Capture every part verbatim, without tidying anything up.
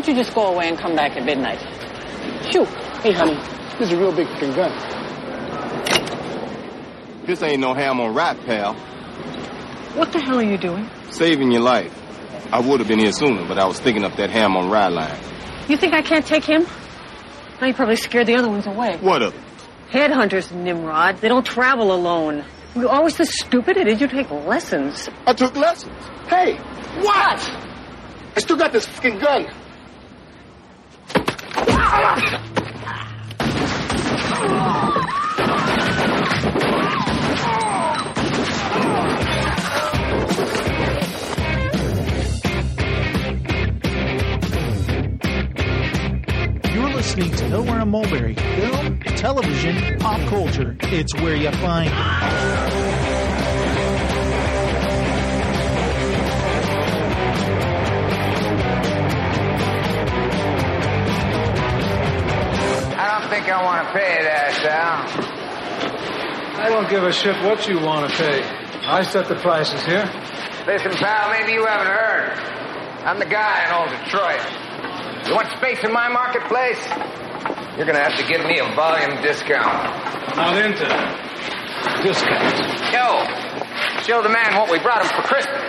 you just go away and come back at midnight? Shoo. Hey, honey, this is a real big fucking gun. This ain't no ham on rat, pal. What the hell are you doing? Saving your life. I would have been here sooner, but I was thinking up that ham on rye line. You think I can't take him? Now you probably scared the other ones away. What of it? Headhunters, Nimrod. They don't travel alone. Were you always this stupid, or did you take lessons? I took lessons. Hey! What? I still got this fucking gun. You're listening to Nowhere in Mulberry. Film, television, pop culture. It's where you find I don't think I want to pay that, Sal. I don't give a shit what you want to pay. I set the prices here. Listen, pal, maybe you haven't heard. I'm the guy in old Detroit. You want space in my marketplace? You're going to have to give me a volume discount. Not into discounts. Yo, show the man what we brought him for Christmas.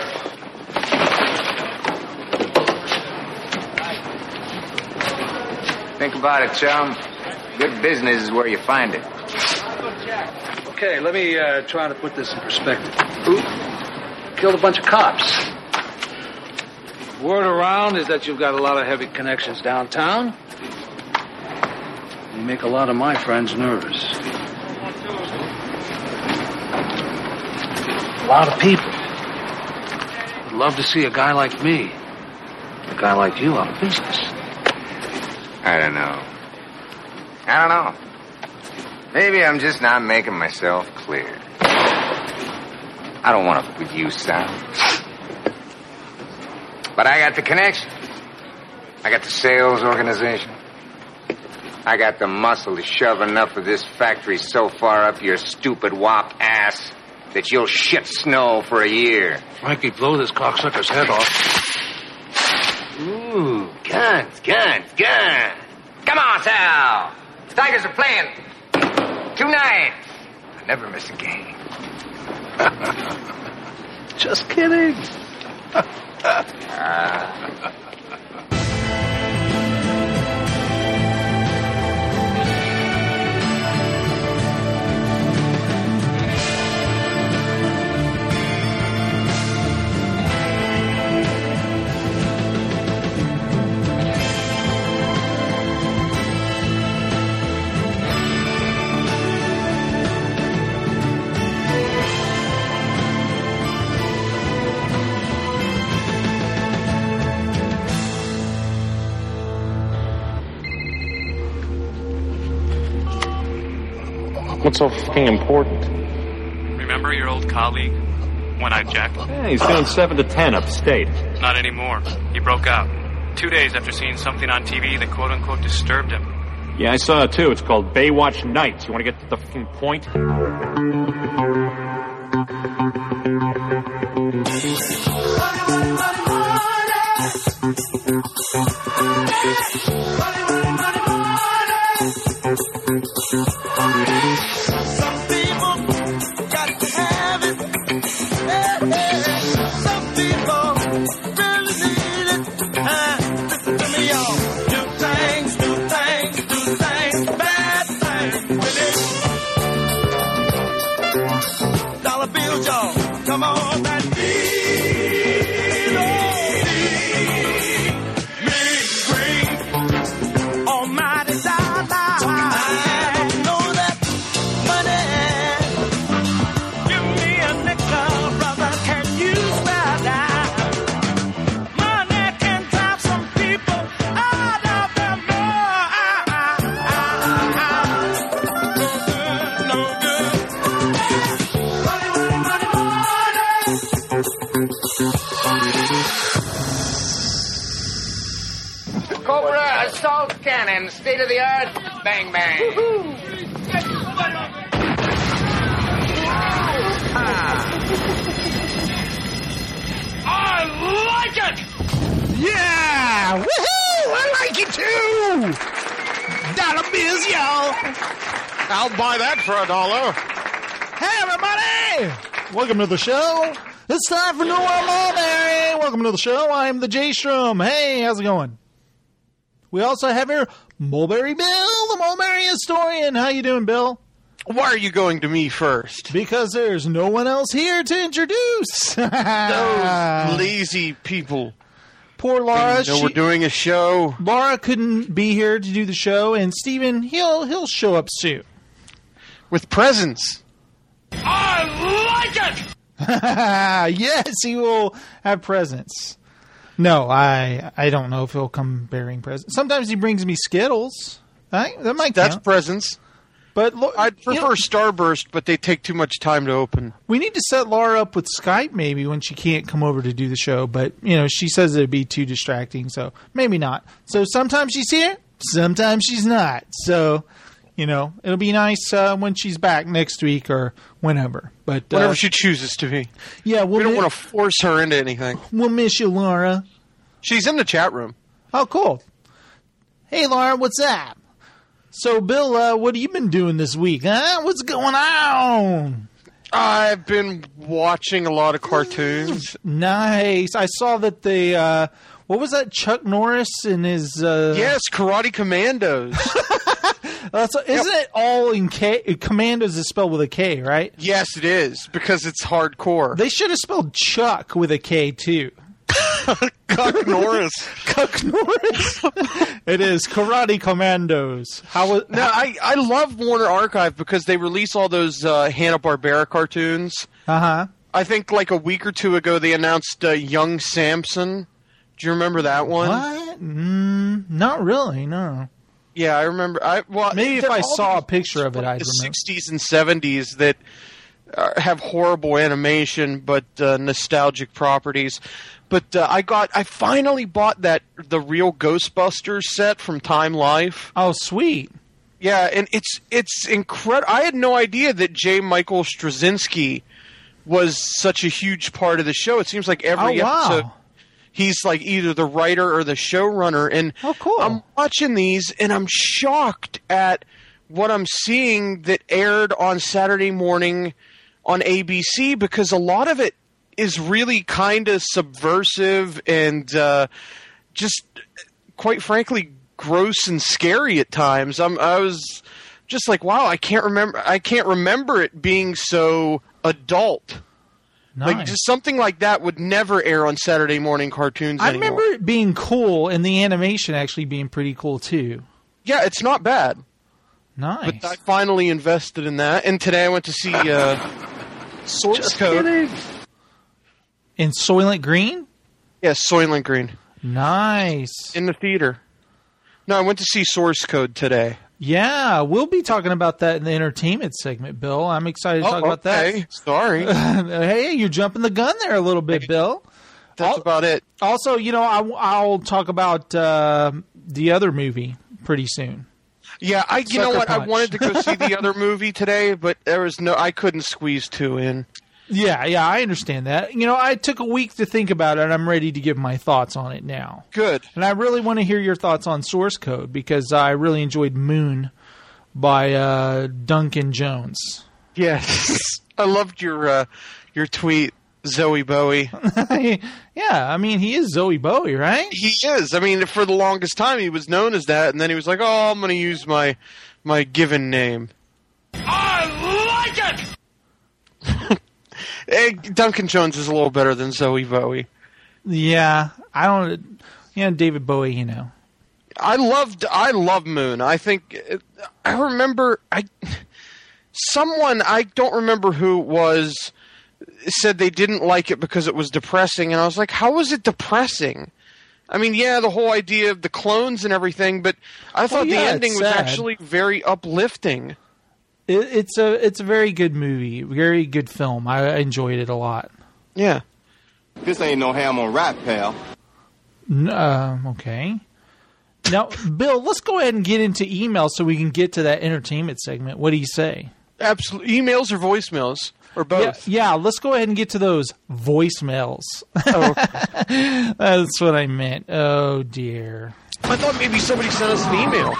Think about it, chum. Good business is where you find it. Okay, let me uh, try to put this in perspective. Who killed a bunch of cops? Word around is that you've got a lot of heavy connections downtown. You make a lot of my friends nervous. A lot of people would love to see a guy like me, a guy like you, out of business. I don't know. I don't know. Maybe I'm just not making myself clear. I don't want to with you, Sal. But I got the connection. I got the sales organization. I got the muscle to shove enough of this factory so far up your stupid wop ass that you'll shit snow for a year. Frankie, blow this cocksucker's head off. Ooh, guns, guns, guns. Come on, Sal. The Tigers are playing two nights. I never miss a game. Just kidding. uh. What's so fucking important? Remember your old colleague, One-Eyed Jack? Yeah, he's doing seven to ten upstate. Not anymore. He broke out. Two days after seeing something on T V that quote-unquote disturbed him. Yeah, I saw it too. It's called Baywatch Nights. You want to get to the fucking point? Some people got to have it. Hey, hey. Some people really need it. Uh, listen to me, y'all. Do things, do things, do things, bad things with it. Dollar bills, y'all. Come on, that beat, oh, beat me green. Almighty dollar. Cobra assault cannon, state of the art, bang bang. Ah. I like it! Yeah! Woohoo! I two dollar bills, y'all. I'll buy that for a dollar. Hey, everybody! Welcome to the show. It's time for Nowhere Mulberry. Welcome to the show. I'm the J Strom. Hey, how's it going? We also have here Mulberry Bill, the Mulberry historian. How you doing, Bill? Why are you going to me first? Because there's no one else here to introduce. Those lazy people. Poor Laura. You know, we're doing a show. Laura couldn't be here to do the show, and Steven, he'll he'll show up soon. With presents. I like it! Yes, he will have presents. No, I I don't know if he'll come bearing presents. Sometimes he brings me Skittles. Right? That might That's count. presents. But look, I'd prefer you know, Starburst, but they take too much time to open. We need to set Laura up with Skype maybe when she can't come over to do the show. But, you know, she says it'd be too distracting, so maybe not. So sometimes she's here, sometimes she's not. So, you know, it'll be nice uh, when she's back next week or whenever. But uh, Whenever she chooses to be. Yeah, we'll we don't mi- want to force her into anything. We'll miss you, Laura. She's in the chat room. Oh, cool. Hey, Laura, what's up? So, Bill, uh, what have you been doing this week, huh? What's going on? I've been watching a lot of cartoons. Nice. I saw that the, uh, what was that, Chuck Norris and his... Uh, Yes, Karate Commandos. That's, isn't it all in K? Commandos is spelled with a K, right? Yes, it is, because it's hardcore. They should have spelled Chuck with a K, too. Cuck Norris. Cuck Norris. It is Karate Commandos. How was? No, I, I love Warner Archive because they release all those uh, Hanna-Barbera cartoons. Uh huh. I think like a week or two ago they announced uh, Young Samson. Do you remember that one? What? Mm, not really. No. Yeah, I remember. I well, maybe if they're I all saw a these picture of it, from I'd the remember. sixties and seventies that uh, have horrible animation but uh, nostalgic properties. But uh, I got, I finally bought that the real Ghostbusters set from Time Life. Oh, sweet! Yeah, and it's it's incredible. I had no idea that J. Michael Straczynski was such a huge part of the show. It seems like every oh, wow. episode he's like either the writer or the showrunner. And oh, cool! I'm watching these and I'm shocked at what I'm seeing that aired on Saturday morning on A B C because a lot of it is really kind of subversive and uh, just, quite frankly, gross and scary at times. I'm, I was just like, wow, I can't remember. I can't remember it being so adult. Nice. Like just something like that would never air on Saturday morning cartoons I anymore. remember it being cool and the animation actually being pretty cool too. Yeah, it's not bad. Nice. But I finally invested in that, and today I went to see uh, Source Just Code. kidding. In Soylent Green? Yes, Soylent Green. Nice. In the theater. No, I went to see Source Code today. Yeah, we'll be talking about that in the entertainment segment, Bill. I'm excited to oh, talk about okay. that. Sorry. Hey, you're jumping the gun there a little bit, Bill. That's I'll, about it. Also, you know, I, I'll talk about uh, the other movie pretty soon. Yeah, I. You Sucker know what? Punch. I wanted to go see the other movie today, but there was no. I couldn't squeeze two in. Yeah, yeah, I understand that. You know, I took a week to think about it, and I'm ready to give my thoughts on it now. Good. And I really want to hear your thoughts on Source Code because I really enjoyed Moon by uh, Duncan Jones. Yes, I loved your uh, your tweet, Zoe Bowie. Yeah, I mean, he is Zoe Bowie, right? He is. I mean, for the longest time, he was known as that, and then he was like, "Oh, I'm going to use my my given name." I like it! Hey, Duncan Jones is a little better than Zoe Bowie. Yeah, I don't. Yeah, David Bowie, you know. I loved. I love Moon. I think. I remember. I someone I don't remember who it was said they didn't like it because it was depressing, and I was like, how was it depressing? I mean, yeah, the whole idea of the clones and everything, but I thought yeah, the ending it's was sad. actually very uplifting. It, it's a it's a very good movie, very good film. I enjoyed it a lot. Yeah. This ain't no ham on rap, pal. Uh, okay. Now, Bill, let's go ahead and get into email so we can get to that entertainment segment. What do you say? Absolutely. Emails or voicemails? Or both? Yeah, yeah, let's go ahead and get to those voicemails. Oh, okay. That's what I meant. Oh, dear. I thought maybe somebody sent us an email.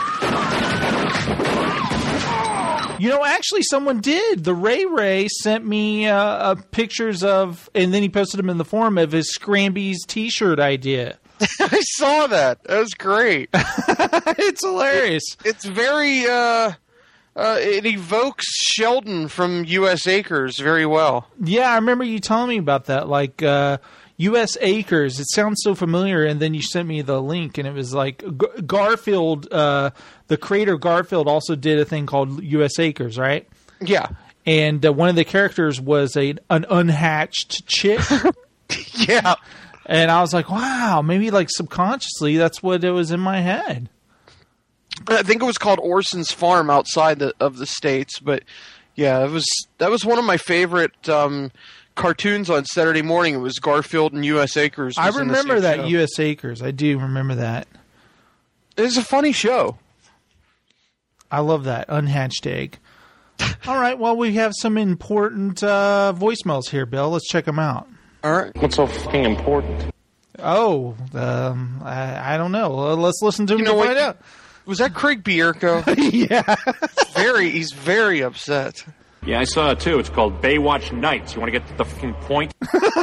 You know, actually, someone did. The Ray Ray sent me uh, uh, pictures of, and then he posted them in the forum of his Scrambies T-shirt idea. I saw that. That was great. It's hilarious. It, it's very. Uh, uh, it evokes Sheldon from U S Acres very well. Yeah, I remember you telling me about that. Like uh, U S Acres, it sounds so familiar. And then you sent me the link, and it was like G- Garfield. Uh, the creator Garfield also did a thing called U S Acres, right? Yeah. And uh, one of the characters was a an unhatched chick. Yeah. And I was like, wow, maybe like subconsciously that's what it was in my head. I think it was called Orson's Farm outside the, of the States, but yeah, it was that was one of my favorite um, cartoons on Saturday morning. It was Garfield and U S Acres. I remember that show. U S Acres. I do remember that. It was a funny show. I love that unhatched egg. All right, well, we have some important uh, voicemails here, Bill. Let's check them out. All right. What's so fucking important? Oh, um, I, I don't know. Well, let's listen to him You know to what? find out. Was that Craig Bierko? Yeah. very. He's very upset. Yeah, I saw it too. It's called Baywatch Nights. You want to get to the fucking point?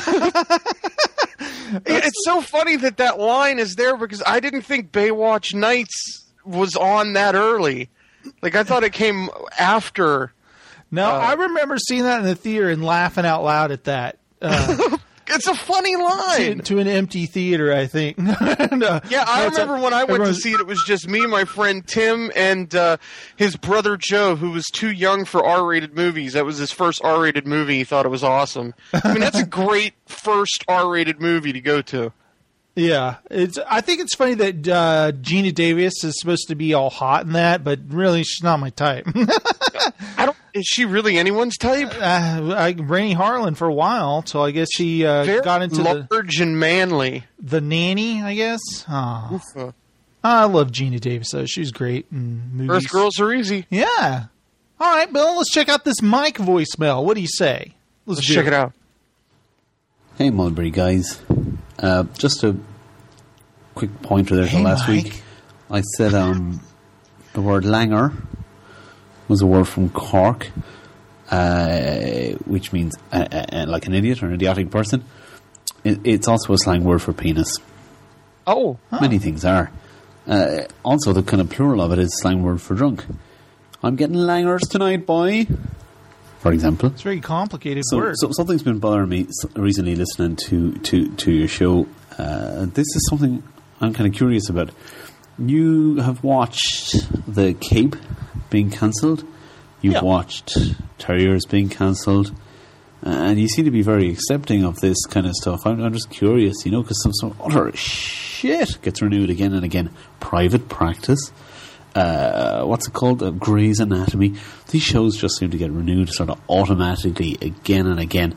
It's so funny that that line is there because I didn't think Baywatch Nights was on that early. Like, I thought it came after. No, uh, I remember seeing that in the theater and laughing out loud at that. Uh, it's a funny line. To, to an empty theater, I think. no, yeah, I no, remember a, when I went everyone's... to see it, it was just me, my friend Tim, and uh, his brother Joe, who was too young for R-rated movies. That was his first R-rated movie. He thought it was awesome. I mean, that's a great first R-rated movie to go to. Yeah, it's. I think it's funny that uh, Gina Davis is supposed to be all hot in that, but really she's not my type. I don't. Is she really anyone's type? Uh, I, Rennie Harlan for a while, so I guess she uh, Very got into large the, and manly. The Nanny, I guess. Oh. Uh, I love Gina Davis, though. She's great in movies. Earth Girls Are Easy. Yeah. All right, Bill. Let's check out this Mike voicemail. What do you say? Let's, let's check it. it out. Hey, Mulberry guys. Uh, just a quick pointer there hey, from last Mike. week. I said um, the word langer was a word from Cork, uh, which means uh, uh, like an idiot or an idiotic person. It, it's also a slang word for penis. Oh. Huh. Many things are. Uh, also, the kind of plural of it is slang word for drunk. I'm getting langers tonight, boy. For example. It's a very complicated so, word. So something's been bothering me recently listening to, to, to your show. Uh, this is something I'm kind of curious about. You have watched The Cape being cancelled. You've yeah. watched Terriers being cancelled. Uh, and you seem to be very accepting of this kind of stuff. I'm, I'm just curious, you know, because some sort of utter shit gets renewed again and again. Private Practice. Uh, what's it called? Uh, Grey's Anatomy. These shows just seem to get renewed sort of automatically again and again.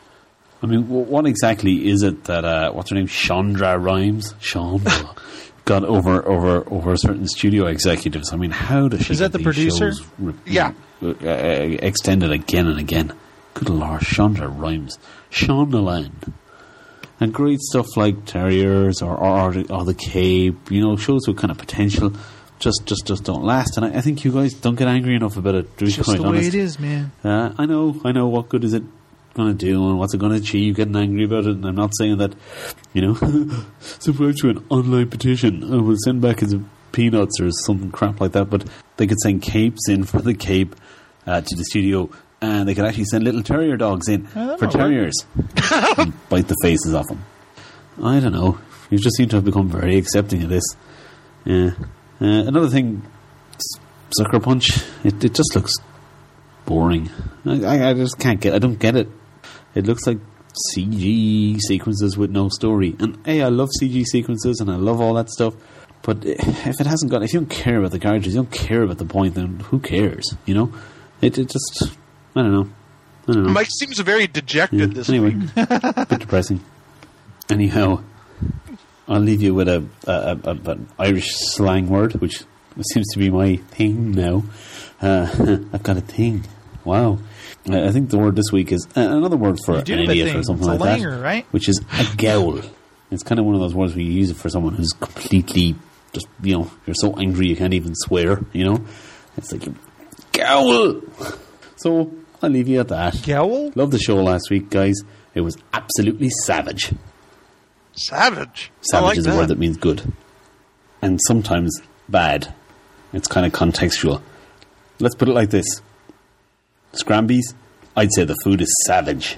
I mean, w- what exactly is it that, uh, what's her name? Shonda Rhimes? Shonda. got over, over, over certain studio executives. I mean, how does she Is that the producer? Re- yeah. Uh, uh, extended again and again. Good Lord, Shonda Rhimes. Shondaland. And great stuff like Terriers or, or, or The Cape, you know, shows with kind of potential just just, just don't last. And I, I think you guys don't get angry enough about it. It's just quite the honest. way it is, man. Uh, I know, I know. What good is it going to do and what's it going to achieve? Getting angry about it. And I'm not saying that, you know, subscribe to an online petition. I will send back his peanuts or something crap like that. But they could send capes in for The Cape uh, to the studio. And they could actually send little terrier dogs in oh, for terriers and bite the faces off them. I don't know. You just seem to have become very accepting of this. Yeah. Uh, another thing, Sucker Punch. It, it just looks boring. I, I just can't get. I don't get it. It looks like C G sequences with no story. And hey, I love C G sequences and I love all that stuff. But if it hasn't got, if you don't care about the characters, you don't care about the point, then who cares? You know, it it just. I don't know. I don't know. Mike seems very dejected yeah. this anyway, week. A bit depressing. Anyhow, I'll leave you with a, a, a, a an Irish slang word, which seems to be my thing now. Uh, I've got a thing. Wow. I think the word this week is uh, another word for an idiot or something it's like langer, that, right? which is a gowl. It's kind of one of those words where you use it for someone who's completely just, you know, you're so angry you can't even swear, you know. It's like, gowl! So, I'll leave you at that. Gowl? Love the show last week, guys. It was absolutely savage. Savage? Savage I like is that. a word that means good. And sometimes bad. It's kind of contextual. Let's put it like this. Scrambies, I'd say the food is savage.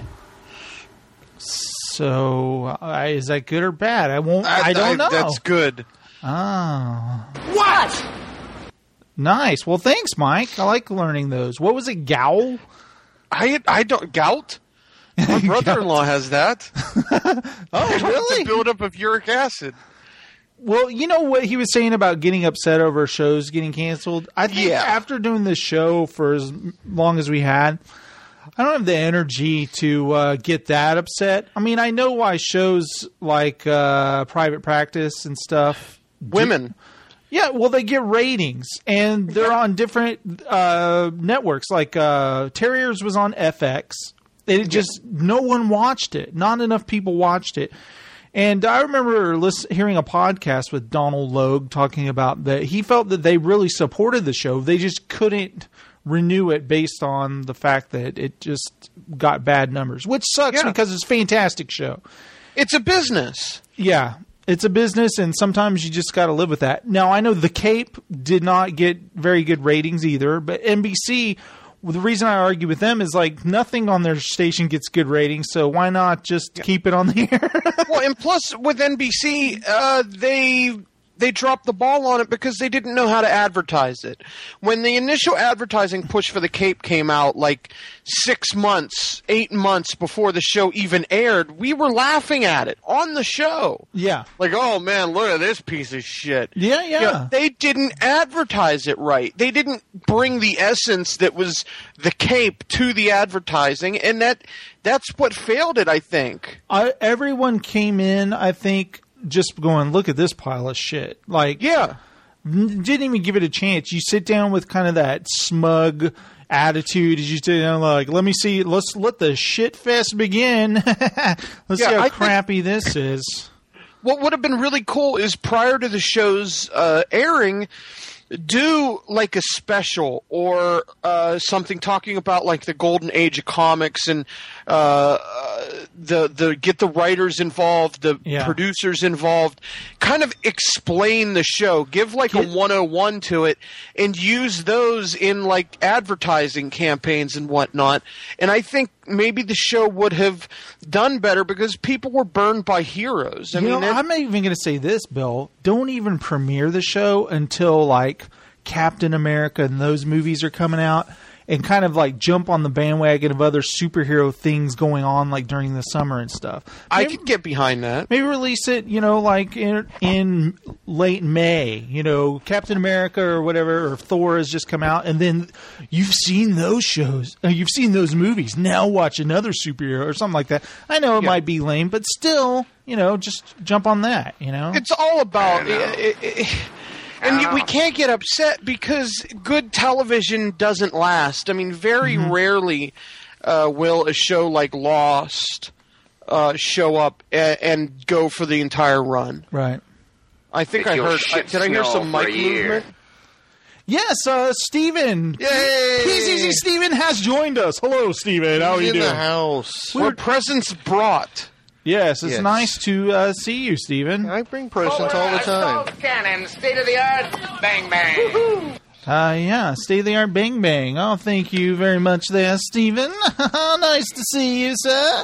So, uh, is that good or bad? I won't. I, I don't I, know. That's good. Oh. What? Nice. Well, thanks, Mike. I like learning those. What was it, gowl? I I don't gout. My brother-in-law has that. Oh, really? The buildup of uric acid. Well, you know what he was saying about getting upset over shows getting canceled? I think Yeah. after doing this show for as long as we had, I don't have the energy to uh, get that upset. I mean, I know why shows like uh, Private Practice and stuff. Women. Do, yeah, well, they get ratings, and they're on different uh, networks. Like uh, Terriers was on F X. It just, no one watched it. Not enough people watched it. And I remember listen, hearing a podcast with Donald Logue talking about that. He felt that they really supported the show. They just couldn't renew it based on the fact that it just got bad numbers, which sucks Yeah. because it's a fantastic show. It's a business. Yeah, it's a business, and sometimes you just got to live with that. Now, I know The Cape did not get very good ratings either, but N B C... Well, the reason I argue with them is like nothing on their station gets good ratings, so why not just yeah. keep it on the air? Well, and plus with N B C, uh, they they dropped the ball on it because they didn't know how to advertise it. When the initial advertising push for The Cape came out, like six months, eight months before the show even aired, we were laughing at it on the show. Yeah. Like, oh man, look at this piece of shit. Yeah, yeah. You know, they didn't advertise it right. They didn't bring the essence that was The Cape to the advertising, and that that's what failed it, I think. I, everyone came in, I think, just going, look at this pile of shit. Like, yeah. Didn't even give it a chance. You sit down with kind of that smug attitude as you sit down, like, let me see, let's let the shit fest begin. Let's yeah, see how I crappy think this is. What would have been really cool is prior to the show's uh, airing, do like a special or uh, something talking about like the golden age of comics and uh, uh, the the get the writers involved, the Yeah. producers involved, kind of explain the show, give like a one oh one to it, and use those in like advertising campaigns and whatnot. And I think maybe the show would have done better because people were burned by heroes. I you mean, know, it- I'm not even going to say this, Bill. Don't even premiere the show until like Captain America and those movies are coming out, and kind of like jump on the bandwagon of other superhero things going on like during the summer and stuff. I Maybe- could get behind that. Maybe release it, you know, like in, in late May, you know, Captain America or whatever, or Thor has just come out, and then you've seen those shows, uh, you've seen those movies, now watch another superhero or something like that. I know it Yeah. might be lame, but still, you know, just jump on that, you know? It's all about, it, it, it, and you- we can't get upset because good television doesn't last. I mean, very Mm-hmm. rarely uh, will a show like Lost uh, show up a- and go for the entire run. Right. I think If I you'll heard. shit Did I hear snow some for mic a year. movement? Yes, uh, Steven. Yay! P C C Steven has joined us. Hello, Steven. How are you in doing? the house. What presents brought? Yes, it's Yes. nice to uh, see you, Steven. I bring presents all the time. Cannon, state of the art, bang bang. Uh, yeah, state of the art bang bang. Oh, thank you very much there, Steven. Nice to see you, sir.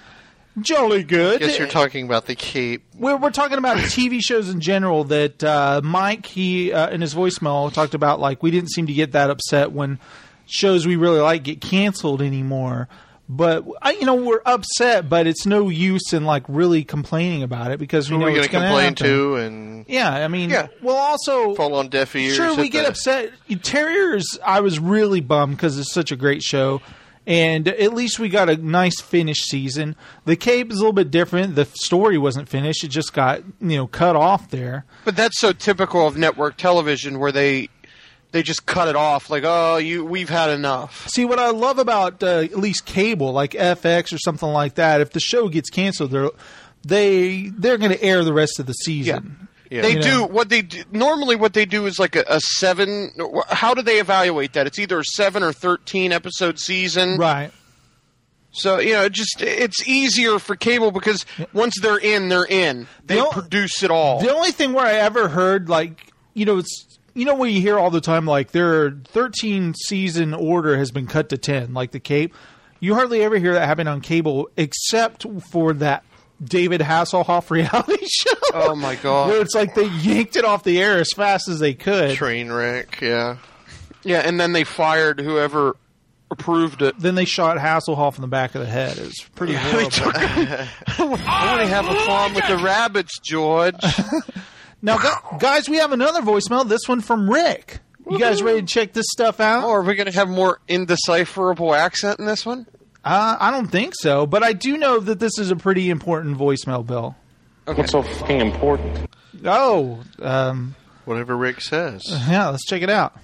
Jolly good. Guess you're talking about the Cape. We're, we're talking about T V shows in general that uh, Mike, he uh, in his voicemail, talked about, like, we didn't seem to get that upset when shows we really like get canceled anymore. But, I, you know, we're upset, but it's no use in, like, really complaining about it because we Who know are we it's going to going complain to and Yeah, I mean, Yeah. well, also... fall on deaf ears? Sure, we at get the- upset. Terriers, I was really bummed because it's such a great show. And at least we got a nice finished season. The Cape is a little bit different. The story wasn't finished. It just got, you know, cut off there. But that's so typical of network television, where they they just cut it off. Like, oh, you, we've had enough. See, what I love about uh, at least cable, like F X or something like that, if the show gets canceled, they're, they, they're going to air the rest of the season. Yeah. They You do know. what they do, normally. What they do is like a, a seven. How do they evaluate that? It's either a seven or thirteen episode season, Right. So you know, it just it's easier for cable because once they're in, they're in. They The o- produce it all. The only thing where I ever heard, like, you know, it's, you know, where you hear all the time, like, their thirteen season order has been cut to ten, like the Cape. You hardly ever hear that happen on cable except for that David Hasselhoff reality show. Oh my god! Where it's like they yanked it off the air as fast as they could. Train wreck, yeah. Yeah, and then they fired whoever approved it. Then they shot Hasselhoff in the back of the head. It was pretty horrible. I want to have a farm with the rabbits, George. Now, gu- guys, we have another voicemail. This one from Rick. You guys ready to check this stuff out? Oh, are we going to have more indecipherable accent in this one? Uh, I don't think so, but I do know that this is a pretty important voicemail, Bill. Okay. What's so fucking important? Oh, um, Whatever Rick says. yeah, let's check it out.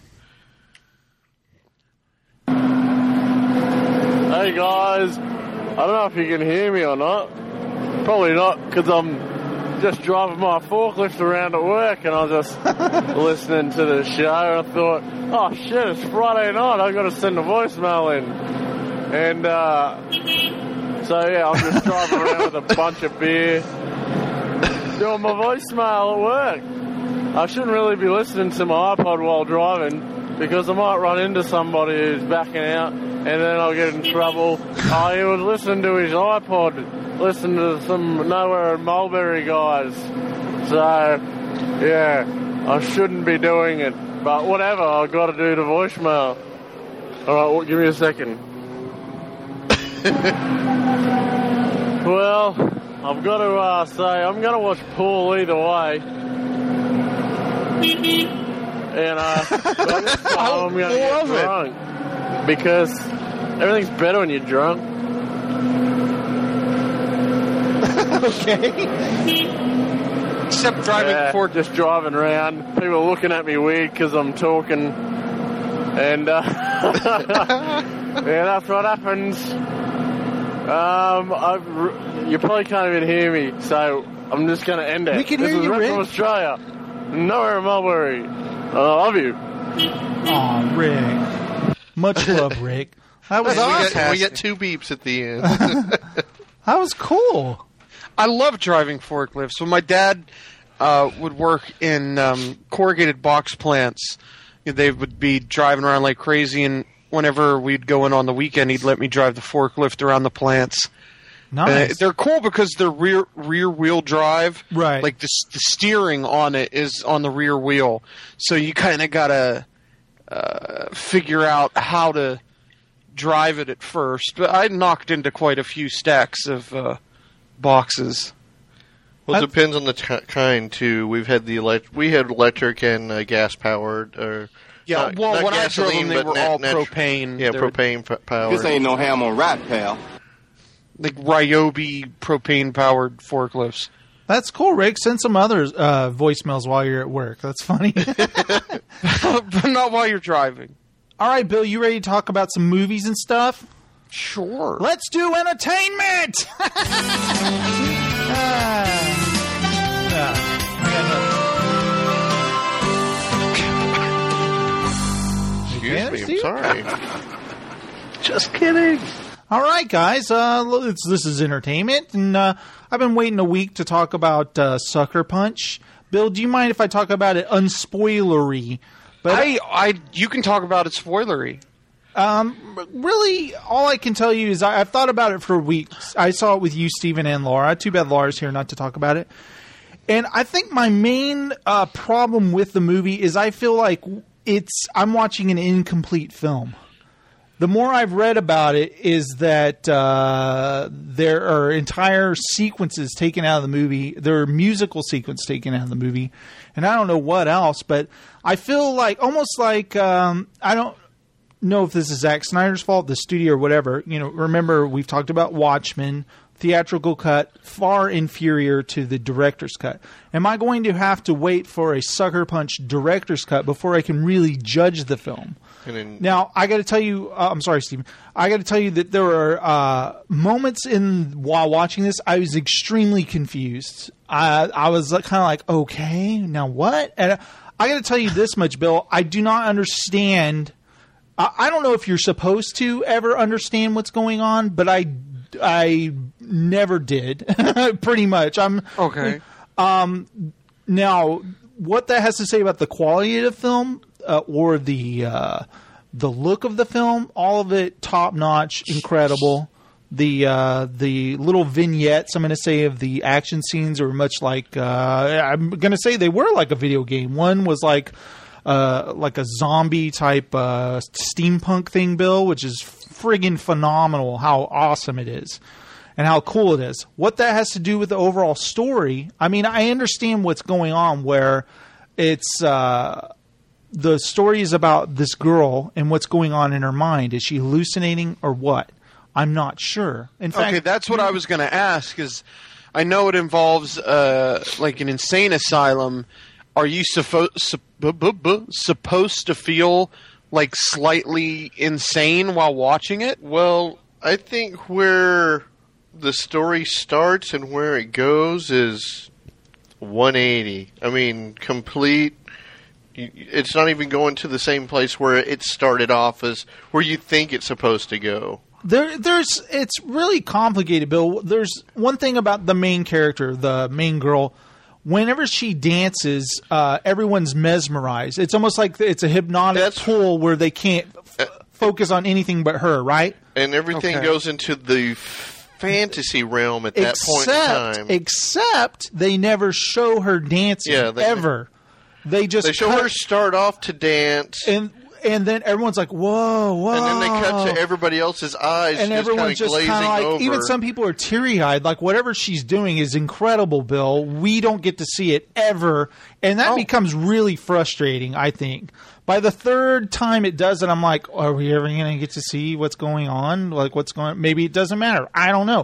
Hey guys, I don't know if you can hear me or not. Probably not, because I'm just driving my forklift around at work and I was just listening to the show and I thought, oh shit, it's Friday night, I've got to send a voicemail in. And uh, so yeah, I'm just driving around with a bunch of beer, doing my voicemail at work. I shouldn't really be listening to my iPod while driving because I might run into somebody who's backing out and then I'll get in trouble. Oh, he was listening to his iPod, listening to some Nowhere in Mulberry guys. So, yeah, I shouldn't be doing it. But whatever, I've got to do the voicemail. All right, well, give me a second. Well, I've got to uh, say, I'm going to watch Pool either way. And uh, I'm going to get drunk. Because everything's better when you're drunk. Okay. Except driving yeah, for just driving around. People are looking at me weird because I'm talking. And uh, yeah, that's what happens. Um, I've, you probably can't even hear me, so I'm just going to end it. We can this hear is you, Rick Rick. from Australia. Nowhere in Mulberry. I love you. Aw, Rick. Much love, Rick. That was we, awesome. get, we get two beeps at the end. That was cool. I love driving forklifts. When my dad uh, would work in um, corrugated box plants, they would be driving around like crazy, and whenever we'd go in on the weekend, he'd let me drive the forklift around the plants. Nice. Uh, they're cool because they're rear rear wheel drive. Right. Like the, the steering on it is on the rear wheel, so you kind of gotta uh, figure out how to drive it at first. But I knocked into quite a few stacks of uh, boxes. Well, it depends on the t- kind too. We've had the elect- we had electric and uh, gas powered, or Yeah, not, well, not when I drove gasoline, them, they but were nat- all nat- propane. Yeah, They were- propane p- powered. This ain't no ham on rat, pal. like Ryobi propane powered forklifts. That's cool, Rick. Send some other uh, voicemails while you're at work. That's funny. But not while you're driving. All right, Bill, you ready to talk about some movies and stuff? Sure. Let's do entertainment! Ah. Yeah, I got nothing. Excuse me, Steve? I'm sorry. Just kidding. All right, guys. Uh, it's, this is entertainment, and uh, I've been waiting a week to talk about uh, Sucker Punch. Bill, do you mind if I talk about it unspoilery? But I, I, you can talk about it spoilery. Um, really, all I can tell you is I, I've thought about it for weeks. I saw it with you, Stephen, and Laura. Too bad Laura's here not to talk about it. And I think my main uh, problem with the movie is I feel like it's I'm watching an incomplete film. The more I've read about it is that uh, there are entire sequences taken out of the movie. There are musical sequences taken out of the movie. And I don't know what else, but I feel like almost like um, I don't know if this is Zack Snyder's fault, the studio or whatever. You know, remember we've talked about Watchmen, theatrical cut far inferior to the director's cut. Am I going to have to wait for a Sucker Punch director's cut before I can really judge the film? And then, Now, I got to tell you, uh, I'm sorry, Stephen. I got to tell you that there were uh, moments in while watching this, I was extremely confused. I, I was kind of like, okay, now what? And I got to tell you this much, Bill. I do not understand. I, I don't know if you're supposed to ever understand what's going on, but I, I never did. Pretty much. I'm Okay. Um, now, what that has to say about the quality of the film uh, or the uh, the look of the film, all of it top notch, incredible. The uh, the little vignettes, I'm going to say, of the action scenes are much like uh, I'm going to say they were like a video game. One was like uh, like a zombie type uh, steampunk thing, Bill, which is friggin' phenomenal. How awesome it is. And how cool it is. What that has to do with the overall story, I mean, I understand what's going on where it's uh, the story is about this girl and what's going on in her mind. Is she hallucinating or what? I'm not sure. In fact, okay, that's what I was going to ask. Is I know it involves uh, like an insane asylum. Are you suffo- sup- bu- bu- bu- supposed to feel like slightly insane while watching it? Well, I think where the story starts and where it goes is one eighty. I mean, complete. It's not even going to the same place where it started off as where you think it's supposed to go. There, there's. It's really complicated, Bill. There's one thing about the main character, the main girl. Whenever she dances, uh, everyone's mesmerized. It's almost like it's a hypnotic That's, pool where they can't f- focus on anything but her, right? And everything okay. goes into the fantasy realm at that except, point in time. Except they never show her dancing yeah, they, ever. They just they show cut, her start off to dance, and and then everyone's like, "Whoa, whoa!" And then they cut to everybody else's eyes, and just everyone's just glazing kind of like, over. even some people are teary eyed. Like whatever she's doing is incredible, Bill. We don't get to see it ever, and that oh. becomes really frustrating. I think by the third time it does it, I'm like, "Are we ever going to get to see what's going on? Like what's going? Maybe it doesn't matter. I don't know."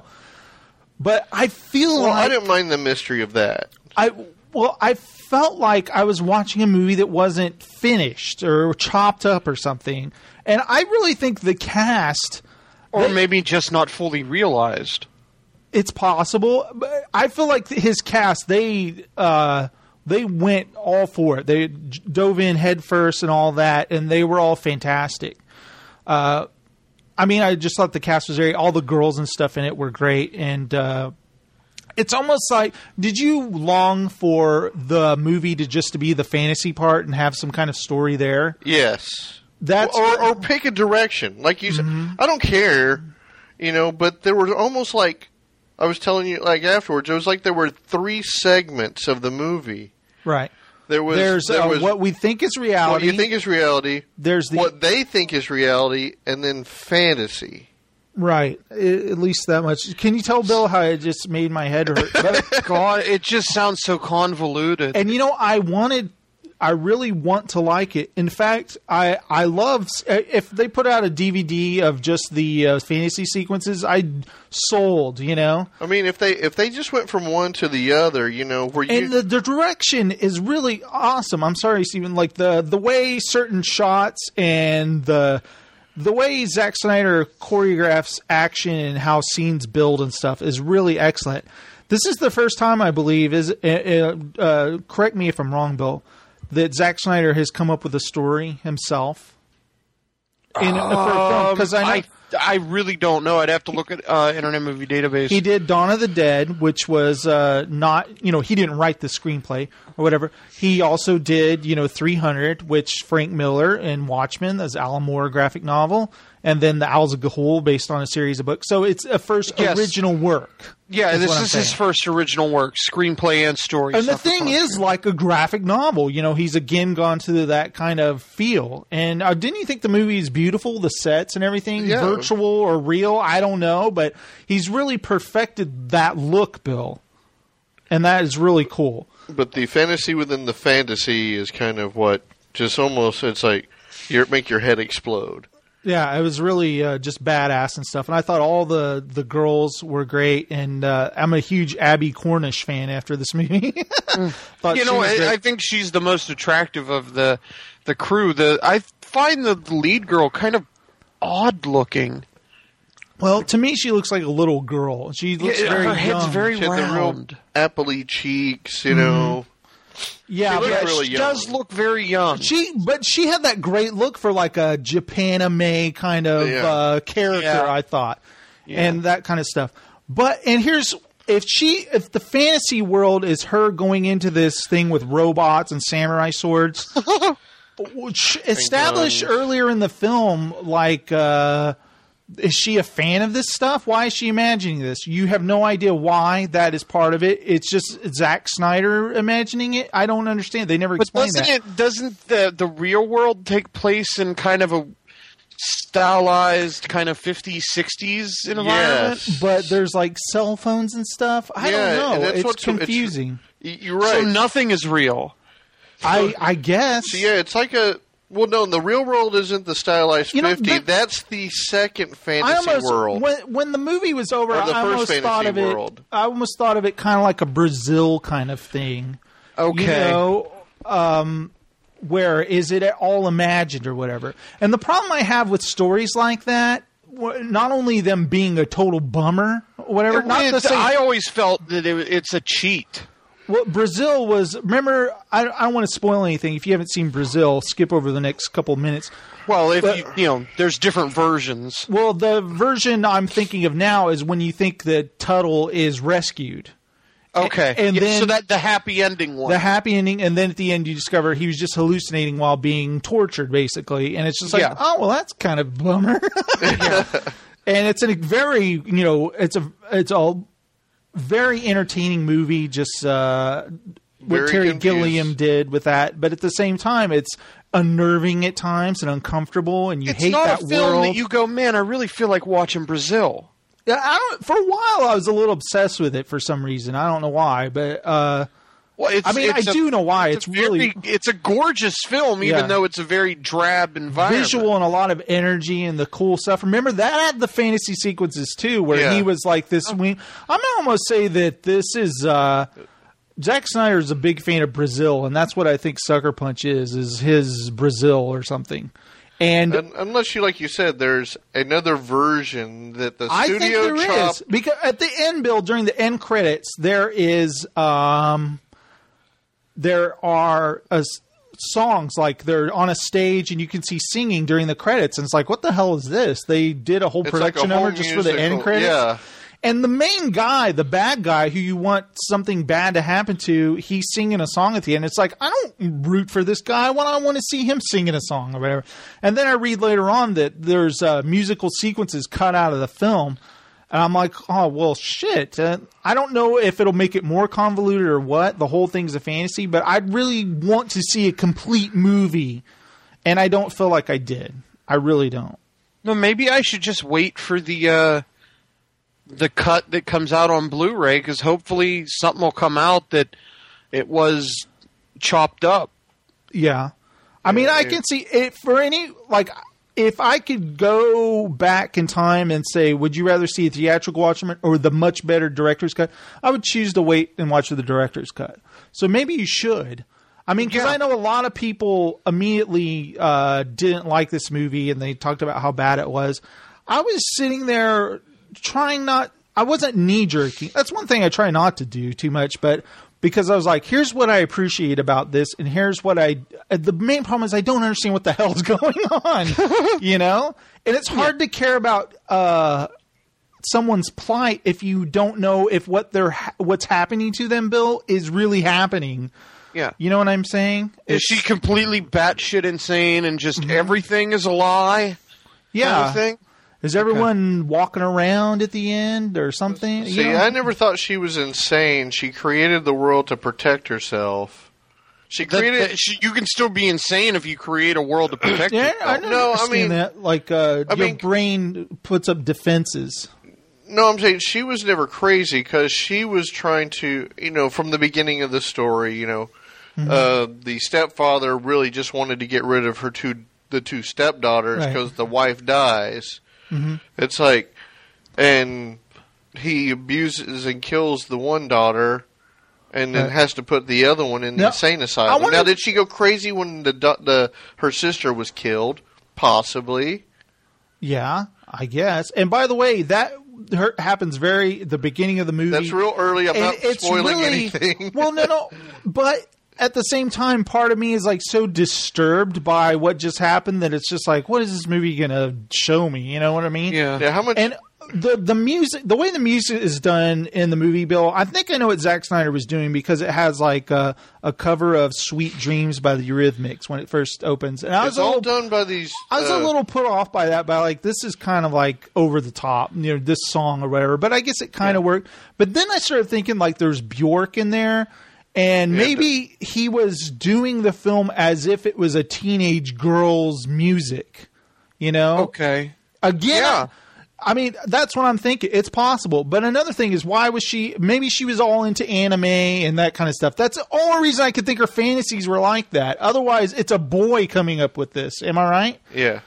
But I feel well, like I didn't mind the mystery of that. I well, I felt like I was watching a movie that wasn't finished or chopped up or something, and I really think the cast, or they, maybe just not fully realized. It's possible, but I feel like his cast they uh, they went all for it. They dove in head first and all that, and they were all fantastic. Uh, I mean, I just thought the cast was very. All the girls and stuff in it were great, and uh, it's almost like. Did you long for the movie to just to be the fantasy part and have some kind of story there? Yes, that's or or pick a direction, like you mm-hmm. said. I don't care, you know. But there was almost like I was telling you, like afterwards, it was like there were three segments of the movie. Right. There was, There's there uh, was what we think is reality. What you think is reality. There's the, what they think is reality, and then fantasy. Right. I, at least that much. Can you tell Bill how it just made my head hurt? But, God, it just sounds so convoluted. And you know, I wanted, I really want to like it. In fact, I I love if they put out a D V D of just the uh, fantasy sequences. I sold. You know. I mean, if they if they just went from one to the other, you know, where you and the, the direction is really awesome. I'm sorry, Stephen. Like the the way certain shots and the the way Zack Snyder choreographs action and how scenes build and stuff is really excellent. This is the first time I believe is uh, uh, correct me if I'm wrong, Bill, that Zack Snyder has come up with a story himself in um, for a film, because I know. I, I really don't know. I'd have to look at uh, Internet Movie Database. He did Dawn of the Dead, which was uh, not, you know, he didn't write the screenplay or whatever. He also did, you know, three hundred, which Frank Miller and Watchmen, as Alan Moore graphic novel, and then The Owls of Ga'Hoole, based on a series of books. So it's a first yes. original work. Yeah, this is his first original work, screenplay and story. And the thing is, like a graphic novel, you know, he's again gone to that kind of feel. And uh, didn't you think the movie is beautiful, the sets and everything, yeah. virtual or real? I don't know, but he's really perfected that look, Bill. And that is really cool. But the fantasy within the fantasy is kind of what just almost, it's like, you make your head explode. Yeah, it was really uh, just badass and stuff. And I thought all the, the girls were great. And uh, I'm a huge Abby Cornish fan after this movie. You know, I, I think she's the most attractive of the the crew. The I find the lead girl kind of odd looking. Well, to me, she looks like a little girl. She looks Yeah, very her head's young. very She had the real round. appley cheeks, you know. Yeah, She looked but really she young. does look very young. She, but she had that great look for like a Japanime kind of Yeah. uh, character, Yeah. I thought, and that kind of stuff. But and here's if she, if the fantasy world is her going into this thing with robots and samurai swords, which established guns. earlier in the film, like. Uh, Is she a fan of this stuff? Why is she imagining this? You have no idea why that is part of it. It's just Zack Snyder imagining it. I don't understand. They never But explain doesn't that. it? Doesn't the the real world take place in kind of a stylized kind of fifties, sixties environment? Yes. But there's like cell phones and stuff. I Yeah, don't and know. that's It's what's- it's- confusing. Y- You're right. So nothing is real. I I guess. So, yeah, it's like a. Well, no, the real world isn't the stylized You know, fifty. that- That's the second I fantasy almost world. when when the movie was over, Or the I first almost fantasy thought of it. world. I almost thought of it kind of like a Brazil kind of thing. Okay. You know, um, where is it all imagined or whatever? And the problem I have with stories like that, wh- not only them being a total bummer, or whatever. Not to It's- say, I always felt that it, it's a cheat. well, Brazil was. Remember, I, I don't want to spoil anything. If you haven't seen Brazil, skip over the next couple of minutes. Well, if But- you, you know, there's different versions. Well, the version I'm thinking of now is when you think that Tuttle is rescued. Okay, And Yeah, then so that the happy ending one. the happy ending, and then at the end you discover he was just hallucinating while being tortured, basically. And it's just like, Yeah. oh, well, that's kind of bummer. And it's a very, you know, it's a it's a very entertaining movie. Just uh, what Very Terry confused. Gilliam did with that, but at the same time, it's unnerving at times and uncomfortable, and you it's hate not that a film world. that you go, man, I really feel like watching Brazil. Yeah, I don't. For a while, I was a little obsessed with it for some reason. I don't know why, but uh, Well, it's, I mean, it's I a- do know why. It's, It's, a really very, it's a gorgeous film, even Yeah. though it's a very drab environment. visual and a lot of energy and the cool stuff. Remember that had the fantasy sequences too, where Yeah. he was like this. Wing. I'm gonna almost say that this is uh, Zack Snyder is a big fan of Brazil, and that's what I think Sucker Punch is. Is his Brazil or something? And Un- unless you, like you said, there's another version that the I think studio there is chopped. because at the end, Bill, during the end credits, there is um, there are uh, s- songs like they're on a stage and you can see singing during the credits, and it's like, what the hell is this? They did a whole It's like production a whole number just for the end musical- credits. yeah. And the main guy, the bad guy who you want something bad to happen to, he's singing a song at the end. It's like, I don't root for this guy. Why do I want to see him singing a song or whatever? And then I read later on that there's uh, musical sequences cut out of the film. And I'm like, oh, well, shit. Uh, I don't know if it'll make it more convoluted or what. The whole thing's a fantasy. But I really want to see a complete movie. And I don't feel like I did. I really don't. No, maybe I should just wait for the uh, the cut that comes out on Blu-ray, because hopefully something will come out that it was chopped up. Yeah. I mean, I can see it for any, like, if I could go back in time and say, would you rather see a theatrical watchment or the much better director's cut? I would choose to wait and watch the director's cut. So maybe you should. I mean, because Yeah. I know a lot of people immediately uh, didn't like this movie and they talked about how bad it was. I was sitting there trying not, I wasn't knee jerking. That's one thing I try not to do too much, but because I was like, here's what I appreciate about this, and here's what I, the main problem is I don't understand what the hell's going on, you know? And it's hard to care about uh, someone's plight if you don't know if what they're, ha- what's happening to them, Bill, is really happening. Yeah. You know what I'm saying? Is she completely batshit insane and just everything is a lie? Yeah. Kind of thing? Is everyone walking around at the end or something? See, You know? I never thought she was insane. She created the world to protect herself. She That- created. that- she- you can still be insane if you create a world to protect Yeah, yourself. I don't No, I understand mean- that. Like, uh, I your mean- brain puts up defenses. No, I'm saying she was never crazy because she was trying to, you know, from the beginning of the story, you know, Mm-hmm. uh, the stepfather really just wanted to get rid of her two the two stepdaughters Right. because the wife dies. Mhm. It's like, and he abuses and kills the one daughter, and then Right. has to put the other one in the Now, insane I asylum. wonder- Now, did she go crazy when the da- the her sister was killed? Possibly. Yeah, I guess. And by the way, that her- happens very the beginning of the movie. That's real early. I'm And not it's spoiling really- anything. Well, no, no, but at the same time, part of me is like so disturbed by what just happened that it's just like, what is this movie gonna show me? You know what I mean? Yeah. Yeah. How much? And the the music, the way the music is done in the movie, Bill, I think I know what Zack Snyder was doing because it has like a, a cover of "Sweet Dreams" by the Eurythmics when it first opens, and I was it's a all little, done by these. I was uh, a little put off by that, by like this is kind of like over the top, you know, this song or whatever. But I guess it kind of worked. But then I started thinking like there's Bjork in there. And Yeah, maybe he was doing the film as if it was a teenage girl's music, you know? Okay. Again, Yeah. I mean, that's what I'm thinking. It's possible. But another thing is, why was she, maybe she was all into anime and that kind of stuff. That's the only reason I could think her fantasies were like that. Otherwise, it's a boy coming up with this. Am I right? Yeah.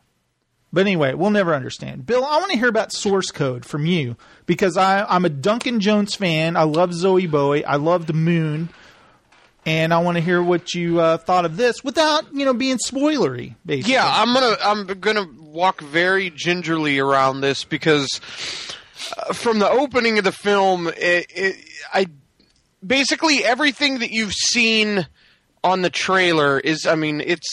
But anyway, we'll never understand. Bill, I want to hear about Source Code from you because I, I'm a Duncan Jones fan. I love Zoe Bowie. I loved Moon. And I want to hear what you uh, thought of this without, you know, being spoilery, basically. Yeah, I'm gonna I'm gonna walk very gingerly around this because uh, from the opening of the film, it, it, I basically everything that you've seen on the trailer is, I mean, it's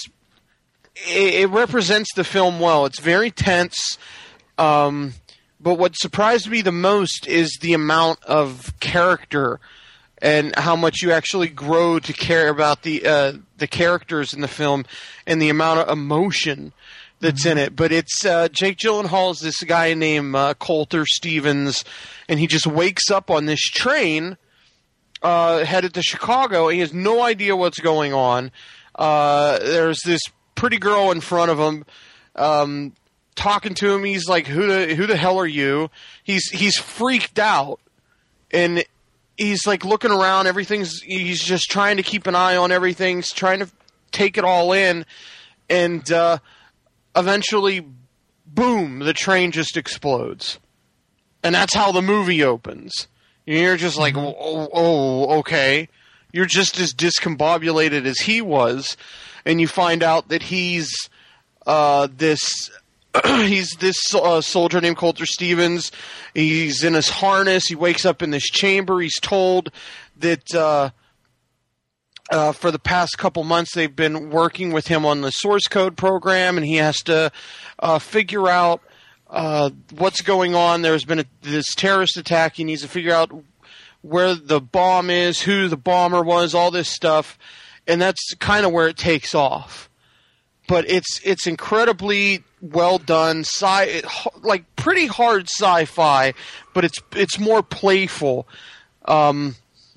it, it represents the film well. It's very tense, um, but what surprised me the most is the amount of character and how much you actually grow to care about the uh, the characters in the film and the amount of emotion that's in it. But it's uh, Jake Gyllenhaal is this guy named uh, Coulter Stevens, and he just wakes up on this train uh, headed to Chicago. He has no idea what's going on. Uh, there's this pretty girl in front of him. Um, talking to him, he's like, "Who the who the hell are you?" He's he's freaked out, and he's like looking around. Everything's. He's just trying to keep an eye on everything. He's trying to take it all in, and uh, eventually, boom! The train just explodes, and that's how the movie opens. And you're just like, oh, oh, okay. You're just as discombobulated as he was, and you find out that he's uh, this. He's this uh, soldier named Coulter Stevens. He's in his harness. He wakes up in this chamber. He's told that uh, uh, for the past couple months they've been working with him on the source code program, and he has to uh, figure out uh, what's going on. There's been a, this terrorist attack. He needs to figure out where the bomb is, who the bomber was, all this stuff, and that's kind of where it takes off. But it's it's incredibly well done, sci like pretty hard sci-fi, but it's it's more playful. Um,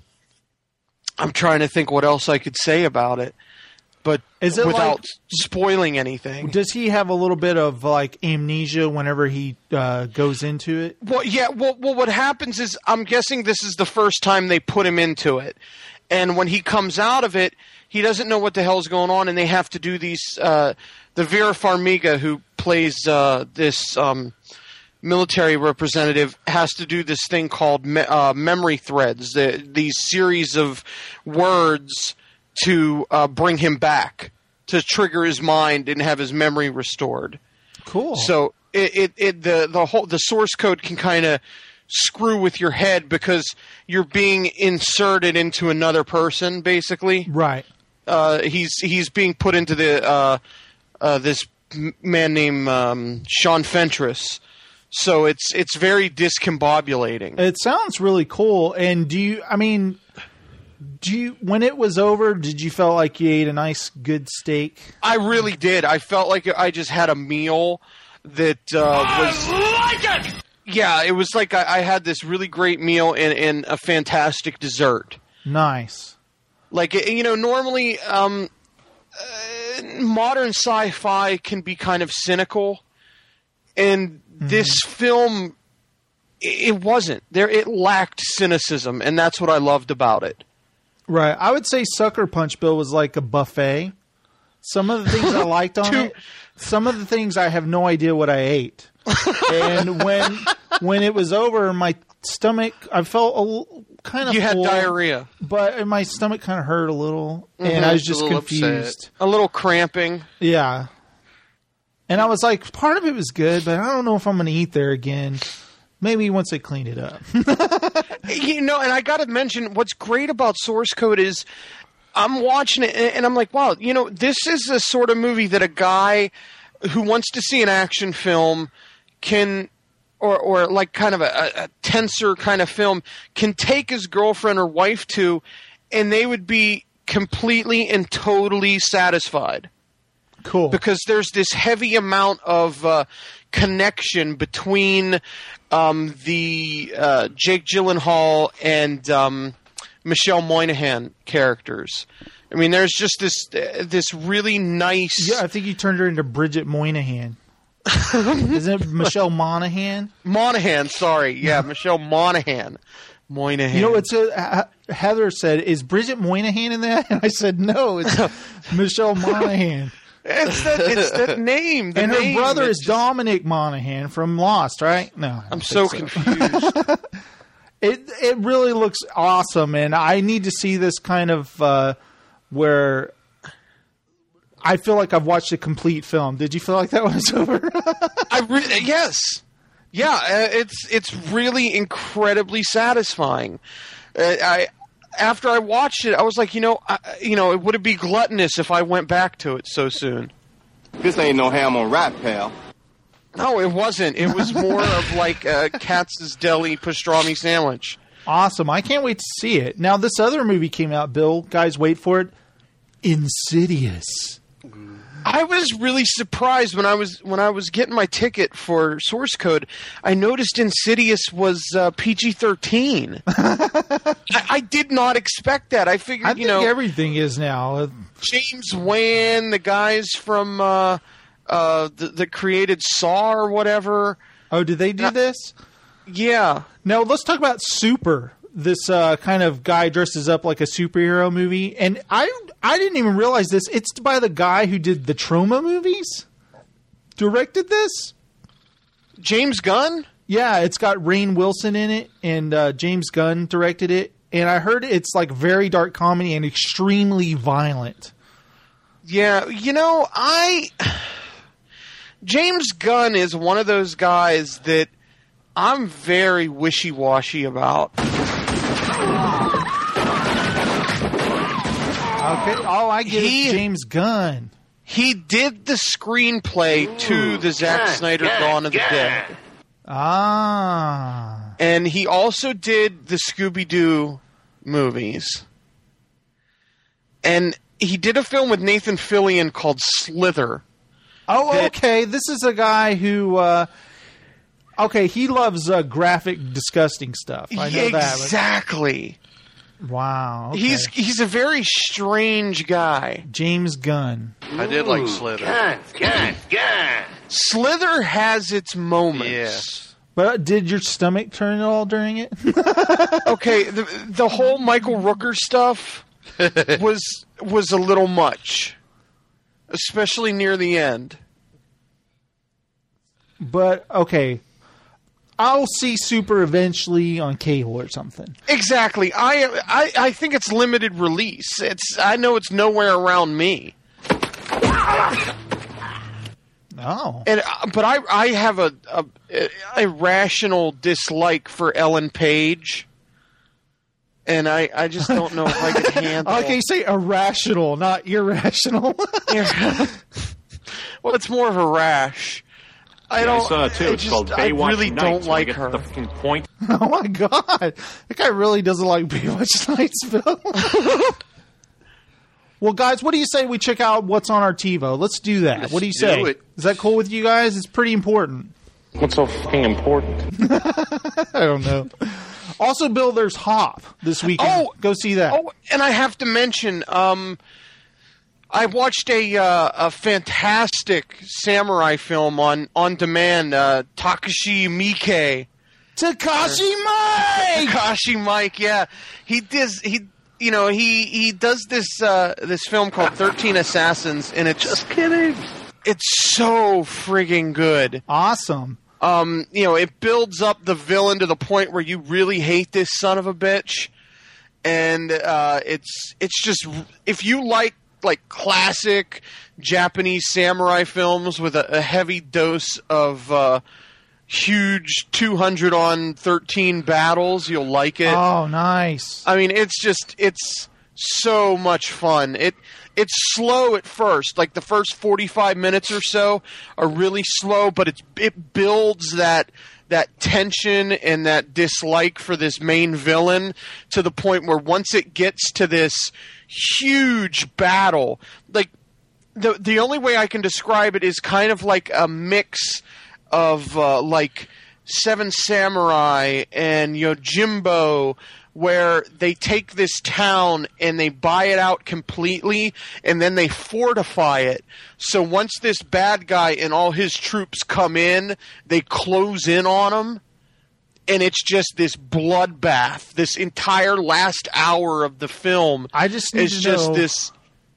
I'm trying to think what else I could say about it, but Is it without like- spoiling anything. Does he have a little bit of like amnesia whenever he uh, goes into it? Well, yeah. Well, well, what happens is, I'm guessing this is the first time they put him into it, and when he comes out of it, he doesn't know what the hell's going on, and they have to do these. Uh, the Vera Farmiga, who plays uh, this um, military representative, has to do this thing called me- uh, memory threads. The, these series of words to uh, bring him back, to trigger his mind and have his memory restored. Cool. So it, it, it the the whole the source code can kind of screw with your head because you're being inserted into another person, basically. Right. Uh, he's he's being put into the uh, uh, this m- man named um, Sean Fentress. So it's it's very discombobulating. It sounds really cool. And do you? I mean, do you? When it was over, did you feel like you ate a nice, good steak? I really did. I felt like I just had a meal that uh, was. I like it! Yeah, it was like I, I had this really great meal and, and a fantastic dessert. Nice. Like, you know, normally um, uh, modern sci-fi can be kind of cynical, and mm-hmm. this film, it wasn't. There, it lacked cynicism, and that's what I loved about it. Right. I would say Sucker Punch, Bill, was like a buffet. Some of the things I liked on it, some of the things I have no idea what I ate. And when when it was over, my stomach, I felt a little, kind of You had full, diarrhea. But my stomach kind of hurt a little, Mhm. and I was just A little confused. upset. A little cramping. Yeah. And I was like, part of it was good, but I don't know if I'm going to eat there again. Maybe once they clean it up. You know, and I got to mention, what's great about Source Code is I'm watching it, and I'm like, wow, you know, this is a sort of movie that a guy who wants to see an action film can, or or like kind of a, a tenser kind of film, can take his girlfriend or wife to, and they would be completely and totally satisfied. Cool. Because there's this heavy amount of uh, connection between um, the uh, Jake Gyllenhaal and um, Michelle Moynihan characters. I mean, there's just this uh, this really nice. Yeah, I think you turned her into Bridget Moynihan. Isn't it Michelle Monaghan? Monahan, sorry. Yeah, Michelle Monaghan. Moynihan. You know, it's a, Heather said, is Bridget Moynihan in that? And I said, no, it's Michelle Monaghan. It's that, it's that name. The and her name, brother is just, Dominic Monaghan from Lost, right? No. I'm so, so confused. it it really looks awesome, and I need to see this kind of uh, where I feel like I've watched a complete film. Did you feel like that was over? I re- yes. Yeah, uh, it's it's really incredibly satisfying. Uh, I after I watched it, I was like, you know, I, you know, would it be gluttonous if I went back to it so soon? This ain't no ham on rap, pal. No, it wasn't. It was more of like a Katz's Deli pastrami sandwich. Awesome. I can't wait to see it. Now, this other movie came out, Bill. Guys, wait for it. Insidious. I was really surprised when I was when I was getting my ticket for Source Code. I noticed Insidious was uh, P G thirteen. I, I did not expect that. I figured, I you think know, everything is now. James Wan, the guys from uh, uh, the, the created Saw or whatever. Oh, did they do uh, this? Yeah. Now let's talk about Super. This uh, kind of guy dresses up like a superhero movie, and I I didn't even realize this. It's by the guy who did the Troma movies. Directed this? James Gunn? Yeah, it's got Rainn Wilson in it, and uh, James Gunn directed it. And I heard it's like very dark comedy and extremely violent. Yeah, you know, I James Gunn is one of those guys that I'm very wishy-washy about. Okay. Oh, I get he, it. James Gunn. He did the screenplay to the Zack Gunn, Snyder Gunn, Dawn of the Gunn. Dead. Ah. And he also did the Scooby-Doo movies. And he did a film with Nathan Fillion called Slither. Oh, that, okay. This is a guy who... Uh, okay, he loves uh, graphic, disgusting stuff. I know exactly. that. Exactly. Wow. Okay. He's he's a very strange guy. James Gunn. I did like Slither. Gun, gun, gun. Slither has its moments. Yes. But did your stomach turn at all during it? Okay, the the whole Michael Rooker stuff was was a little much, especially near the end. But okay, I'll see Super eventually on cable or something. Exactly. I, I I think it's limited release. It's I know it's nowhere around me. Oh. And uh, but I I have a, a a rational dislike for Ellen Page. And I, I just don't know if I can handle. Okay, you say irrational, not irrational. Well, it's more of a rash. I don't. I saw it too. It's just, called Baywatch I really Nights. don't like get her. The fucking point. Oh my god, that guy really doesn't like Baywatch Nights, Bill. Well, guys, what do you say we check out what's on our TiVo? Let's do that. Let's what do you say? do it. Is that cool with you guys? It's pretty important. What's so fucking important? I don't know. Also, Bill, there's Hop this weekend. Oh, go see that. Oh, and I have to mention, um, I watched a uh, a fantastic samurai film on on demand. Uh, Takashi Miike. Takashi Mike. Takashi Mike. Yeah, he does. He you know, he he does this uh, this film called thirteen Assassins, and it's Just kidding. it's so friggin' good. Awesome. Um, you know, it builds up the villain to the point where you really hate this son of a bitch, and uh, it's it's just if you like like classic Japanese samurai films with a, a heavy dose of uh, huge two hundred on thirteen battles, you'll like it. Oh, nice. I mean, it's just it's so much fun. It it's slow at first, like the first forty-five minutes or so are really slow, but it's it builds that that tension and that dislike for this main villain to the point where once it gets to this huge battle, like the the only way I can describe it is kind of like a mix of uh, like Seven Samurai and Yojimbo, where they take this town and they buy it out completely and then they fortify it. So once this bad guy and all his troops come in, they close in on him. And it's just this bloodbath. This entire last hour of the film I just need is to just know, this.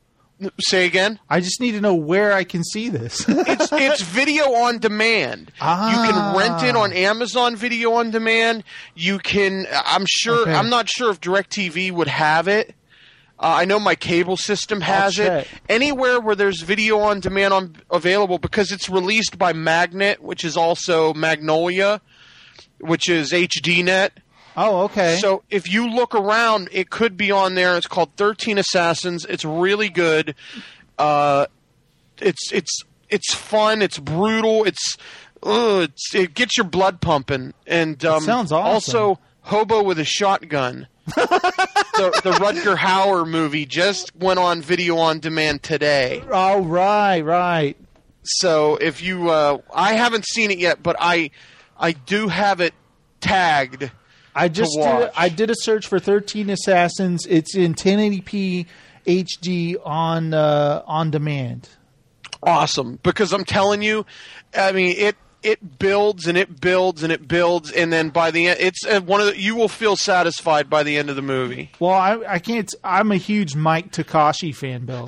Say again? I just need to know where I can see this. it's it's video on demand. Ah. You can rent it on Amazon Video on Demand. You can. I'm sure. Okay. I'm not sure if DirecTV would have it. Uh, I know my cable system has I'll it. check. Anywhere where there's video on demand on available, because it's released by Magnet, which is also Magnolia, which is H D Net. Oh, okay. So if you look around, it could be on there. It's called thirteen Assassins. It's really good. Uh, it's it's it's fun. It's brutal. It's, uh, it's it gets your blood pumping. And um, sounds awesome. Also, Hobo with a Shotgun. the, the Rutger Hauer movie just went on video on demand today. Oh, right, right. So if you, uh, I haven't seen it yet, but I I do have it tagged. I just did a, I did a search for thirteen Assassins. It's in ten eighty p H D on uh, on demand. Awesome, because I'm telling you, I mean it it builds and it builds and it builds, and then by the end, it's uh, one of the, you will feel satisfied by the end of the movie. Well, I, I can't. I'm a huge Mike Takashi fan, Bill.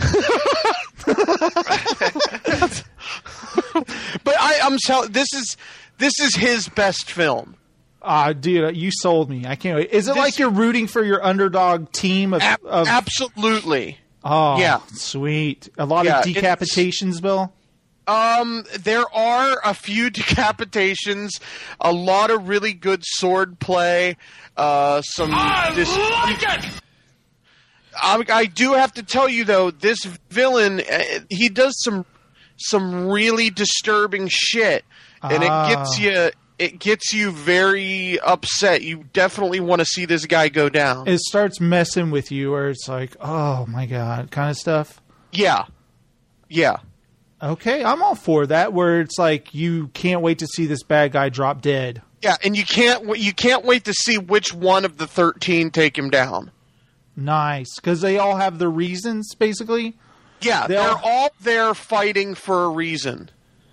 But I, I'm telling this is this is his best film. Ah, uh, dude, you sold me. I can't wait. Is it This- like you're rooting for your underdog team of, Ab- of absolutely. Oh, Yeah. sweet. A lot Yeah, of it's- decapitations, Bill. Um, there are a few decapitations, a lot of really good sword play, uh, some. I dis- like it! I, I do have to tell you though, this villain, uh, he does some some really disturbing shit, and Ah. it gets you. It gets you very upset. You definitely want to see this guy go down. It starts messing with you, where it's like, oh my god, kind of stuff. Yeah, yeah. Okay, I'm all for that. Where it's like you can't wait to see this bad guy drop dead. Yeah, and you can't you can't wait to see which one of the thirteen take him down. Nice, because they all have their reasons, basically. Yeah, They they're all- all there fighting for a reason.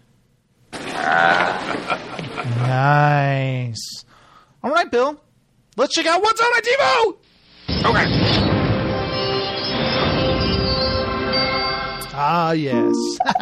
Nice. All right, Bill. Let's check out what's on at TiVo. Okay. Ah, yes.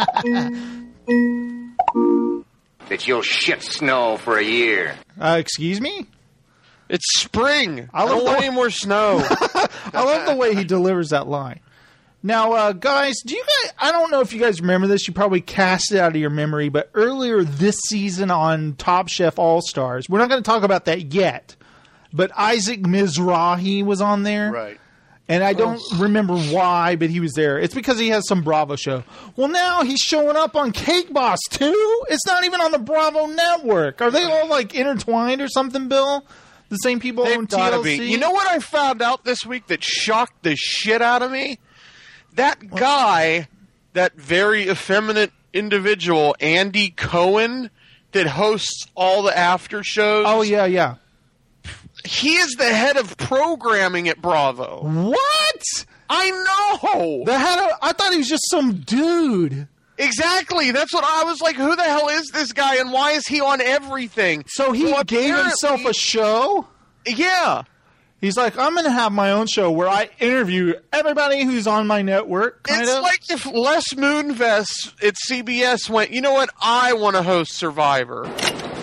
That you'll shit snow for a year. uh, excuse me? It's spring. I I, love don't the- want any more snow. I love the way he delivers that line. Now, uh, guys, do you guys, I don't know if you guys remember this. You probably cast it out of your memory, but earlier this season on Top Chef All-Stars, we're not going to talk about that yet, but Isaac Mizrahi was on there. Right. And I don't remember why, but he was there. It's because he has some Bravo show. Well, now he's showing up on Cake Boss, too? It's not even on the Bravo network. Are they all, like, intertwined or something, Bill? The same people They've own T gotta L C? be. You know what I found out this week that shocked the shit out of me? That guy, that very effeminate individual, Andy Cohen, that hosts all the after shows. Oh, yeah, yeah. He is the head of programming at Bravo. What? I know. The head of, I thought he was just some dude. Exactly. That's what I was like. Who the hell is this guy, and why is he on everything? So he Well, gave himself a show? Yeah. He's like, I'm going to have my own show where I interview everybody who's on my network. Kind it's of. like if Les Moonves at C B S went, you know what, I want to host Survivor.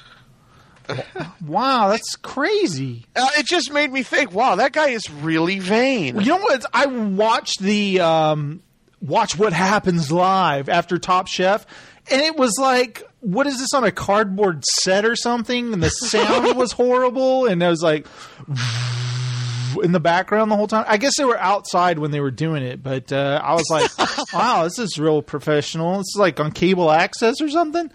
Wow, that's crazy. Uh, it just made me think, wow, that guy is really vain. You know what? I watched the um, Watch What Happens Live after Top Chef, and it was like, what is this, on a cardboard set or something? And the sound was horrible, and it was like in the background the whole time. I guess they were outside when they were doing it, but uh, I was like, wow, this is real professional. This is like on cable access or something.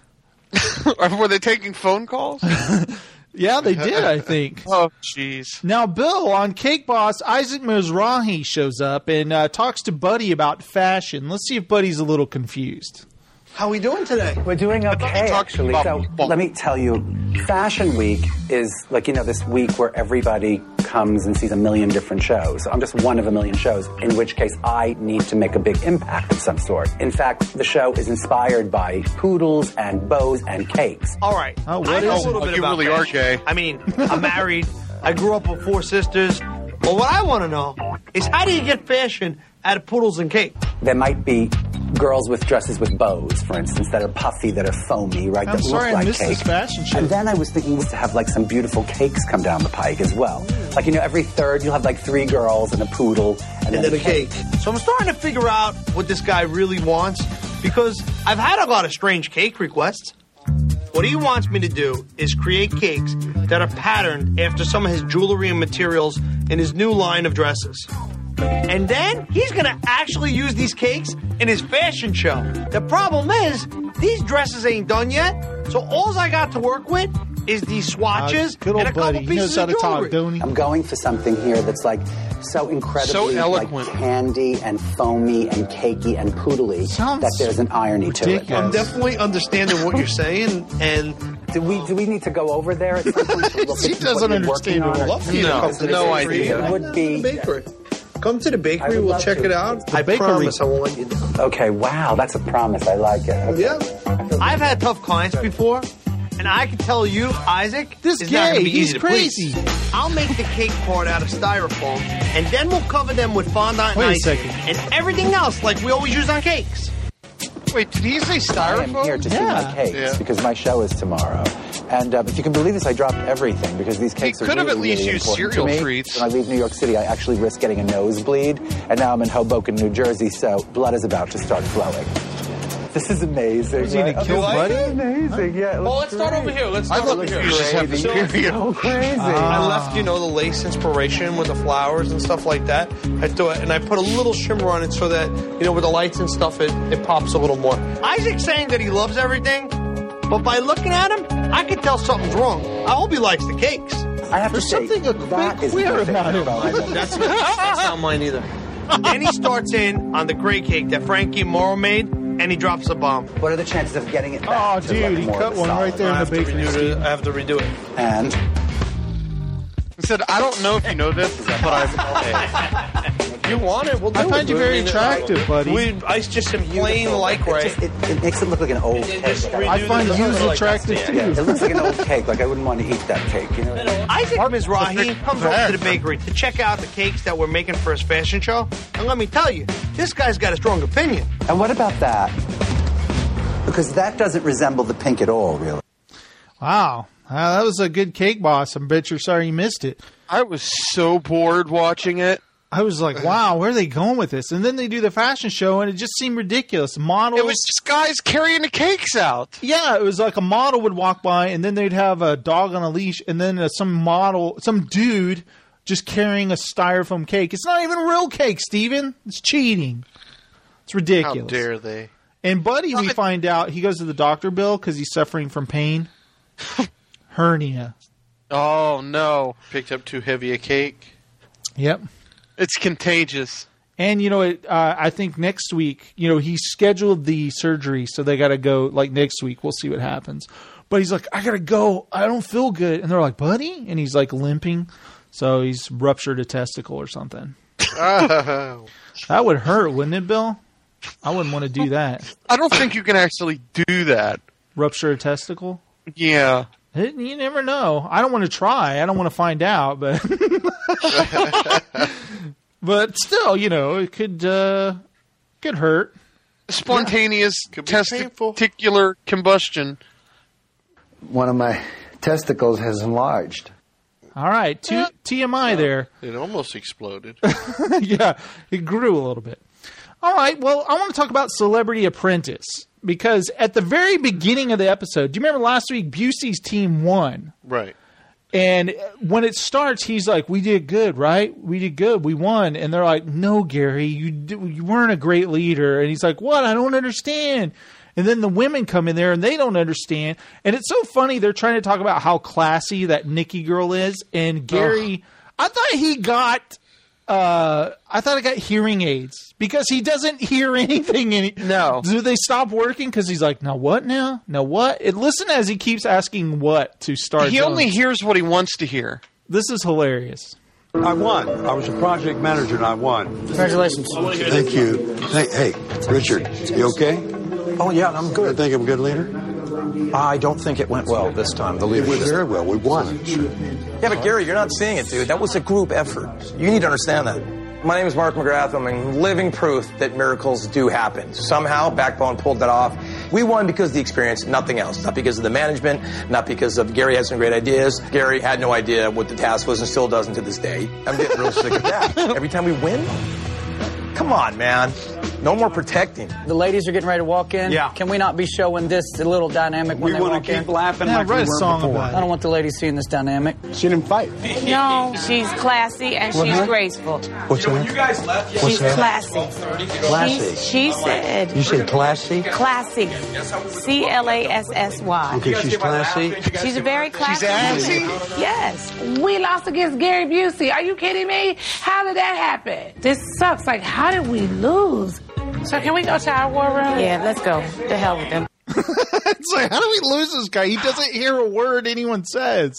Were they taking phone calls? Yeah, they did, I think. Oh, jeez. Now, Bill, on Cake Boss, Isaac Mizrahi shows up and uh, talks to Buddy about fashion. Let's see if Buddy's a little confused. How are we doing today? We're doing okay, actually. So let me tell you, Fashion Week is like, you know, this week where everybody comes and sees a million different shows. I'm just one of a million shows, in which case I need to make a big impact of some sort. In fact, the show is inspired by poodles and bows and cakes. All right. Oh, what I know is a little it? bit You about really are fashion. gay. I mean, I'm married. I grew up with four sisters. But what I want to know is, how do you get fashion out of poodles and cake? There might be girls with dresses with bows, for instance, that are puffy, that are foamy, right? I'm that sorry, look I like missed cake. this fashion show. And then I was thinking to have like some beautiful cakes come down the pike as well. Like, you know, every third you'll have like three girls and a poodle and, And then a cake. So I'm starting to figure out what this guy really wants, because I've had a lot of strange cake requests. What he wants me to do is create cakes that are patterned after some of his jewelry and materials in his new line of dresses. And then he's going to actually use these cakes in his fashion show. The problem is, these dresses ain't done yet, so all I got to work with is these swatches Uh, good old and a couple Buddy. He pieces knows how of to talk, jewelry. don't he? I'm going for something here that's like so incredibly So eloquent. like candy and foamy and cakey and poodly Sounds that there's an irony to it. ridiculous. I'm definitely understanding what you're saying, and Do we do we need to go over there at some point to look She at doesn't what you're understand working it. on? Love for you to No, come to the no bakery. idea. It would be bakery. Come to the I bakery. would We'll love check to. it out. The I bakery. promise I won't let you down. okay. Wow, that's a promise. I like it. Okay. Yeah. I've had tough clients before, and I can tell you, Isaac, This is not gay, gonna be he's easy to crazy. please. I'll make the cake part out of styrofoam, and then we'll cover them with fondant Wait a and icing second. and everything else like we always use on cakes. Wait, did he say I am here styrofoam? to see Yeah. my cakes Yeah. because my show is tomorrow. And uh, if you can believe this, I dropped everything because these cakes are could have really, at least really used important cereal to me. treats. When I leave New York City, I actually risk getting a nosebleed, and now I'm in Hoboken, New Jersey, so blood is about to start flowing. This is amazing. Was he gonna right? kill Oh, Buddy? this is amazing. Yeah. Well, let's start over here. Let's I start thought over the here. fuses have the period. So crazy. I left, you know, the lace inspiration with the flowers and stuff like that. I do it, and I put a little shimmer on it so that, you know, with the lights and stuff, it, it pops a little more. Isaac's saying that he loves everything, but by looking at him, I can tell something's wrong. I hope he likes the cakes. I have There's to say, something a that bit is queer perfect. about him. That's, that's not mine either. And then he starts in on the gray cake that Frankie Morrow made, and he drops a bomb. What are the chances of getting it back? Oh, to, dude, like, he more cut of a one solid? right there in I the have, to bakery. redo it. I have to redo it. And He said, I don't know if you know this, but I'm If you want it, we'll do I it. find you very attractive, buddy. We, I just in plain like it, right. just, it, it makes it look like an old It cake. just Like, I find redo the you color like attractive that. too. yeah, it looks like an old cake. Like I wouldn't want to eat that cake. You know. Isaac Mizrahi comes over to the bakery to check out the cakes that we're making for his fashion show. And let me tell you, this guy's got a strong opinion. And what about that? Because that doesn't resemble the pink at all, really. Wow. Uh, that was a good Cake Boss. I bet you're sorry you missed it. I was so bored watching it. I was like, wow, where are they going with this? And then they do the fashion show, and it just seemed ridiculous. Models. It was just guys carrying the cakes out. Yeah, it was like a model would walk by, and then they'd have a dog on a leash, and then uh, some model, some dude just carrying a styrofoam cake. It's not even real cake, Steven. It's cheating. It's ridiculous. How dare they? And Buddy, we find out, he goes to the doctor, Bill, because he's suffering from pain. Hernia. Oh, no. Picked up too heavy a cake. Yep. It's contagious. And, you know, it, uh, I think next week, you know, he scheduled the surgery, so they got to go, like, next week. We'll see what happens. But he's like, I got to go. I don't feel good. And they're like, Buddy? And he's, like, limping. So he's ruptured a testicle or something. Oh. That would hurt, wouldn't it, Bill? I wouldn't want to do that. I don't think you can actually do that. Rupture a testicle? Yeah. It, you never know. I don't want to try. I don't want to find out, but but still, you know, it could uh, could hurt. Spontaneous testicular combustion. One of my testicles has enlarged. All right, T- TMI there. It almost exploded. Yeah, it grew a little bit. All right, well, I want to talk about Celebrity Apprentice because at the very beginning of the episode, do you remember last week Busey's team won? Right. And when it starts, he's like, we did good, right? We did good. We won. And they're like, no, Gary, you you weren't a great leader. And he's like, what? I don't understand. And then the women come in there and they don't understand. And it's so funny. They're trying to talk about how classy that Nikki girl is. And Gary, Ugh. I thought he got... Uh, I thought I got hearing aids because he doesn't hear anything. Any- no. Do they stop working? Because he's like, now what now? Now what? And listen as he keeps asking what to start. He doing. only hears what he wants to hear. This is hilarious. I won. I was a project manager and I won. Congratulations. Thank you. Hey, hey, Richard, you okay? Oh, yeah, I'm good. You think I'm a good leader? I don't think it went well this time, the leadership. It went very well. We won. Yeah, but Gary, you're not seeing it, dude. That was a group effort. You need to understand that. My name is Mark McGrath. I'm in living proof that miracles do happen. Somehow, Backbone pulled that off. We won because of the experience, nothing else. Not because of the management, not because of Gary had some great ideas. Gary had no idea what the task was and still doesn't to this day. I'm getting real sick of that. Every time we win? Come on, man. No more protecting. The ladies are getting ready to walk in. Yeah. Can we not be showing this little dynamic when we they walk in? We want to keep laughing yeah, like write we a were song before. about it. I don't want the ladies seeing this dynamic. She didn't fight. No, she's classy and she's Uh-huh. graceful. What's that? You guys left. What's She's that? classy. Classy. She's, she said. You said classy? Classy. C L A S S Y. Okay, she's classy. She's a very classy. She's woman. Yes. We lost against Gary Busey. Are you kidding me? How did that happen? This sucks. Like, how did we lose? So can we go to our war room? Yeah, let's go. The hell with them. It's like, how do we lose this guy? He doesn't hear a word anyone says.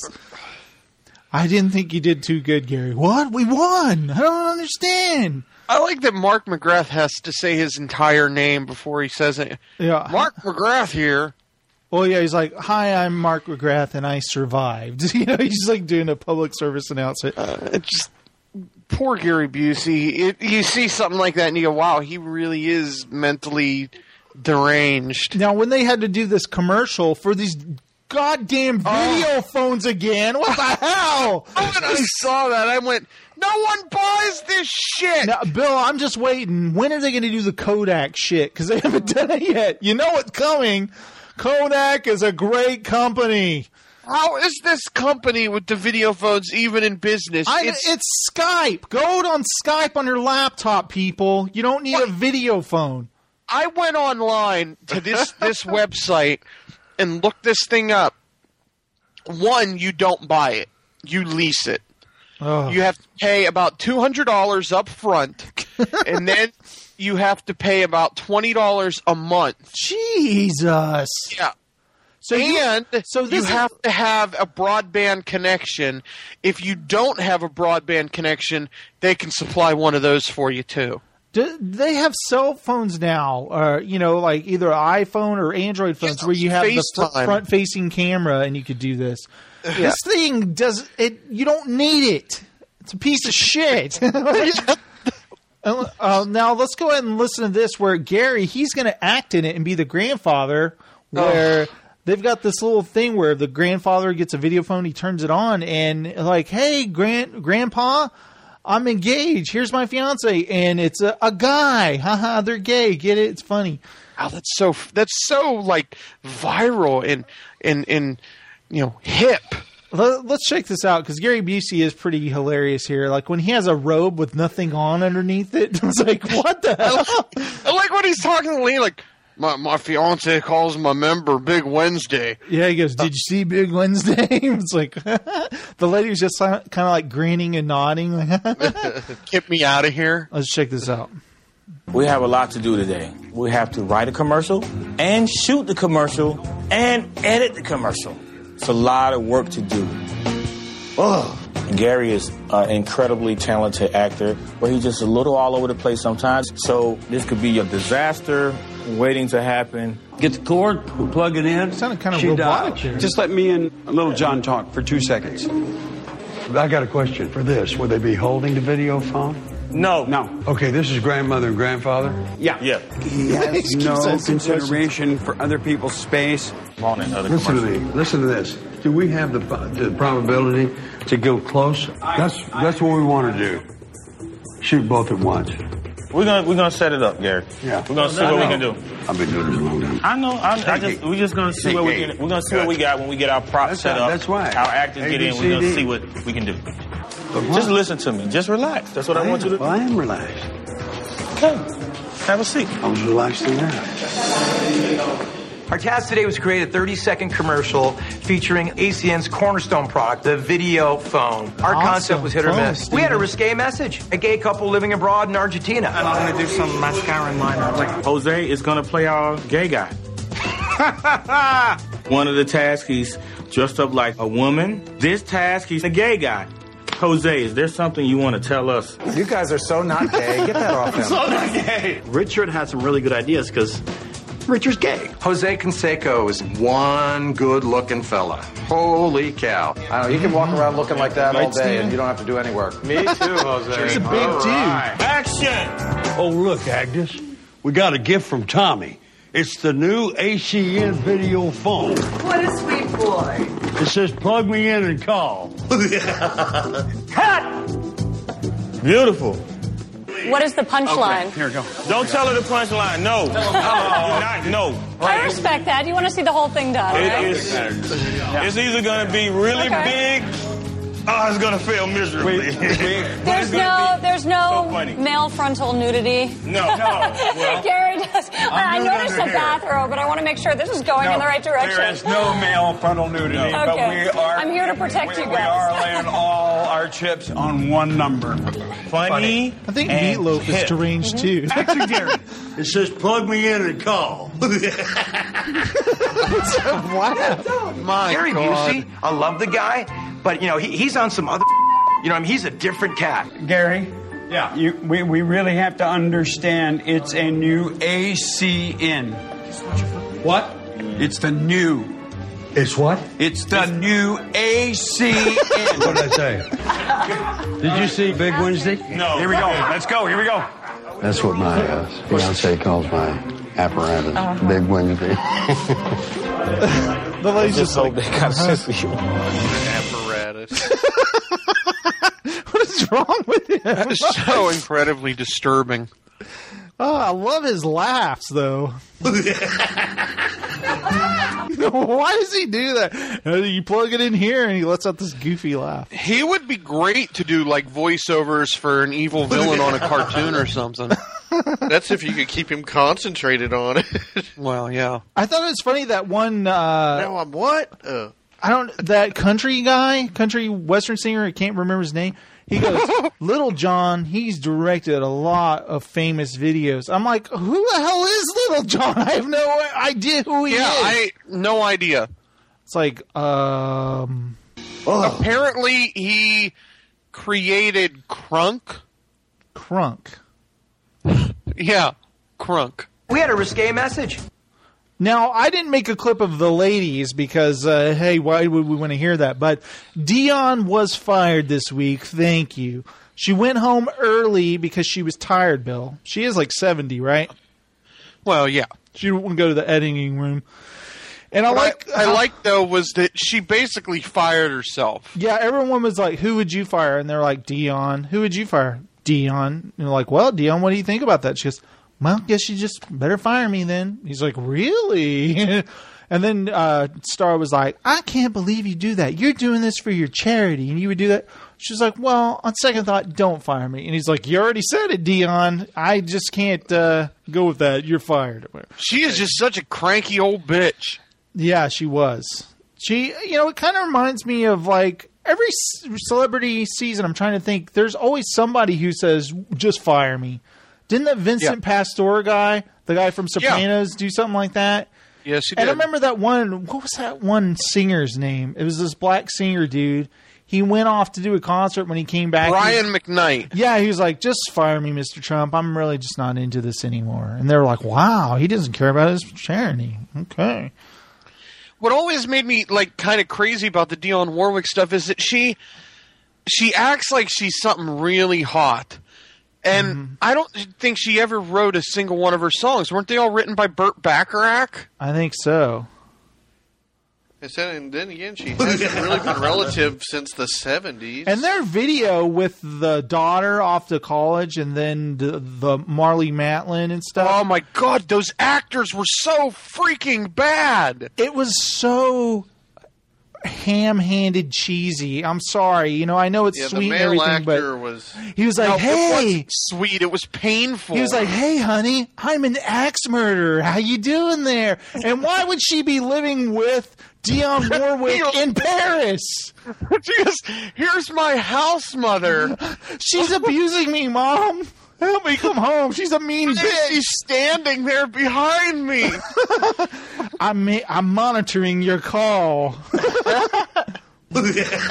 I didn't think you did too good, Gary. What? We won. I don't understand. I like that Mark McGrath has to say his entire name before he says it. Yeah. Mark McGrath here. Well, yeah, he's like, hi, I'm Mark McGrath, and I survived. You know, he's like doing a public service announcement. Uh, it's just... Poor Gary Busey. It, you see something like that and you go, wow, he really is mentally deranged. Now, when they had to do this commercial for these goddamn video oh. phones again, what the hell? When I saw that, I went, no one buys this shit. Now, Bill, I'm just waiting. When are they going to do the Kodak shit? Because they haven't done it yet. You know what's coming. Kodak is a great company. How is this company with the video phones even in business? I, it's, it's Skype. Go on Skype on your laptop, people. You don't need what? a video phone. I went online to this, this website and looked this thing up. One, you don't buy it. You lease it. Oh. You have to pay about two hundred dollars up front, and then you have to pay about twenty dollars a month. Jesus. Yeah. So and you, so you this have is, to have a broadband connection. If you don't have a broadband connection, they can supply one of those for you too. Do they have cell phones now, or you know, like either iPhone or Android phones, yeah, where you have FaceTime. the fr- front-facing camera and you could do this? Yeah. This thing does it. You don't need it. It's a piece of shit. uh, now let's go ahead and listen to this, where Gary he's going to act in it and be the grandfather, where. Oh. They've got this little thing where the grandfather gets a video phone, he turns it on, and like, hey, grand grandpa, I'm engaged. Here's my fiance, and it's a, a guy. Haha, they're gay. Get it? It's funny. Oh, that's so that's so like viral and and and you know hip. Let's check this out because Gary Busey is pretty hilarious here. Like when he has a robe with nothing on underneath it, it's like, what the hell? I like, I like when he's talking to Lee, like. My my fiance calls my member Big Wednesday. Yeah, he goes, did you see Big Wednesday? It's like, the lady was just kind of like grinning and nodding. Get me out of here. Let's check this out. We have a lot to do today. We have to write a commercial and shoot the commercial and edit the commercial. It's a lot of work to do. Oh, Gary is an incredibly talented actor, but he's just a little all over the place sometimes. So this could be a disaster waiting to happen. Get the cord, plug it in. Sounded kind of she robotic died. here. Just let me and Little John talk for two seconds. I got a question for this. Will they be holding the video phone? No. No. Okay, this is grandmother and grandfather? Yeah. Yeah. He has no consideration for other people's space. On in other Listen to me. Listen to this. Do we have the, the probability to go close? That's that's what we want to do. Shoot both at once. We're gonna we're gonna set it up, Gary. Yeah. We're gonna see what we can do. I've been doing this a long time. I know. I, I just we're just gonna see Hey, what we hey. can. We're gonna see what we got when we get our props That's set right, up. that's right. Our actors A, get B, in. C, We're gonna D. see what we can do. Just listen to me. Just relax. That's what I, I want you to do. Well, I am relaxed. Okay. Have a seat. I was relaxed in that. Our task today was to create a thirty-second commercial featuring A C N's cornerstone product, the video phone. Our Awesome concept was hit or phone, miss. We had a Steven. risque message. A gay couple living abroad in Argentina. And I'm going to do some mascara in mine. Like, Jose is gonna play our gay guy. One of the tasks, he's dressed up like a woman. This task, he's a gay guy. Jose, is there something you want to tell us? You guys are so not gay. Get that off him. So not gay. Richard had some really good ideas because Richard's gay. Jose Canseco is one good-looking fella. Holy cow. I know, you can walk around looking like that all Right, day Steven? and you don't have to do any work. Me too, Jose. He's a big All dude. right. Action! Oh, look, Agnes. We got a gift from Tommy. It's the new A C N video phone. What a sweet boy. It says plug me in and call. Cut! Beautiful. What is the punchline? Here we go. Don't tell her the punchline. No. Not, no. I respect that. You want to see the whole thing done, It right? is, it's either going to be really Okay. big or it's going to fail miserably. There's no, there's no male frontal nudity. No, no. Well, Gary does. I nude noticed a under here. bathrobe, but I want to make sure this is going in the right direction. There is no male frontal nudity, but Okay. we are. I'm here to protect we, you We guys. are laying all our chips on one number. Funny. I think and Meatloaf is hip. deranged too. Action, Gary. It says plug me in and call. Wow. My Gary God. Busey, I love the guy, but, you know, he, he's on some other... You know, I mean, he's a different cat. Gary. Yeah. You, we, we really have to understand it's a new A C N. What? It's the new. It's what? It's the new A C N. What did I say? Did you see Big Wednesday? No. Here we go. Let's go. Here we go. That's what my uh, fiance calls my apparatus, Uh-huh. Big Wednesday. The lady's just like, they got a sense of humor. Apparatus. what is wrong with him? That is so incredibly disturbing. Oh, I love his laughs, though. Why does he do that? Uh, You plug it in here, and he lets out this goofy laugh. He would be great to do like voiceovers for an evil villain on a cartoon or something. That's if you could keep him concentrated on it. Well, yeah. I thought it was funny that one. Uh, No, I'm what? Uh, I don't. That country guy, country western singer. I can't remember his name. He goes, Little John. He's directed a lot of famous videos. I'm like, who the hell is Little John? I have no idea who he yeah, is. I no idea. It's like, um, apparently he created Crunk. Crunk. Yeah, Crunk. We had a risque message. Now, I didn't make a clip of the ladies because, uh, hey, why would we want to hear that? But Dion was fired this week. Thank you. She went home early because she was tired, Bill. She is like seventy, right? Well, yeah. She wouldn't go to the editing room. And I What like, I, I like though was that she basically fired herself. yeah, everyone was like, who would you fire? And they're like, Dion. Who would you fire? Dion. And they're like, well, Dion, what do you think about that? She goes, well, guess you just better fire me then. He's like, really? And then uh, Star was like, I can't believe you do that. You're doing this for your charity, and you would do that. She's like, well, on second thought, don't fire me. And he's like, you already said it, Dion. I just can't uh, go with that. You're fired. She is just such a cranky old bitch. Yeah, she was. She, you know, it kind of reminds me of like every c- celebrity season. I'm trying to think. There's always somebody who says, just fire me. Didn't that Vincent Yeah. Pastore guy, the guy from Sopranos, do something like that? Yes, he And did. I remember that one, what was that one singer's name? It was this black singer dude. he went off to do a concert. When he came back, Brian he, McKnight. Yeah, he was like, just fire me, Mister Trump. I'm really just not into this anymore. And they were like, wow, he doesn't care about his charity. Okay. What always made me like kind of crazy about the Dionne Warwick stuff is that she she acts like she's something really hot. And mm-hmm. I don't think she ever wrote a single one of her songs. Weren't they all written by Burt Bacharach? I think so. And then again, she hasn't really been relative since the seventies. And their video with the daughter off to college and then the, the Marlee Matlin and stuff. Oh, my God. Those actors were so freaking bad. It was so ham-handed cheesy. I'm sorry. You know, I know it's yeah, sweet the and male everything, actor but was... he was like, no, hey. It wasn't sweet. It was painful. He was like, hey, honey, I'm an axe murderer. How you doing there? And why would she be living with Dionne Warwick in Paris? She goes, here's my house mother. She's abusing me, Mom. Help me come home. She's a mean bitch. She's standing there behind me. I'm, I'm monitoring your call. And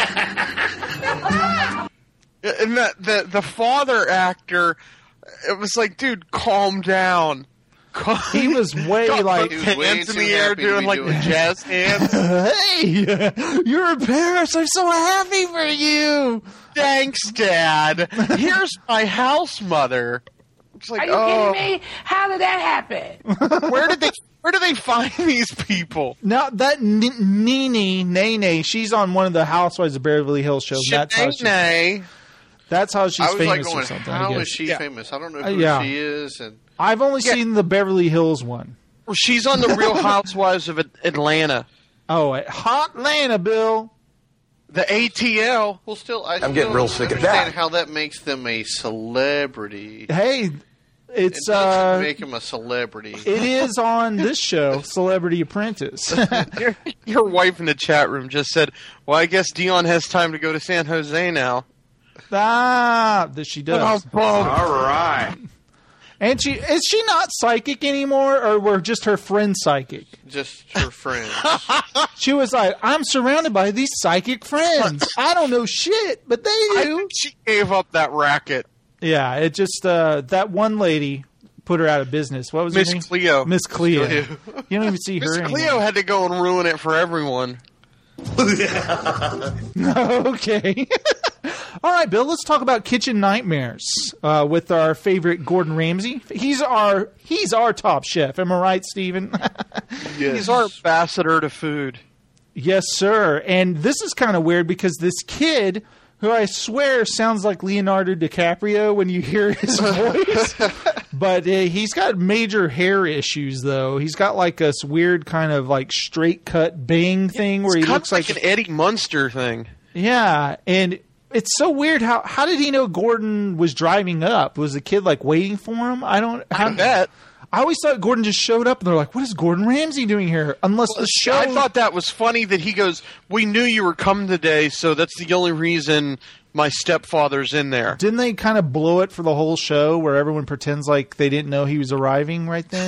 the, the the father actor, it was like, dude, calm down. Calm, he was way like he was hands in the air doing like doing jazz hands. Hey, you're in Paris. I'm so happy for you. Thanks, Dad. Here's my house mother. It's like, Are you oh. kidding me? How did that happen? Where did they Where do they find these people? Now that N- Nene Nene, she's on one of the Housewives of Beverly Hills shows. That's how, she, that's how she's I was famous like going, or something. How I is she yeah. famous? I don't know Uh, who yeah. she is. And I've only Yeah. seen the Beverly Hills one. Well, she's on the Real Housewives of Atlanta. Oh, Hot Atlanta, Bill. The A T L. Well, still, I I'm still getting real don't sick of understand that. how that makes them a celebrity. Hey, it's it doesn't uh, make them a celebrity. it is on this show, Celebrity Apprentice. your, your wife in the chat room just said, well, I guess Dionne has time to go to San Jose now. ah, that she does. Oh, All right. And she is she not psychic anymore, or were just her friends psychic? Just her friends. She was like, I'm surrounded by these psychic friends. I don't know shit, but they I do. think she gave up that racket. Yeah, it just uh, that one lady put her out of business. What was Miss her name? Cleo. Miss Cleo. Cleo. You don't even see her Miss anymore. Cleo had to go and ruin it for everyone. Okay. All right, Bill, let's talk about Kitchen Nightmares uh, with our favorite Gordon Ramsay. He's our he's our top chef. Am I right, Steven? Yes. He's our ambassador to food. Yes, sir. And this is kind of weird because this kid, who I swear sounds like Leonardo DiCaprio when you hear his voice, but uh, he's got major hair issues, though. He's got like this weird kind of like straight cut bang thing where It's he kind looks of like, like an Eddie Munster thing. Yeah, and it's so weird. How how did he know Gordon was driving up? Was the kid like waiting for him? I don't. How, I bet. I always thought Gordon just showed up, and they're like, "What is Gordon Ramsay doing here?" Unless Well, the show. I thought that was funny that he goes, "We knew you were coming today, so that's the only reason my stepfather's in there." Didn't they kind of blow it for the whole show, where everyone pretends like they didn't know he was arriving right then?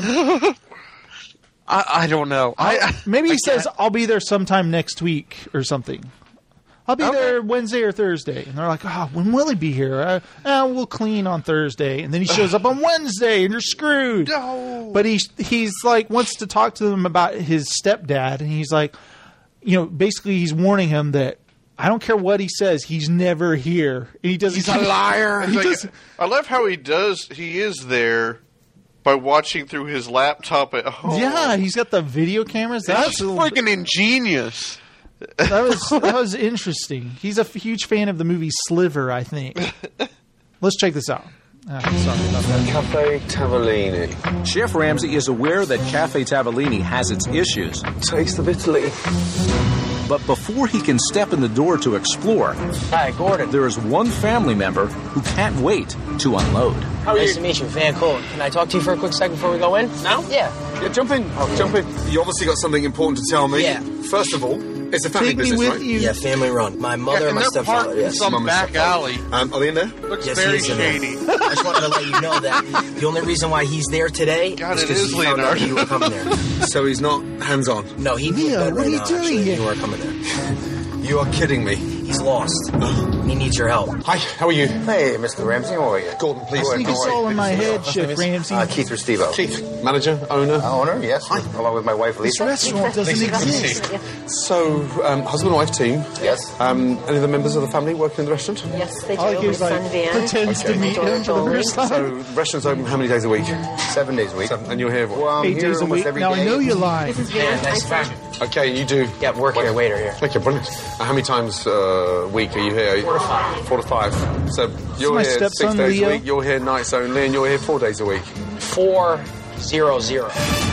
I, I don't know. I, Maybe he I says, "I'll be there sometime next week" or something. I'll be Okay. there Wednesday or Thursday. And they're like, oh, when will he be here? Uh, uh, we'll clean on Thursday. And then he shows up on Wednesday and you're screwed. No. But he's, he's like, wants to talk to them about his stepdad. And he's like, you know, basically he's warning him that I don't care what he says, he's never here. And he doesn't. He's a liar. He Like, does, I love how he does. He is there by watching through his laptop at home. yeah, he's got the video cameras. That's That's a little- freaking ingenious. That was that was interesting. He's a f- huge fan of the movie Sliver, I think. Let's check this out. Ah, sorry about that. Cafe Tavellini. Chef Ramsay is aware that Cafe Tavellini has its issues. Taste of Italy. But before he can step in the door to explore, Hi, Gordon. there is one family member who can't wait to unload. How are nice you? to meet you, Van Cole. Can I talk to you for a quick second before we go in? Now? Yeah. Yeah, jump in. Oh, jump in. You obviously got something important to tell me. Yeah. First of all, it's a family Take me business, with right? you. Yeah, family run. My mother Yeah, and my they're stepfather. parked in Yes. some Mum and back stepfather. alley. Um, are they in there? Looks Yes, very he's in there. shady. I just wanted to let you know that the only reason why he's there today God, is it because is he found out Leonardo. you were coming there. So he's not hands-on. No, he'd be Leo, in bed what right are you now, doing actually, if here? you were coming there. You are kidding me. He's lost. He needs your help. Hi, how are you? Hey, Mister Ramsey, how are you? Gordon, please. I think it's all in my head, Chef Ramsey. Uh, Keith Restivo. Keith, manager, owner? Uh, owner, yes. Hi. Along with my wife, Lisa. This restaurant doesn't exist. So, um, husband and wife team. Yes. Um, any of the members of the family working in the restaurant? Yes, they do. All he My gives, son like, Van. pretends to meet him for the first time. So, the restaurant's open how many days a week? Seven days a week. Seven, and you're here what? Well, I'm Eight here days a almost week. every Now day. I know you're lying. This is Van. Yeah, nice My to son. Okay, you do. Yeah, work here, waiter here. Okay, brilliant. Uh, how many times uh, a week are you here? Four to five. Four to five. So you're my here six stepson, days Leo. a week. You're here nights only, and you're here four days a week. Four, zero, zero.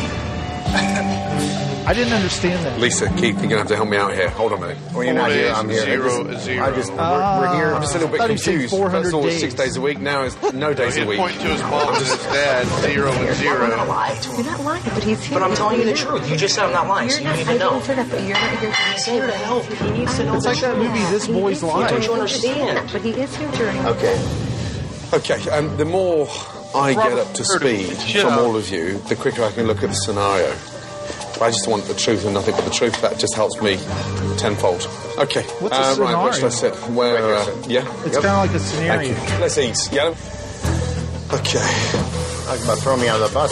I didn't understand that. Lisa, Keith, you're gonna have to help me out here. Hold on a minute. Well, you're Four not here. days, I'm here. zero I just, is zero. I just, we're, Ah. we're here. I'm just a little bit I thought he said confused. four hundred First of all, it's days. six days a week. Now it's no days a He's week. pointing to his mom and his dad, zero and I'm not zero. gonna lie to You're him. not lying, but he's here. But I'm telling you the You're truth. You just said I'm not lying, so You're you not, need I to know. didn't say that, but you're not here to say to that. help. He needs to know It's the like that truth. movie, This Boy's He is Life. here. Don't you understand? But he is here during. Okay. Okay, um, the more I get up to speed Shut from up. all of you, the quicker I can look at the scenario. I just want the truth and nothing but the truth. That just helps me tenfold. Okay, What's a uh, right, where should I scenario? sit? Where? Uh, yeah, It's kind of like a Thank scenario. you. Let's eat. Get him. Okay, Talking about throwing me on the bus.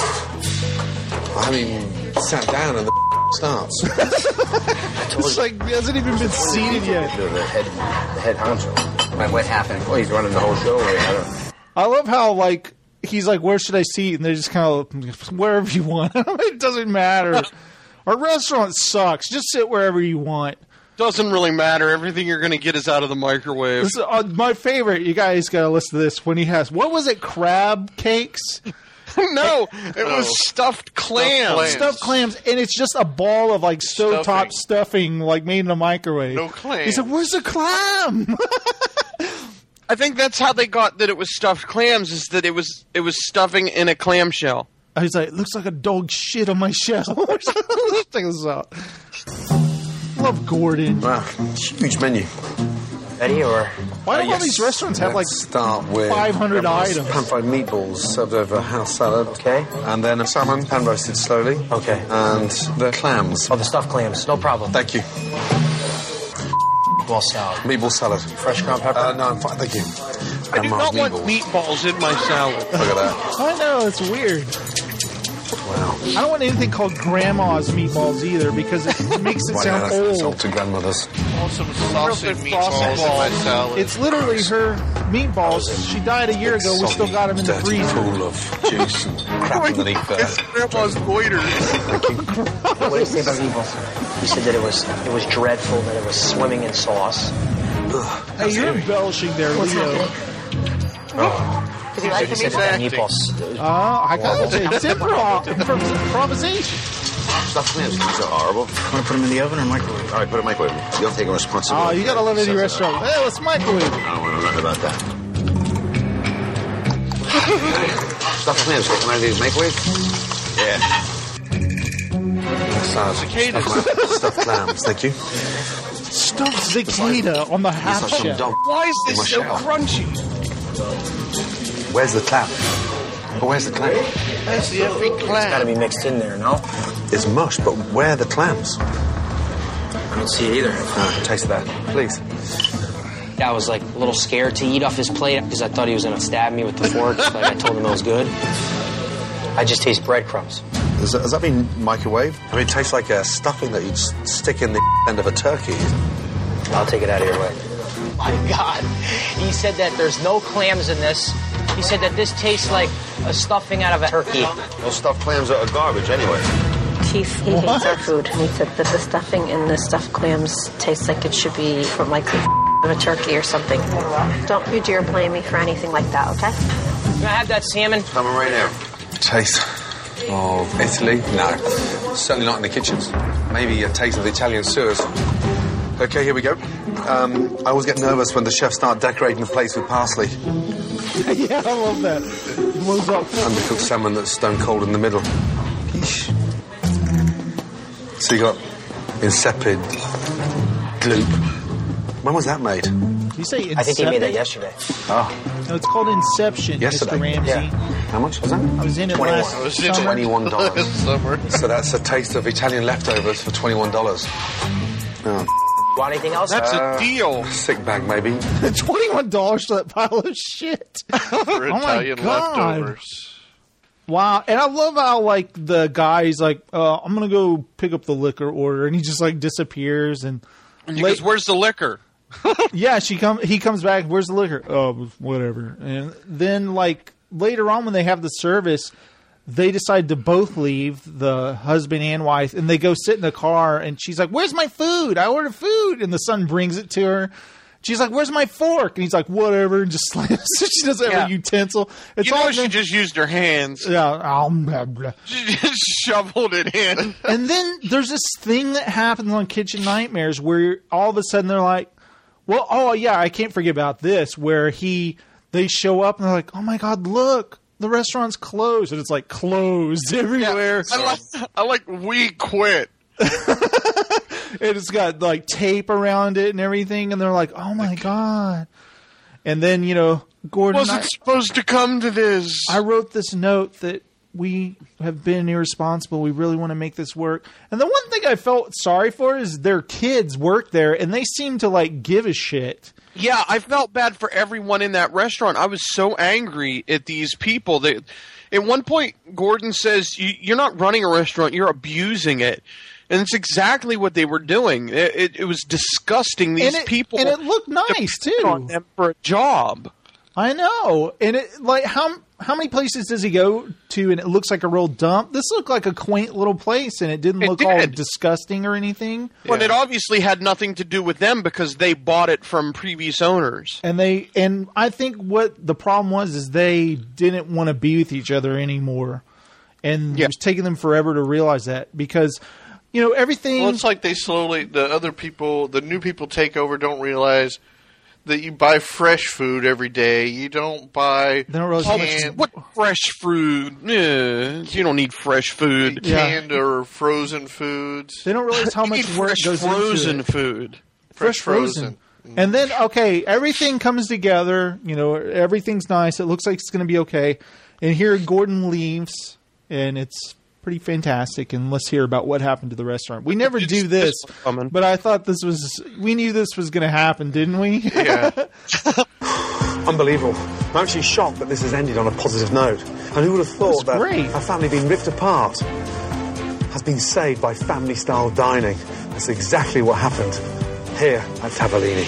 I haven't even sat down and the starts. It's like he hasn't even been seated yet. The, the head, the head honcho. Like, what happened? Oh, he's running the whole show. Or, I don't. I love how, like, he's like, where should I seat? And they're just kind of, wherever you want. It doesn't matter. Our restaurant sucks. Just sit wherever you want. Doesn't really matter. Everything you're going to get is out of the microwave. This is, uh, my favorite. You guys got to listen to this. When he has, what was it, crab cakes? No, it was stuffed clams. clams. Stuffed clams, and it's just a ball of like stovetop stuffing, like made in a microwave. No clams. He said, "Where's the clam?" I think that's how they got that it was stuffed clams. Is that it was it was stuffing in a clamshell. I was like, "It looks like a dog shit on my shell." Check this out. Love Gordon. Wow, huge menu. Ready or? Why Uh, don't all yes. these restaurants have like Let's start with five hundred items? pan-fried meatballs served over house salad. Okay. And then a salmon pan roasted slowly. Okay. And the clams. Oh, the stuffed clams. No problem. Thank you. Meatball salad. Meatball salad. Fresh ground pepper. Uh, no, I'm fine. Thank you. I do And not Mars want meatballs. meatballs in my salad. Look at that. I know, it's weird. Wow. I don't want anything called grandma's meatballs either because it makes it Right now, sound that's insult old. to grandmothers. Want some sausage meatballs in my salad. It's literally her meatballs. She died a year ago. We still got them in the Dirty freezer. pool of juice and crap underneath there. It's grandma's goiter. What do you say about meatballs? He said that it was it was dreadful, that it was swimming in sauce. Hey, you're embellishing there, What's Leo. happening? Did you like He the said that meatballs? meatballs. Uh, I got it. It's improv. Improvisation. Stuffed clams. These are horrible. Want to put them in the oven or microwave? All right, put them in the microwave. You don't take a responsibility. Oh, you got to love it in your restaurant. Hey, let's microwave. I don't want to learn about that. Stuffed clams. Take them out of the microwave? Yeah. Salad. Cicadas. Stuffed, stuffed clams. Thank you. Stuffed cicada on the half like some shell. dog. Why is this so Michelle. crunchy? Where's the clam? But where's the clam? That's the effing It's got to clam. be mixed in there, no? It's mush, but where are the clams? I don't see it either. Ah, taste that, please. I was like a little scared to eat off his plate because I thought he was going to stab me with the fork. Like I told him it was good. I just taste breadcrumbs. Has that, has that been microwaved? I mean, it tastes like a stuffing that you'd s- stick in the end of a turkey. I'll take it out of your way. My God. He said that there's no clams in this. He said that this tastes like a stuffing out of a turkey. Those stuffed clams are garbage anyway. Keith, he hates our food. And he said that the stuffing in the stuffed clams tastes like it should be from like the of a turkey or something. Don't you dare blame me for anything like that, okay? Can I have that salmon? Coming right now. Taste of Italy? No. Certainly not in the kitchens. Maybe a taste of the Italian sewers. Okay, here we go. Um, I always get nervous when the chefs start decorating the plates with parsley. Yeah, I love that. Blows up. Undercooked salmon that's stone cold in the middle. Yeesh. So you got insipid gloop. When was that made? You say Inception? I think he made that yesterday. Oh, No, it's called Inception, Yesterday. Mister Ramsey. Yeah. how much was that? I was in it twenty-one. last I was in it. summer. Twenty-one dollars. Summer. So that's a taste of Italian leftovers for twenty-one dollars. Oh, Want anything else? That's Uh, a deal. Sick bag, maybe. twenty-one dollars for that pile of shit. For Oh my Italian God. leftovers. Wow. And I love how, like, the guy's like, uh, I'm going to go pick up the liquor order. And he just, like, disappears. And, and he goes, where's the liquor? yeah, she come. he comes back, where's the liquor? Oh, whatever. And then, like, later on when they have the service, they decide to both leave, the husband and wife, and they go sit in the car, and she's like, where's my food? I ordered food. And the son brings it to her. She's like, where's my fork? And he's like, whatever, and just slams. She doesn't have Yeah. a utensil. It's You know all she just used her hands. Yeah. Um, blah, blah. She just shoveled it in. And then there's this thing that happens on Kitchen Nightmares where all of a sudden they're like, well, oh, yeah, I can't forget about this, where he they show up and they're like, oh, my God, look, the restaurant's closed. And it's like closed everywhere. I like, I like we quit. And it's got like tape around it and everything. And they're like, oh, my God. And then, you know, Gordon. Wasn't I, supposed to come to this. I wrote this note that we have been irresponsible. We really want to make this work. And the one thing I felt sorry for is their kids work there and they seem to like give a shit. Yeah, I felt bad for everyone in that restaurant. I was so angry at these people. That at one point, Gordon says, you, you're not running a restaurant, you're abusing it. And it's exactly what they were doing. It, it, it was disgusting. These And it- people and it looked nice, depended too. on them for a job. I know. And it like how how many places does he go to and it looks like a real dump? This looked like a quaint little place and it didn't It look all did. disgusting or anything. But it obviously had nothing to do with them because they bought it from previous owners. And they and I think what the problem was is they didn't want to be with each other anymore. And it was taking them forever to realize that because you know everything Well, it's like they slowly, the other people, the new people take over, don't realize that you buy fresh food every day. You don't buy They don't realize how much- canned, What fresh food? Eh, you don't need fresh food. canned or frozen foods. They don't realize how You much need work fresh goes frozen into it. food. Fresh frozen. And then, okay, everything comes together. You know, everything's nice. It looks like it's going to be okay. And here Gordon leaves, and it's pretty fantastic. And let's hear about what happened to the restaurant. We never do this, but I thought this was, we knew this was going to happen, didn't we? Yeah. Unbelievable. I'm actually shocked that this has ended on a positive note. And who would have thought that great. a family being ripped apart has been saved by family-style dining. That's exactly what happened here at Tavellini.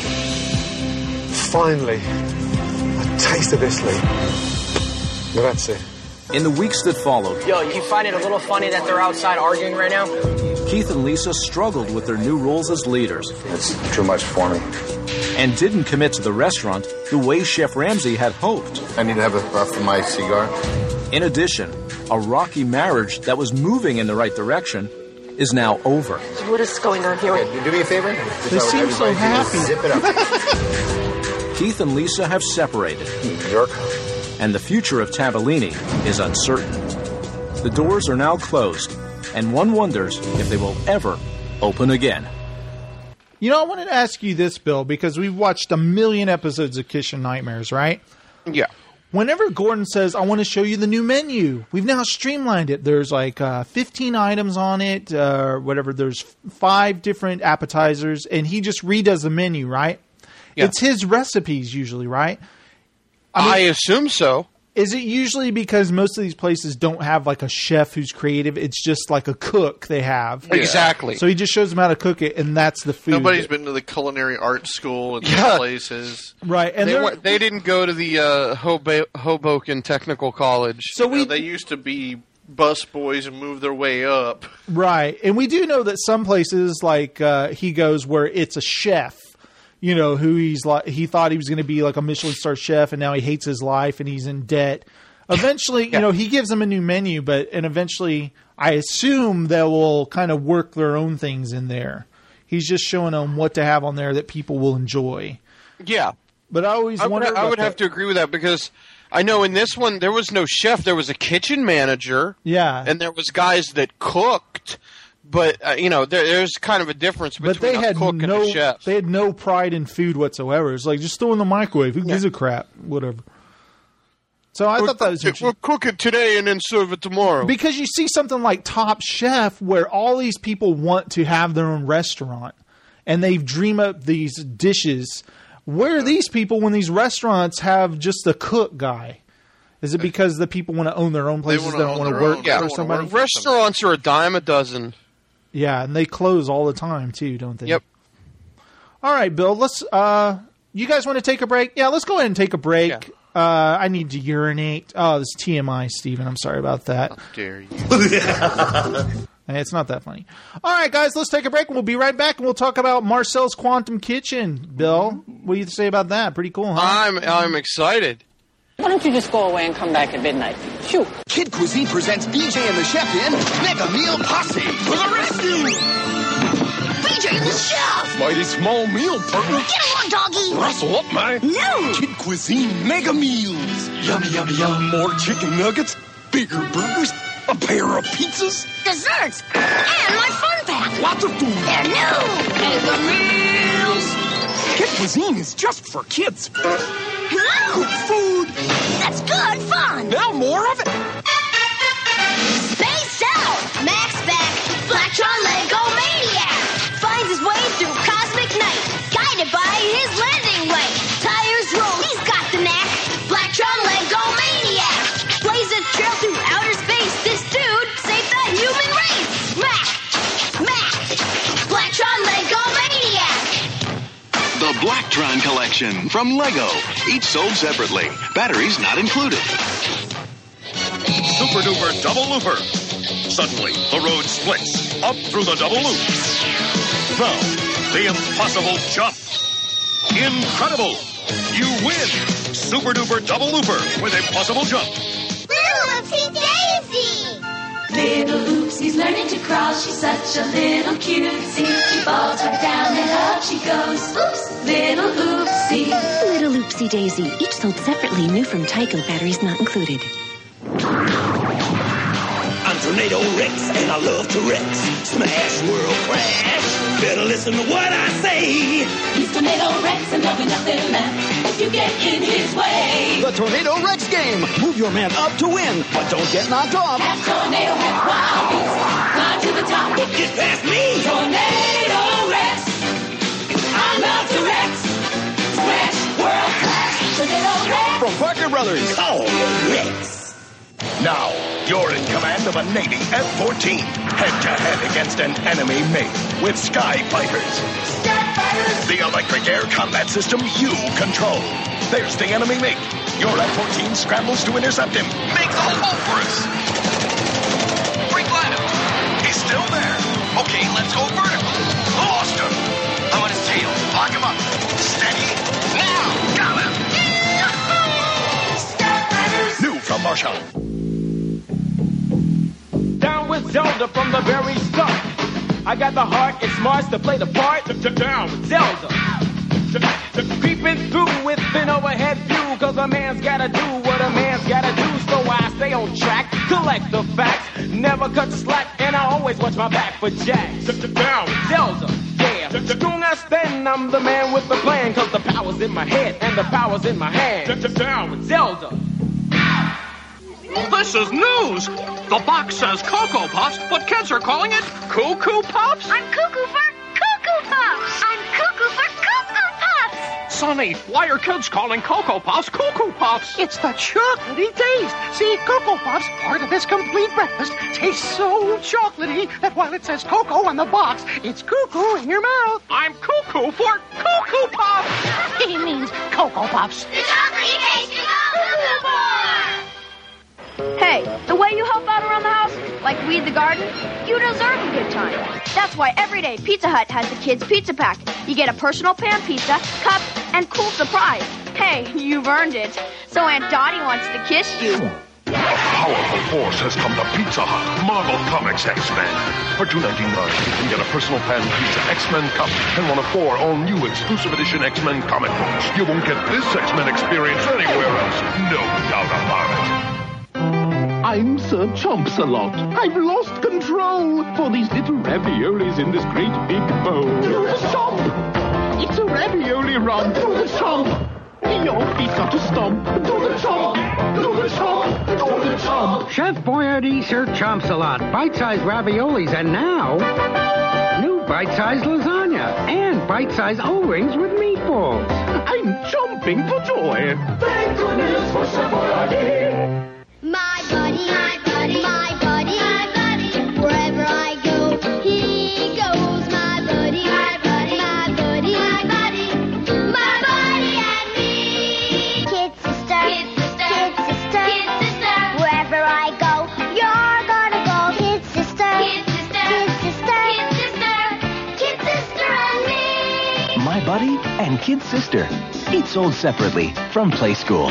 Finally, a taste of Italy. Grazie. In the weeks that followed, Yo, you find it a little funny that they're outside arguing right now? Keith and Lisa struggled with their new roles as leaders. It's too much for me. And didn't commit to the restaurant the way Chef Ramsay had hoped. I need to have a puff for my cigar. In addition, a rocky marriage that was moving in the right direction is now over. What is going on here? Yeah, do me a favor. They seem so happy. Zip it up. Keith and Lisa have separated. Jerk. And the future of Tavellini is uncertain. The doors are now closed, and one wonders if they will ever open again. You know, I wanted to ask you this, Bill, because we've watched a million episodes of Kitchen Nightmares, right? Yeah. Whenever Gordon says, I want to show you the new menu, we've now streamlined it. There's like uh, fifteen items on it, uh, whatever. There's five different appetizers, and he just redoes the menu, right? Yeah. It's his recipes usually, right? I, mean, I assume so. Is it usually because most of these places don't have like a chef who's creative? It's just like a cook they have. Yeah. Exactly. So he just shows them how to cook it, and that's the food. Nobody's been to the culinary art school in Yeah. these places. Right, and they, they're- wa- they didn't go to the uh, Hobo- Hoboken Technical College. So You know, they used to be bus boys and move their way up. Right. And we do know that some places, like uh, he goes where it's a chef, you know, who he's like, he thought he was going to be like a Michelin star chef, and now he hates his life and he's in debt. Eventually, you know, he gives them a new menu, but, and eventually I assume they will kind of work their own things in there. He's just showing them what to have on there that people will enjoy. Yeah. But I always I would, wonder. I would about have that. to agree with that because I know in this one there was no chef. There was a kitchen manager. Yeah. And there was guys that cooked. But, uh, you know, there, there's kind of a difference between But they a had cook no, and a chef. they had no pride in food whatsoever. It's like just throw in the microwave. Who gives a crap? Whatever. So I we'll thought that was cook it, interesting. We'll cook it today and then serve it tomorrow. Because you see something like Top Chef where all these people want to have their own restaurant. and they dream up these dishes. Where are these people when these restaurants have just a cook guy? Is it because the people want to own their own places? They, they don't want to work own, yeah, for somebody? Work. Restaurants are a dime a dozen. Yeah, and they close all the time, too, don't they? Yep. All right, Bill, let's... Uh, you guys want to take a break? Yeah, let's go ahead and take a break. Yeah. Uh, I need to urinate. Oh, this is T M I, Steven. I'm sorry about that. How dare you. It's not that funny. All right, guys, let's take a break. We'll be right back, and we'll talk about Marcel's Quantum Kitchen. Bill, what do you say about that? Pretty cool, huh? I'm I'm excited. Why don't you just go away and come back at midnight? Shoot. Kid Cuisine presents B J and the Chef in Mega Meal Posse for the rescue. B J and the Chef. Mighty small meal, partner. Get along, doggy. Rustle up, man. No. Kid Cuisine Mega Meals. Yummy, yummy, yum. More chicken nuggets, bigger burgers, a pair of pizzas, desserts, and my fun pack. Lots of food. They're new. Mega Meals. Kid Cuisine is just for kids. Hello. Food. That's good fun. Now more of it. Space out. Max back. Blacktron Lego Maniac finds his way through cosmic night, guided by his landing light. Tires roll. He's got the knack. Blacktron Lego Maniac blaze a trail through outer space. This dude saved the human race. Mac. Mac. Blacktron Lego Maniac. The Blacktron Collection from Lego. Each sold separately. Batteries not included. Super duper double looper. Suddenly, the road splits up through the double loop. Now, the impossible jump. Incredible. You win. Super duper double looper with impossible jump. Little Oopsie Daisy. Little Oopsie's learning to crawl. She's such a little cutie. She falls right down and up she goes. Oops, little Oopsie. Little Oopsie Daisy. Each sold separately. New from Tyco. Batteries not included. I'm Tornado Rex, and I love to Rex. Smash, world crash. Better listen to what I say. He's Tornado Rex, and there'll be nothing left if you get in his way. The Tornado Rex game. Move your man up to win, but don't get knocked off. Have Tornado have wild beats. Climb to the top. Don't get past me. Tornado Rex. I love to Rex. Smash, world crash. Tornado Rex. From Parker Brothers. Oh, Rex. Now, you're in command of a Navy F fourteen, head-to-head against an enemy mate with Sky Fighters. Sky Fighters! The electric air combat system you control. There's the enemy mate. Your F fourteen scrambles to intercept him. Make the hole for us. Break land him. He's still there. Okay, let's go vertical. Lost him. I'm on his tail. Lock him up. Steady. Now. Got him. Sky Fighters! New from Marshall. Down with Zelda from the very start. I got the heart and smarts to play the part. Down with Zelda. Creeping through with an overhead view, cause a man's gotta do what a man's gotta do. So I stay on track, collect the facts, never cut the slack, and I always watch my back for jacks. Down with Zelda. Yeah, strong as then, I'm the man with the plan, cause the power's in my head and the power's in my hand. Down with Zelda. This is news! The box says Cocoa Puffs, but kids are calling it Cuckoo Puffs? I'm cuckoo for Cuckoo Puffs. I'm cuckoo for Cuckoo Puffs. Sonny, why are kids calling Cocoa Puffs Cuckoo Puffs? It's the chocolatey taste. See, Cocoa Puffs, part of this complete breakfast, taste so chocolatey that while it says cocoa on the box, it's cuckoo in your mouth. I'm cuckoo for Cuckoo Puffs. He means Cocoa Puffs. The chocolatey taste of Cuckoo Puffs. Hey, the way you help out around the house, like weed the garden, you deserve a good time. That's why every day Pizza Hut has the Kids Pizza Pack. You get a personal pan pizza, cup, and cool surprise. Hey, you've earned it. So Aunt Dottie wants to kiss you. A powerful force has come to Pizza Hut. Marvel Comics X-Men. For two ninety-nine, you can get a personal pan pizza X-Men cup and one of four all-new exclusive edition X-Men comic books. You won't get this X-Men experience anywhere else. No doubt about it. I'm Sir Chomps-a-Lot. I've lost control for these little raviolis in this great big bowl. Do the chomp! It's a ravioli run. Do the chomp! Your feet got to stomp. Do the chomp! Do the chomp! Do the chomp! Chef Boyardee, Sir Chomps-a-Lot. Bite-sized raviolis, and now, new bite-sized lasagna. Yeah, and bite-sized O-rings with meatballs. I'm jumping for joy. Thank goodness for Chevrolet. My buddy, my buddy, my buddy, my buddy. Wherever I go, he goes. My buddy, my buddy, my buddy, my buddy, my buddy and me. Kid sister, kid sister, kid sister, kid sister. Wherever I go, you're gonna go. Kid sister, kid sister, kid sister, kid sister, kid sister and me. My Buddy and Kid Sister. Each sold separately from Play School.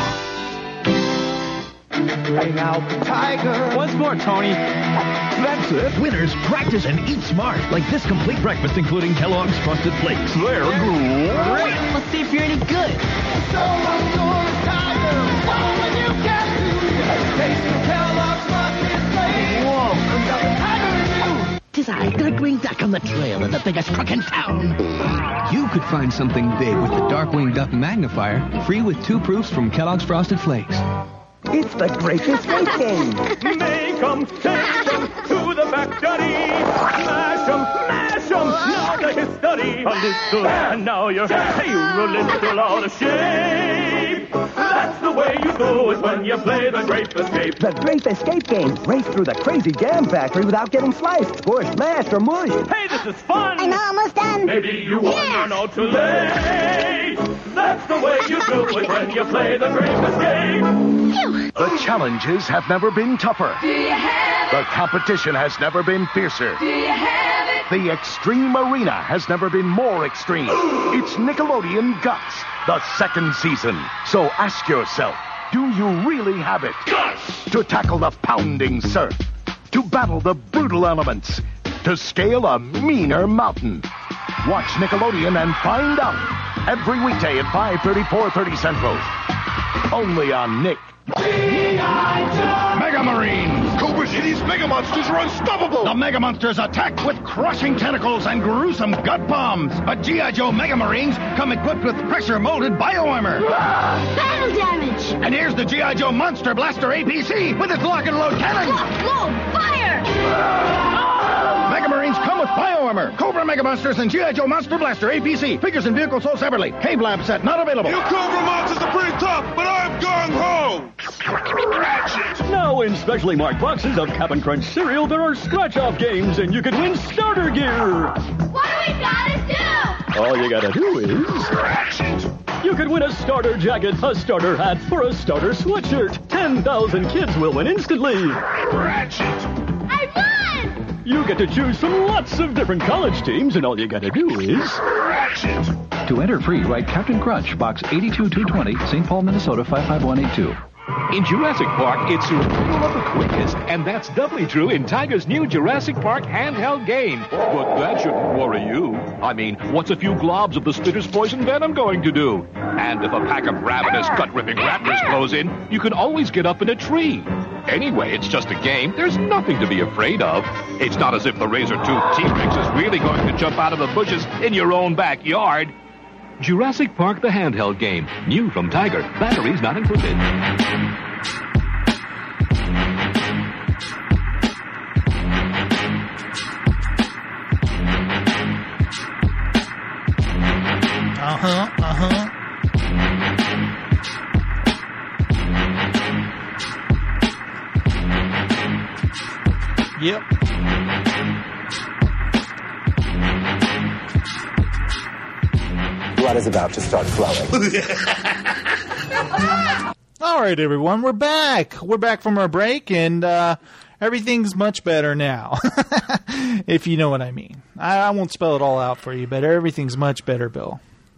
Hey now, Tiger. Once more, Tony. That's it. Winners, practice and eat smart. Like this complete breakfast, including Kellogg's Frosted Flakes. They're great. Let's see if you're any good. So I'm going Tiger. Follow when you can do. Taste the Kellogg's Frosted Flakes. Whoa. Got Tiger in you. Tis I, Darkwing Duck on the trail of the biggest crook in town. You could find something big with the Darkwing Duck magnifier, free with two proofs from Kellogg's Frosted Flakes. It's the greatest weekend. Make 'em, take 'em to the factory. Smash 'em, mash 'em. Now the history. A little, and now you're, hey, you're a little out of shape. That's the way you do it when you play the Grape Escape. The Grape Escape game. Race through the crazy jam factory without getting sliced, or smashed, or mushed. Hey, this is fun. I'm almost done. Maybe you won, Yeah. you're not too late. That's the way you do it when you play the Grape Escape. The challenges have never been tougher. Do you have The competition has never been fiercer. it? Do you have it? The Extreme Arena has never been more extreme. It's Nickelodeon Guts, the second season. So ask yourself, do you really have it? Guts! To tackle the pounding surf, to battle the brutal elements, to scale a meaner mountain. Watch Nickelodeon and find out. Every weekday at five thirty, four thirty Central. Only on Nick. Mega Marines! Cobra City's Mega Monsters are unstoppable! The Mega Monsters attack with crushing tentacles and gruesome gut bombs. But G I. Joe Mega Marines come equipped with pressure-molded bio-armor. Battle damage. And here's the G I. Joe Monster Blaster A P C with its lock-and-load cannon. Lock, load, fire. Mega Marines come with bio-armor. Cobra Mega Monsters and G I. Joe Monster Blaster A P C. Figures and vehicles sold separately. Cave Lab set not available. You Cobra Monsters are pretty tough, but I'm gung-ho! Ratchet! Now in specially marked boxes of Cap'n Crunch cereal, there are scratch-off games, and you can win starter gear. What do we gotta do? All you gotta do is... Ratchet! You could win a starter jacket, a starter hat, or a starter sweatshirt. ten thousand kids will win instantly. Ratchet! I won! You get to choose from lots of different college teams, and all you gotta do is... Ratchet! To enter free, write Captain Crunch, Box eighty-two two twenty, Saint Paul, Minnesota five five one eight two. In Jurassic Park, it's survival of the quickest, and that's doubly true in Tiger's new Jurassic Park handheld game. But that shouldn't worry you. I mean, what's a few globs of the Spitter's poison venom going to do? And if a pack of ravenous, gut-ripping raptors close in, you can always get up in a tree. Anyway, it's just a game. There's nothing to be afraid of. It's not as if the razor-toothed T-Rex is really going to jump out of the bushes in your own backyard. Jurassic Park the handheld game. New from Tiger. Batteries not included. Uh-huh, uh-huh. Yep. Blood is about to start flowing. All right, everyone, we're back. We're back from our break, and uh, everything's much better now, if you know what I mean. I, I won't spell it all out for you, but everything's much better, Bill.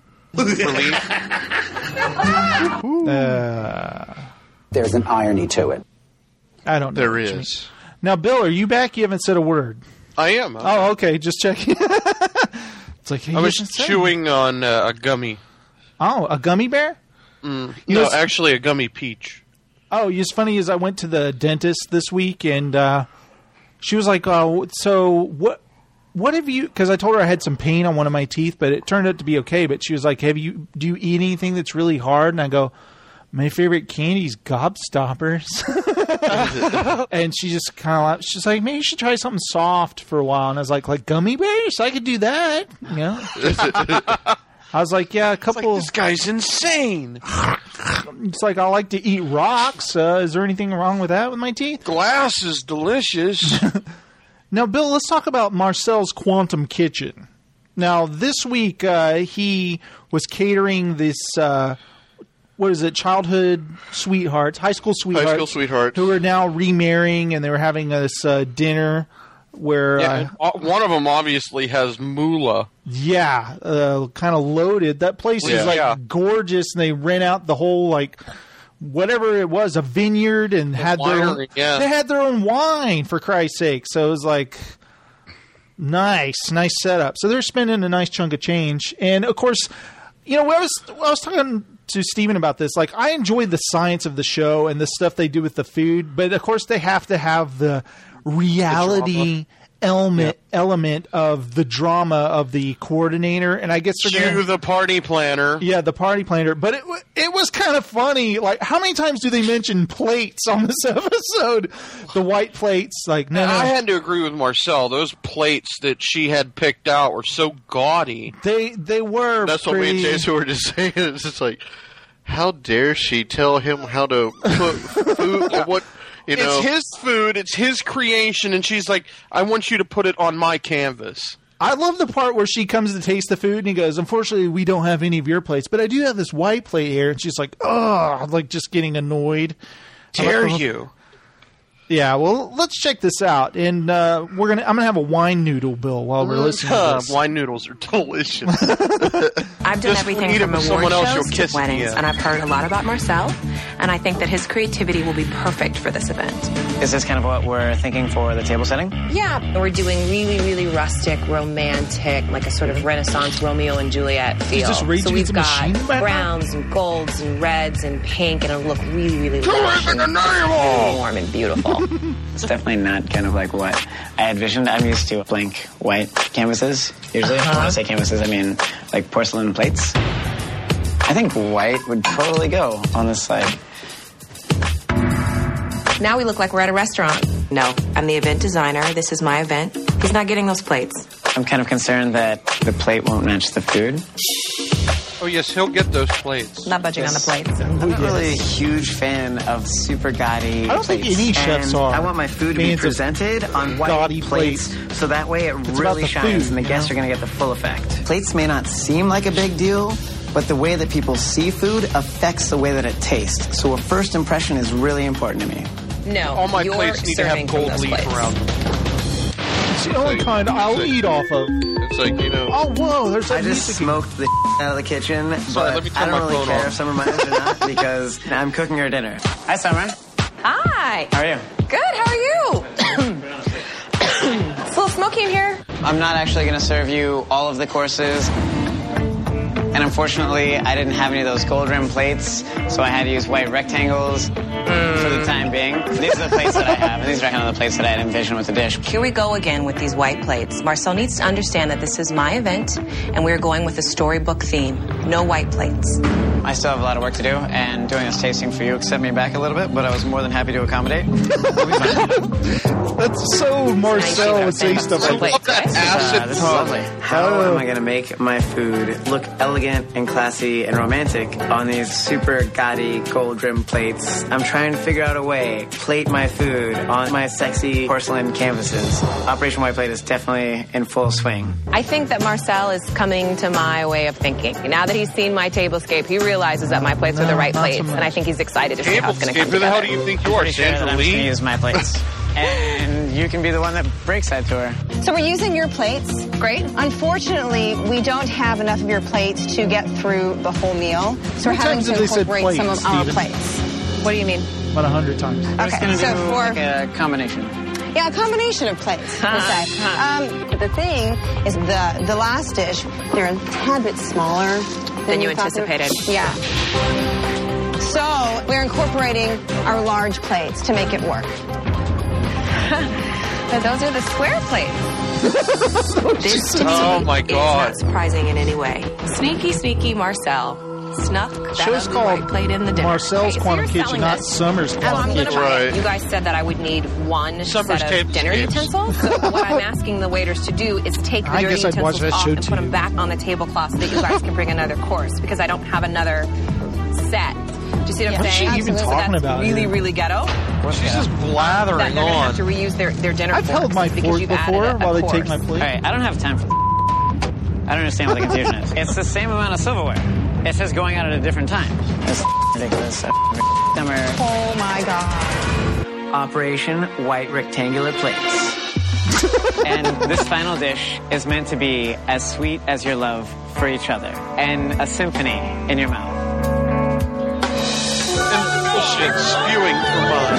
uh, There's an irony to it. I don't know. There is. Now, Bill, are you back? You haven't said a word. I am. Oh, okay. Just checking. It's like hey, I was chewing on uh, a gummy. Oh, a gummy bear? Mm, You no, know, actually a gummy peach. Oh, it's funny is I went to the dentist this week, and uh, she was like, "Oh, so what? What have you?" Because I told her I had some pain on one of my teeth, but it turned out to be okay. But she was like, "Have you? Do you eat anything that's really hard?" And I go, "My favorite candy's Gobstoppers." And she just kind of, she's like, maybe you should try something soft for a while. And I was like, like gummy bears? I could do that. You know? I was like, yeah, a couple. Like, this guy's insane. It's like, I like to eat rocks. Uh, is there anything wrong with that with my teeth? Glass is delicious. Now, Bill, let's talk about Marcel's Quantum Kitchen. Now, this week, uh, he was catering this, uh, what is it, childhood sweethearts, high school sweethearts. High school sweethearts. Who are now remarrying, and they were having this uh, dinner where... Yeah, uh, one of them obviously has moolah. Yeah, uh, kind of loaded. That place Yeah. is, like, Yeah. gorgeous, and they rent out the whole, like... whatever it was, a vineyard, and had their own, winery, yeah. they had their own wine, for Christ's sake. So it was like nice, nice setup. So they're spending a nice chunk of change, and of course, you know, I was I was talking to Steven about this. Like, I enjoy the science of the show and the stuff they do with the food, but of course, they have to have the reality element element of the drama of the coordinator, and I guess they're Cue gonna, the party planner. yeah, the party planner. But it wa- it was kind of funny. Like, how many times do they mention plates on this episode? The white plates, like no, no. I had to agree with Marcel. Those plates that she had picked out were so gaudy. They they were. That's what me and pretty- Jason were just saying. It's just like, how dare she tell him how to put food? Like what you know? It's his food. It's his creation, and she's like, "I want you to put it on my canvas." I love the part where she comes to taste the food and he goes, unfortunately, we don't have any of your plates, but I do have this white plate here. And she's like, oh, like just getting annoyed. Dare I'm like, you? Yeah, well, let's check this out. And uh, we're gonna, I'm going to have a wine noodle, Bill, while we're listening to this. Wine noodles are delicious. I've done Just everything eat it from with award someone else, shows you'll to kiss me, weddings, yeah. and I've heard a lot about Marcel, and I think that his creativity will be perfect for this event. Is this kind of what we're thinking for the table setting? Yeah, we're doing really, really rustic, romantic, like a sort of Renaissance Romeo and Juliet feel. just raging so we've with the got machine back browns and golds and reds and pink, and it'll look really, really Too lush easy to and name all. warm and beautiful. It's definitely not kind of like what I envisioned. I'm used to blank white canvases, usually. Uh-huh. When I say canvases, I mean like porcelain plates. I think white would totally go on this side. Now we look like we're at a restaurant. No, I'm the event designer. This is my event. He's not getting those plates. I'm kind of concerned that the plate won't match the food. Oh yes, he'll get those plates. Not budging on the plates. I'm not really a huge fan of super gaudy I don't think plates. any chefs and are I want my food to be fans of presented on white gaudy plates, plates. so that way it about really the shines food, and the you guests know? are going to get the full effect. Plates may not seem like a big deal, but the way that people see food affects the way that it tastes. So a first impression is really important to me. No, All my you're plates need to have serving from gold those leaf plates. around them. It's the only kind I'll eat off of. It's like, you know. Oh, whoa, there's I that just music. smoked the out of the kitchen, Sorry, but let me turn I don't my really phone care off. if Summer minds or not because I'm cooking her dinner. Hi, Summer. Hi. How are you? Good, how are you? It's a little smoky in here. I'm not actually going to serve you all of the courses. And unfortunately, I didn't have any of those gold rim plates, so I had to use white rectangles for the time being. These are the plates that I have, and these are kind of the plates that I had envisioned with the dish. Here we go again with these white plates. Marcel needs to understand that this is my event, and we're going with a storybook theme. No white plates. I still have a lot of work to do, and doing this tasting for you set me back a little bit, but I was more than happy to accommodate. It'll be fine. That's so Marcel would say stuff like Plates, right? Uh, this is lovely. How am I going to make my food look elegant and classy and romantic on these super gaudy gold rim plates? I'm trying to figure out a way to plate my food on my sexy porcelain canvases. Operation White Plate is definitely in full swing. I think that Marcel is coming to my way of thinking. Now that he's seen my tablescape, he realizes that my plates are the right not so plates, much. and I think he's excited to see how it's going to come Who the hell together. do you think you are, Pretty sure that Sandra I'm just going to Lee? use my plates. And you can be the one that breaks that to her. So we're using your plates. Great. Unfortunately, we don't have enough of your plates to get through the whole meal. So we're How having many times to have they said incorporate some of plates, our Steven? plates. What do you mean? About a hundred times. I'm just Okay, going to so do for- like a combination. Yeah, a combination of plates, per se. Um, the thing is the, the last dish, they're a tad bit smaller than, Than you we thought they were. anticipated. Yeah. So we're incorporating our large plates to make it work. But those are the square plates. This to Oh, me my is God. not surprising in any way. Sneaky, sneaky Marcel. snuck that Show's ugly white called plate in the dinner. Marcel's Okay, so Quantum you're Kitchen, selling not this. Summer's Oh, Quantum I'm gonna Kitchen. buy it. You guys said that I would need one Summer's set of tapes, dinner tapes. utensils. So what I'm asking the waiters to do is take the I dirty guess I'd watch utensils that off show and put them too. back on the tablecloth so that you guys can bring another course because I don't have another set. Do you see what I'm What is she saying? even so talking that's about really, here? really ghetto. She's just blathering That they're gonna have on. to reuse their, their dinner I've held my forks because fork you've added before a- a while they course. take my plate. All right, I don't have time for. I don't understand what the confusion is. It's the same amount of silverware. It's just going out at a different time. It's ridiculous. Number. Oh my god. Operation White Rectangular Plates. And this final dish is meant to be as sweet as your love for each other and a symphony in your mouth. And bullshit spewing from mine.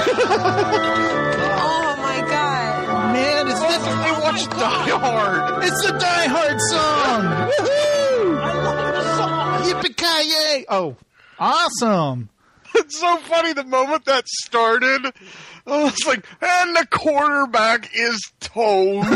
Oh my god. Man, it's the, They watch Die Hard. it's the Die Hard song! Woohoo! I love the song! Yippee-ki-yay! Oh, awesome! It's so funny the moment that started. I was like, and the quarterback is toast.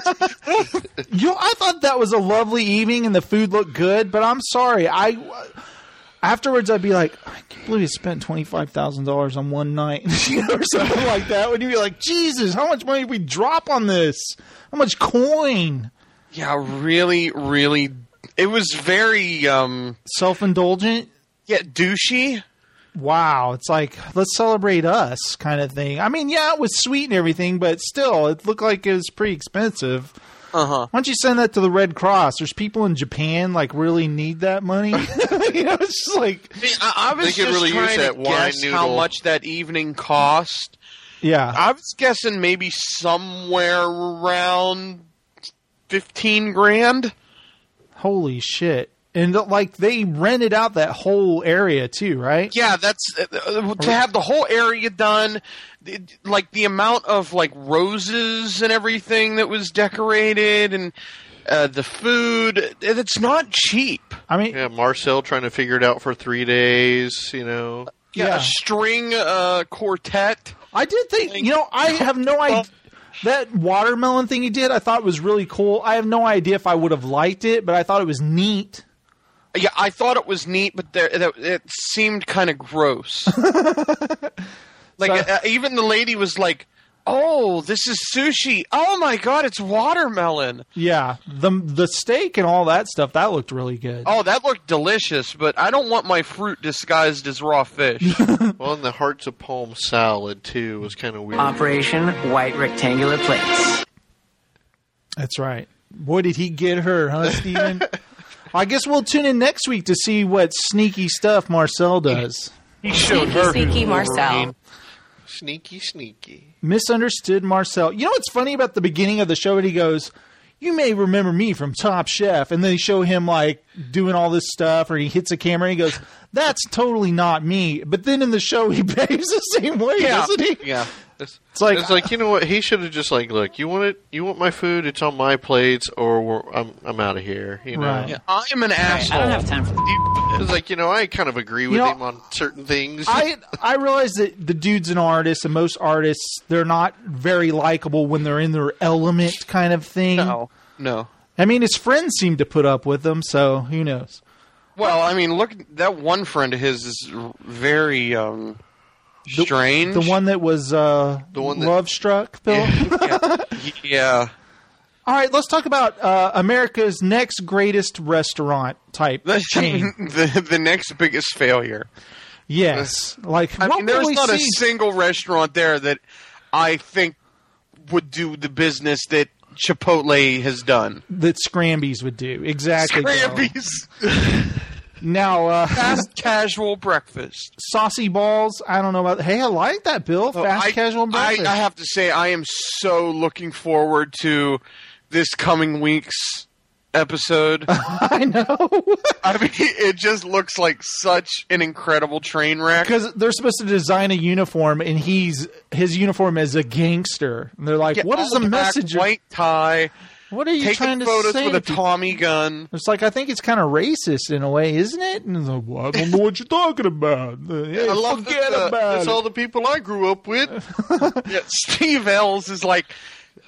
You know, I thought that was a lovely evening and the food looked good, but I'm sorry. I afterwards I'd be like, I can't believe you spent twenty-five thousand dollars on one night, you know, or something like that. When you'd be like, Jesus, how much money did we drop on this? How much coin? Yeah, really, really. It was very um Self-indulgent. yeah douchey. Wow, it's like, let's celebrate us kind of thing. I mean, yeah, it was sweet and everything, but still, it looked like it was pretty expensive. Uh huh. Why don't you send that to the Red Cross? There's people in Japan like really need that money. You know, it's just like, I, I was They could just really use trying that to wine guess how noodle. much that evening cost. yeah. I was guessing maybe somewhere around fifteen grand. Holy shit. And like they rented out that whole area too, right? Yeah, that's uh, to have the whole area done. it- Like the amount of like roses and everything that was decorated, and uh, the food. it- It's not cheap. I mean, Yeah, Marcel trying to figure it out for three days, you know. Yeah, Yeah. a string uh, quartet. I did think, you know, I have no idea. That watermelon thing he did, I thought was really cool. I have no idea if I would have liked it, but I thought it was neat. Yeah, I thought it was neat, but there, that, it seemed kind of gross. Like So- uh, even the lady was like, "Oh, this is sushi. Oh my god, it's watermelon." Yeah, the the steak and all that stuff, that looked really good. Oh, that looked delicious, but I don't want my fruit disguised as raw fish. Well, and the Hearts of Palm salad, too, was kind of weird. Operation White Rectangular Plates. That's right. Boy, did he get her, huh, Steven? I guess we'll tune in next week to see what sneaky stuff Marcel does. He showed Sneaky, her sneaky who's Marcel. Wolverine. Sneaky, sneaky. Misunderstood Marcel. You know what's funny about the beginning of the show? And he goes, "You may remember me from Top Chef," and then they show him like doing all this stuff, or he hits a camera and he goes, "That's totally not me." But then in the show, he behaves the same way, Yeah, doesn't he? yeah. It's, It's like, it's like, you know what? He should have just like, look, you want it? You want my food? It's on my plates, or we're, I'm I'm out of here. You know. Right. Yeah, I am an asshole. I don't have time for It's like, you know, I kind of agree with You know, him on certain things. I I realize that the dude's an artist, and most artists, they're not very likable when they're in their element, kind of thing. No, no. I mean, his friends seem to put up with him, so who knows? Well, I mean, look, that one friend of his is very um, strange. The one that was uh, The one that- love struck, Bill. yeah. yeah. All right, let's talk about uh, America's next greatest restaurant type chain. the the next biggest failure. Yes, like I what mean, will there's we not see? a single restaurant there that I think would do the business that Chipotle has done. that Scrambies would do exactly. Bill. Scrambies, Now, uh, fast casual breakfast. saucy balls. I don't know about. Hey, I like that, Bill. Oh, Fast I, casual I, breakfast. I have to say, I am so looking forward to this coming week's episode. I know. I mean, it just looks like such an incredible train wreck. Because they're supposed to design a uniform, and he's his uniform is a gangster. And they're like, Yeah, "What is all the black, message? White tie. What are you Taking trying to photos say?" with a to- Tommy gun. It's like, I think it's kind of racist in a way, isn't it? And it's like, well, I don't know what you're talking about. Hey, I love forget that, uh, about that's it. all the people I grew up with. Yeah, Steve Ells is like,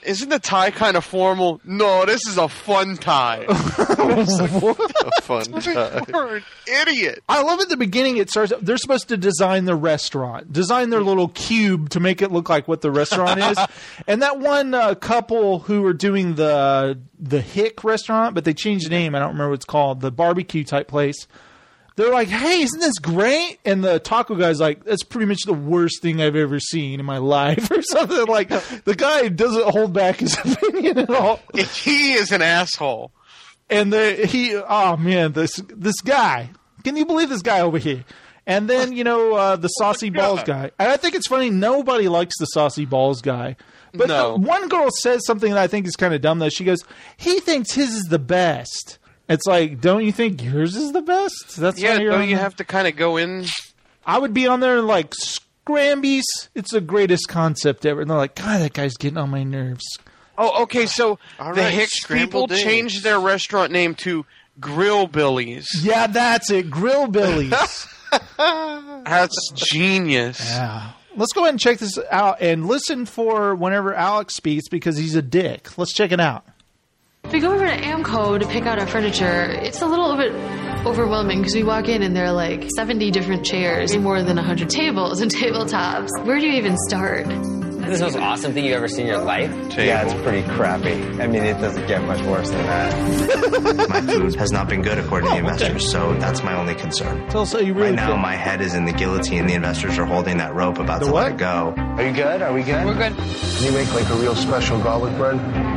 isn't the tie kind of formal? No, this is a fun tie. A fun tie. You're an idiot. I love at the beginning it starts. They're supposed to design the restaurant, design their little cube to make it look like what the restaurant is. And that one uh, couple who were doing the the Hick restaurant, but they changed the name. I don't remember what it's called. The barbecue type place. They're like, hey, isn't this great? And the taco guy's like, that's pretty much the worst thing I've ever seen in my life or something. Like, the guy doesn't hold back his opinion at all. He is an asshole. And the, he, oh man, this this guy. Can you believe this guy over here? And then, you know, uh, the Saucy Balls guy. And I think it's funny, nobody likes the Saucy Balls guy. But No. the, one girl says something that I think is kind of dumb, though. She goes, he thinks his is the best. It's like, don't you think yours is the best? That's Yeah, why you're don't on you there. have to kind of go in? I would be on there like, Scrambies, it's the greatest concept ever. And they're like, God, that guy's getting on my nerves. Oh, okay, so All the right, Hicks scrambled people eggs. changed their restaurant name to Grill Billy's. Yeah, that's it. Grill Billy's. That's genius. Yeah. Let's go ahead and check this out and listen for whenever Alex speaks because he's a dick. Let's check it out. If we go over to Amco to pick out our furniture, it's a little bit overwhelming because we walk in and there are like seventy different chairs and more than one hundred tables and tabletops. Where do you even start? This is the most awesome thing you've ever seen in your life? Yeah, it's pretty crappy. I mean, it doesn't get much worse than that. My food has not been good according to the investors, so that's my only concern. Tell us how you really Right now, feel. my head is in the guillotine. The investors are holding that rope about The to what? let it go. Are you good? Are we good? We're good. Can you make like a real special garlic bread?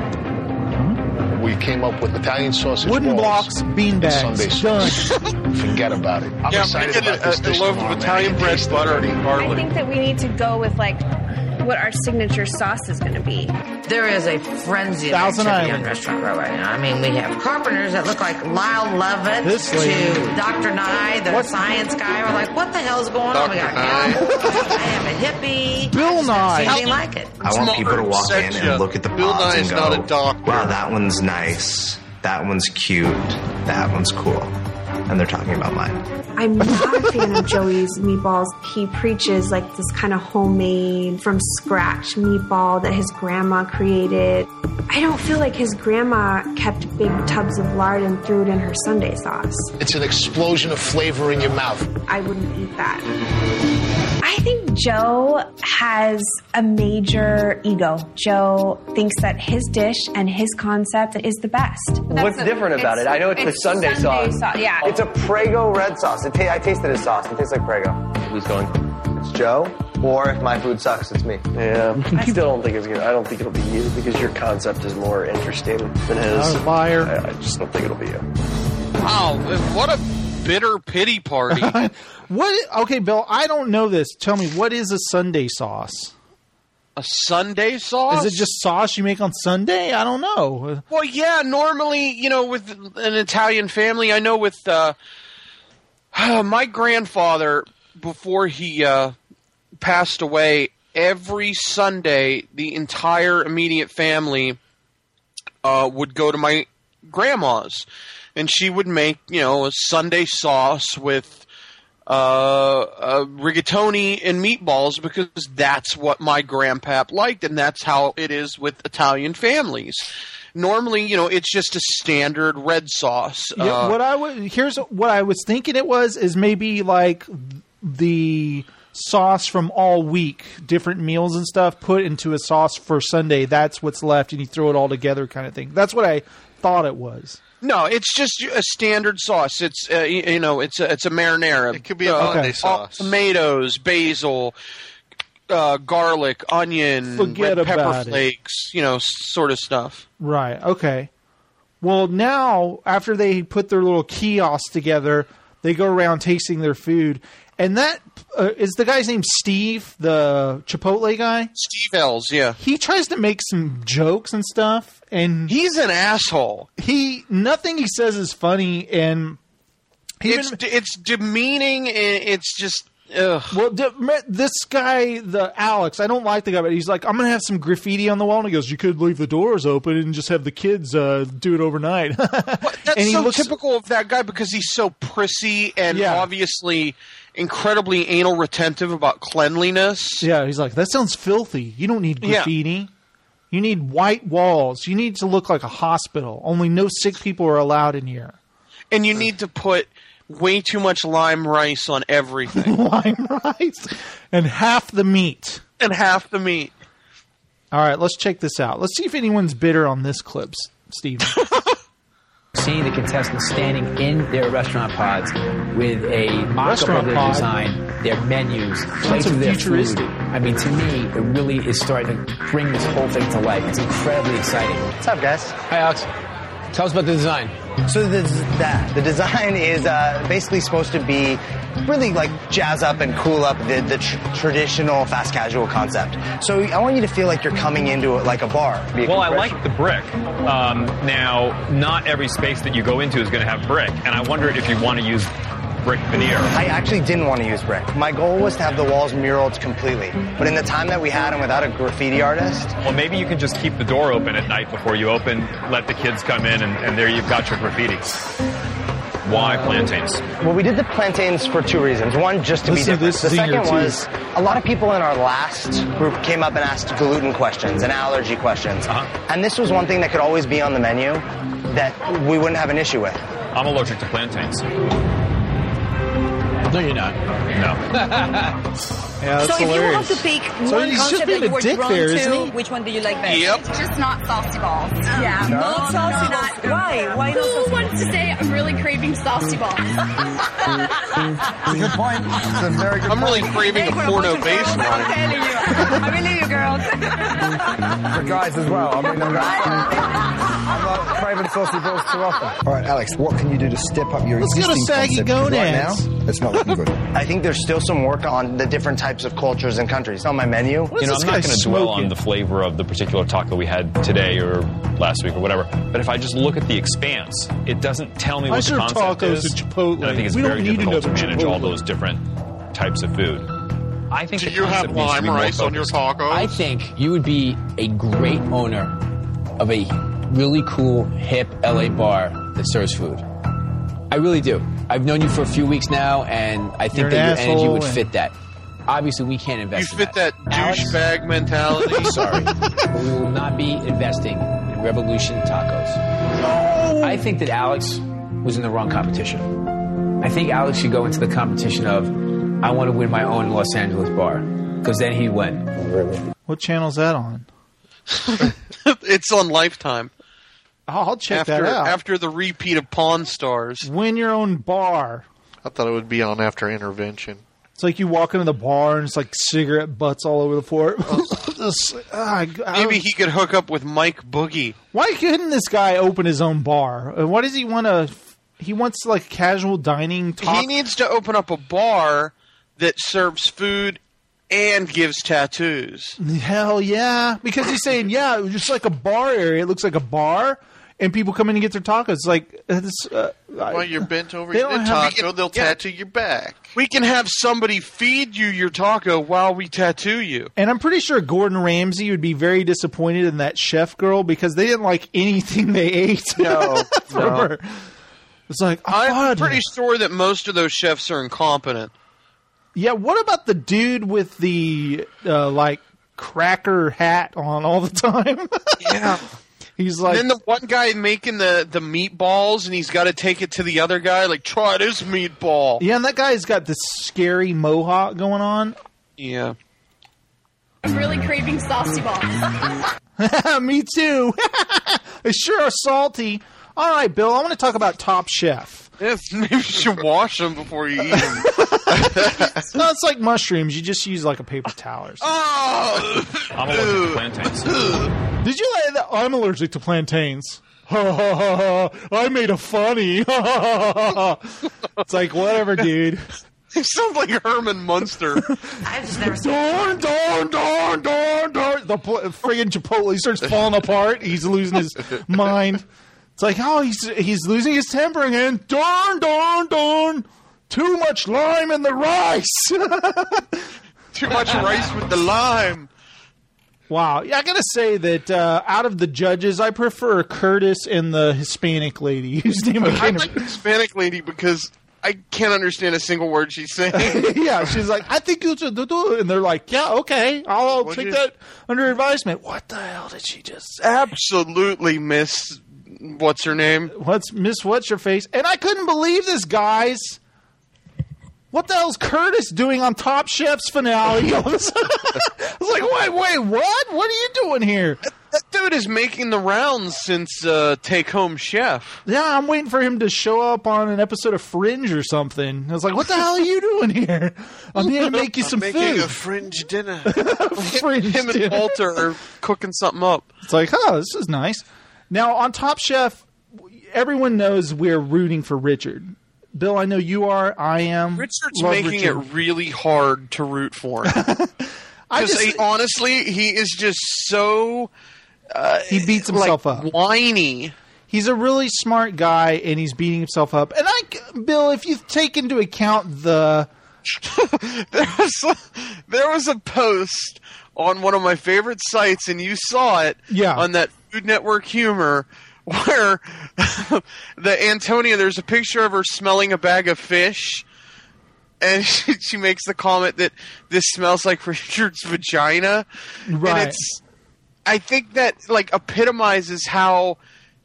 We came up with Italian sausage Wooden balls blocks, bean bags. and Sunday sauce. Forget about it. I'm Yeah, excited we did about this a, dish a loaf tomorrow, of man. Italian It bread, tastes butter, and dirty. I garlic. think that we need to go with like what our signature sauce is going to be. There is a frenzy of Thousand activity Island. on Restaurant Row right now. I mean, we have carpenters that look like Lyle Lovett This to lady. Doctor Nye, the What? science guy. We're like, what the hell is going on? We got Nye. cowboys. I have a hippie. Bill Nye. Anything like it. I want people to walk in Said ya. and look at the Bill pods Nye and is go, not a doctor. wow, that one's nice. That one's cute. That one's cool. And they're talking about mine. I'm not a fan of Joey's meatballs. He preaches like this kind of homemade, from scratch meatball that his grandma created. I don't feel like his grandma kept big tubs of lard and threw it in her Sunday sauce. It's an explosion of flavor in your mouth. I wouldn't eat that. I think Joe has a major ego. Joe thinks that his dish and his concept is the best. What's different about it? I know it's, the Sunday, sauce. Yeah. It's a Prego red sauce. It ta- I tasted his sauce. It tastes like Prego. Who's going? It's Joe. Or if my food sucks, it's me. Yeah. I still don't think it's gonna. I don't think it'll be you because your concept is more interesting than his. You're a liar. I, I just don't think it'll be you. Wow, what a bitter pity party. What? Okay, Bill, I don't know this. Tell me, what is a Sunday sauce? A Sunday sauce? Is it just sauce you make on Sunday? I don't know. Well, yeah, normally, you know, with an Italian family, I know with uh, my grandfather, before he uh, passed away, every Sunday, the entire immediate family uh, would go to my grandma's, and she would make, you know, a Sunday sauce with uh, uh, rigatoni and meatballs because that's what my grandpap liked, and that's how it is with Italian families. Normally, you know, it's just a standard red sauce. Yeah, Uh, what I was here's what I was thinking it was is maybe like the sauce from all week, different meals and stuff, put into a sauce for Sunday. That's what's left, and you throw it all together, kind of thing. That's what I thought it was. No, it's just a standard sauce. It's uh, you, you know, it's a, it's a marinara. It could be a Monday sauce. Tomatoes, basil, uh, garlic, onion, Forget red pepper about it. flakes. You know, sort of stuff. Right. Okay. Well, now after they put their little kiosks together, they go around tasting their food, and that uh, is the guy's name Steve, the Chipotle guy. Steve Ells, yeah. He tries to make some jokes and stuff, and he's an asshole. He nothing he says is funny, and he It's it's demeaning. And it's just. Ugh. Well, d- this guy, the Alex, I don't like the guy, but he's like, I'm going to have some graffiti on the wall. And he goes, you could leave the doors open and just have the kids uh, do it overnight. That's and he so looks, typical of that guy because he's so prissy and Yeah. obviously incredibly anal retentive about cleanliness. Yeah, he's like, that sounds filthy. You don't need Yeah. graffiti. You need white walls. You need to look like a hospital. Only no sick people are allowed in here. And you need to put way too much lime rice on everything. Lime rice. And half the meat. And half the meat. All right, let's check this out. Let's see if anyone's bitter on this clip, Steven. Seeing the contestants standing in their restaurant pods with a mock-up of their pod. design, their menus, plates of their food. I mean, to me, it really is starting to bring this whole thing to life. It's incredibly exciting. What's up, guys? Hi, Alex. Tell us about the design. So the, the, the design is uh, basically supposed to be really like jazz up and cool up the, the tr- traditional fast casual concept. So I want you to feel like you're coming into it like a bar. Well, I like the brick. Um, now, not every space that you go into is going to have brick, and I wonder if you want to use brick veneer. I actually didn't want to use brick. My goal was to have the walls muraled completely. But in the time that we had and without a graffiti artist... Well, maybe you can just keep the door open at night before you open, let the kids come in, and, and there you've got your graffiti. Why plantains? Well, we did the plantains for two reasons. One, just to Listen be different. to The second was, a lot of people in our last group came up and asked gluten questions and allergy questions. Uh-huh. And this was one thing that could always be on the menu that we wouldn't have an issue with. I'm allergic to plantains. No, you're not. No. Yeah, that's so hilarious. if you have to pick So one he's just concept being that a you were dick drawn there, to, isn't he? which one do you like best? Yep. It's just not saucy balls. Yeah, No, not saucy not. balls. Why? Why not Who saucy wants to say I'm really craving saucy balls? Good point. It's a very good I'm really point. craving a porno bass I'm line. telling you. I believe you, girls. For guys as well. I mean, I'm not, I'm not craving saucy balls too often. All right, Alex, what can you do to step up your Let's go to existing saggy concept? 'Cause right now, gonads. it's not looking good. I think there's still some work on the different types of cultures and countries. On my menu, What You is know, this I'm guy not going to dwell smoking? on the flavor of the particular taco we had today or last week or whatever, but if I just look at the expanse, it doesn't tell me I what the serve concept tacos is. at Chipotle. And I think it's We don't very need difficult to another manage all Chipotle. those different types of food. I think Do the you have concept needs to lime be more rice on your focused. tacos? I think you would be a great owner of a really cool, hip L A bar that serves food. I really do. I've known you for a few weeks now, and I think You're that an your energy asshole would and- fit that. Obviously, we can't invest You in fit that douchebag mentality. Sorry. But we will not be investing in Revolution Tacos. I think that Alex was in the wrong competition. I think Alex should go into the competition of, I want to win my own Los Angeles bar. Because then he'd win. What channel's that on? It's on Lifetime. Oh, I'll check after, that out. After the repeat of Pawn Stars. Win your own bar. I thought it would be on after Intervention. It's like you walk into the bar and it's like cigarette butts all over the floor. Ah, I- Maybe he could hook up with Mike Boogie. Why couldn't this guy open his own bar? And why does he want to? He wants like casual dining. Talk. He needs to open up a bar that serves food and gives tattoos. Hell yeah, because he's saying yeah, just like a bar area. It looks like a bar, and people come in and get their tacos. It's like it's, uh, While you're bent over they your don't have- taco, they'll Yeah. tattoo your back. We can have somebody feed you your taco while we tattoo you. And I'm pretty sure Gordon Ramsay would be very disappointed in that chef girl because they didn't like anything they ate. No, from no. her. It's like I'm God. pretty sure that most of those chefs are incompetent. Yeah, what about the dude with the uh, like cracker hat on all the time? Yeah. He's like, And then the one guy making the, the meatballs, and he's got to take it to the other guy, like, try this meatball. yeah, and that guy's got this scary mohawk going on. Yeah. I'm really craving saucy balls. Me too. They sure are salty. All right, Bill, I want to talk about Top Chef. Yes, maybe you should wash them before you eat them. No, it's like mushrooms. You just use like a paper towel or something. Oh! I'm allergic to plantains. Did you like that? I'm allergic to plantains. Ha ha ha ha! I made a funny. Ha ha ha ha! It's like whatever, dude. He sounds like Herman Munster. I've just never seen Darn, darn, darn, darn, darn. The pl- friggin' Chipotle starts falling apart. He's losing his mind. It's like, oh, he's he's losing his temper again. Darn, darn, darn. Too much lime in the rice. Too much rice with the lime. Wow. Yeah, I got to say that uh, out of the judges, I prefer Curtis and the Hispanic lady whose name I I can't like the Hispanic lady because I can't understand a single word she's saying. Yeah, she's like, I think you should do do, and they're like, yeah, okay, I'll What'd take you- that under advisement. What the hell did she just say? Absolutely miss what's her name? What's Miss What's Your Face? And I couldn't believe this, guys. What the hell's Curtis doing on Top Chef's finale? I was like, wait, wait, what? What are you doing here? That dude is making the rounds since uh, Take Home Chef. Yeah, I'm waiting for him to show up on an episode of Fringe or something. I was like, what the hell are you doing here? I'm here to make you I'm some making food. a fringe dinner. Fringe Him and dinner. Walter are cooking something up. It's like, oh, this is nice. Now, on Top Chef, everyone knows we're rooting for Richard. Bill, I know you are. I am. Richard's Love making Richard. it really hard to root for him. I Because just- honestly, he is just so uh, He beats himself like, up. whiny. He's a really smart guy, and he's beating himself up. And I, Bill, if you take into account the, there was a, there was a post on one of my favorite sites, and you saw it Yeah. on that Food Network Humor, where the Antonia, there's a picture of her smelling a bag of fish, and she, she makes the comment that this smells like Richard's vagina. Right. And it's, I think that like epitomizes how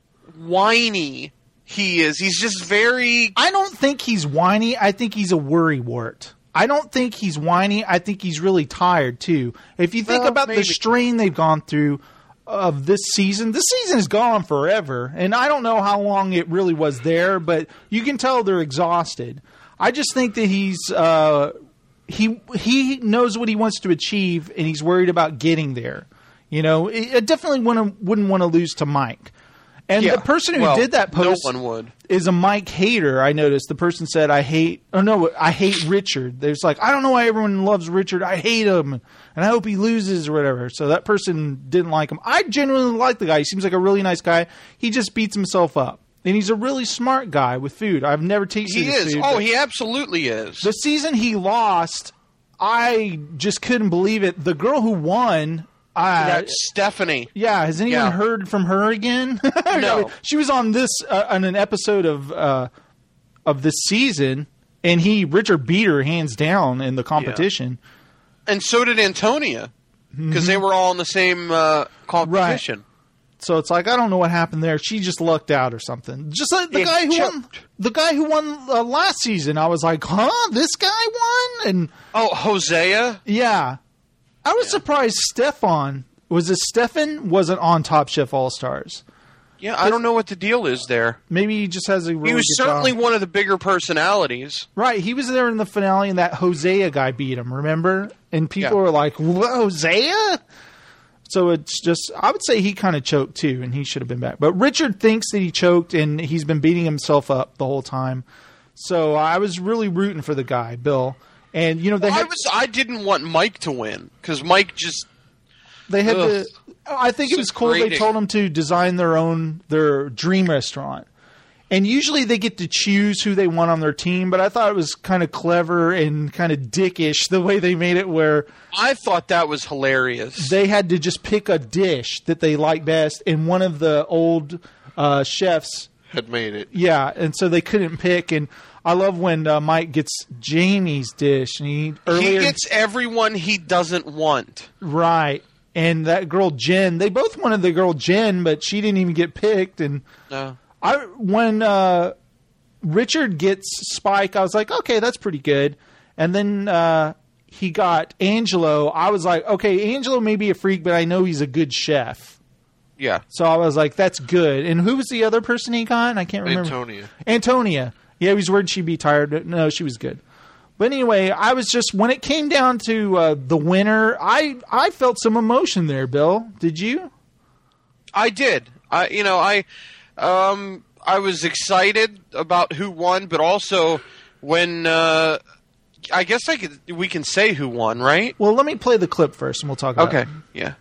whiny he is. He's just very. I don't think he's whiny. I think he's a worrywart. I don't think he's whiny. I think he's really tired too. If you think Well, about maybe. the strain they've gone through of this season, this season is gone forever, and I don't know how long it really was there, but you can tell they're exhausted. I just think that he's uh, he he knows what he wants to achieve, and he's worried about getting there. You know, I I definitely wouldn't wouldn't want to lose to Mike. And Yeah. the person who Well, did that post no one would. is a Mike hater. I noticed the person said, "I hate." Oh no, I hate Richard. There's like, I don't know why everyone loves Richard. I hate him, and I hope he loses or whatever. So that person didn't like him. I genuinely like the guy. He seems like a really nice guy. He just beats himself up, and he's a really smart guy with food. I've never tasted. He his is. food, Oh, but he absolutely is. the season he lost, I just couldn't believe it. The girl who won. I, That's Stephanie. yeah, has anyone Yeah. heard from her again? No. She was on this uh, on an episode of uh, of this season, and he Richard beat her hands down in the competition. And so did Antonia, because they were all in the same uh, competition. So it's like, I don't know what happened there. She just lucked out or something. Just like the Yeah, guy who choked. won the guy who won uh, last season. I was like, huh, this guy won? And Oh, Hosea? yeah, I was surprised Stefan was it Stefan wasn't on Top Chef All Stars. Yeah, I don't know what the deal is there. Maybe he just has a really He was good certainly job. one of the bigger personalities. Right, he was there in the finale, and that Hosea guy beat him. Remember? And people Yeah. were like, "Whoa, Hosea!" So it's just, I would say he kind of choked too, and he should have been back. But Richard thinks that he choked, and he's been beating himself up the whole time. So I was really rooting for the guy, Bill. And you know they Well, I had was. I didn't want Mike to win because Mike just. they had Ugh. to. I think it So was cool. They grating. told him to design their own their dream restaurant. And usually they get to choose who they want on their team, but I thought it was kind of clever and kind of dickish the way they made it where I thought that was hilarious. they had to just pick a dish that they like best, and one of the old uh, chefs Had made it. yeah, and so they couldn't pick. And I love when uh, Mike gets Jamie's dish, and he He earlier gets everyone he doesn't want. right, and that girl Jen, they both wanted the girl Jen, but she didn't even get picked. And No. I when uh, Richard gets Spike, I was like, okay, that's pretty good. And then uh, he got Angelo. I was like, okay, Angelo may be a freak, but I know he's a good chef. Yeah. So I was like, that's good. And who was the other person he got? I can't remember. Antonia. Antonia. Yeah, he was worried she'd be tired. No, she was good. But anyway, I was just, when it came down to uh, the winner, I, I felt some emotion there, Bill. Did you? I did. I, you know, I, um, I was excited about who won, but also when, uh, I guess I could, we can say who won, right? Well, let me play the clip first, and we'll talk about Okay. it. Yeah.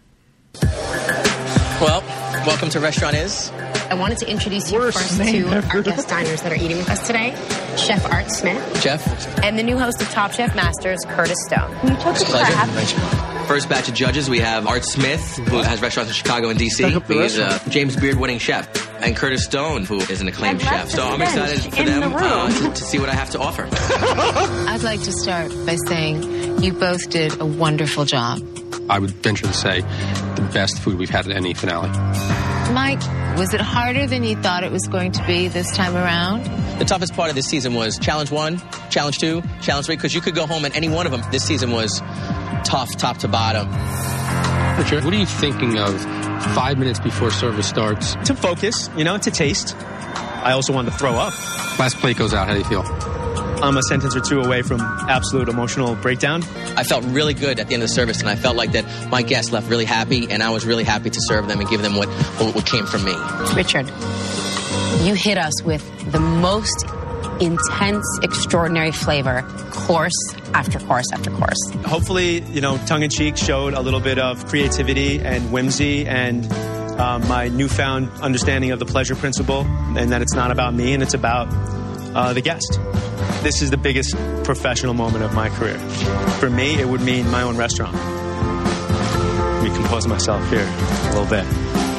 Well, welcome to Restaurant Is. I wanted to introduce you Worst first name to ever. our guest diners that are eating with us today. Chef Art Smith. Jeff. And the new host of Top Chef Masters, Curtis Stone. Can you talk It's a pleasure. First batch of judges, we have Art Smith, who has restaurants in Chicago and D C. Back up the He's a restaurant. James Beard winning chef. and Curtis Stone, who is an acclaimed I'd love chef. to So I'm bench excited for in them the room. uh, to, to see what I have to offer. I'd like to start by saying you both did a wonderful job. I would venture to say the best food we've had at any finale. Mike, was it harder than you thought it was going to be this time around? The toughest part of this season was challenge one, challenge two, challenge three, because you could go home at any one of them. This season was tough, top to bottom. Richard, what are you thinking of five minutes before service starts? To focus, you know, to taste. I also wanted to throw up. Last plate goes out. How do you feel? I'm a sentence or two away from absolute emotional breakdown. I felt really good at the end of the service, and I felt like that my guests left really happy, and I was really happy to serve them and give them what, what came from me. Richard, you hit us with the most intense, extraordinary flavor, course after course after course. Hopefully, you know, tongue-in-cheek showed a little bit of creativity and whimsy and um, my newfound understanding of the pleasure principle, and that it's not about me and it's about uh, the guest. This is the biggest professional moment of my career. For me, it would mean my own restaurant. Recompose myself here a little bit.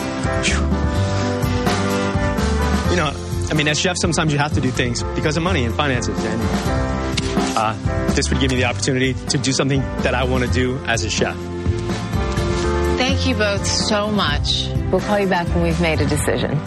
You know, I mean, as chefs, sometimes you have to do things because of money and finances. And uh, this would give me the opportunity to do something that I want to do as a chef. Thank you both so much. We'll call you back when we've made a decision.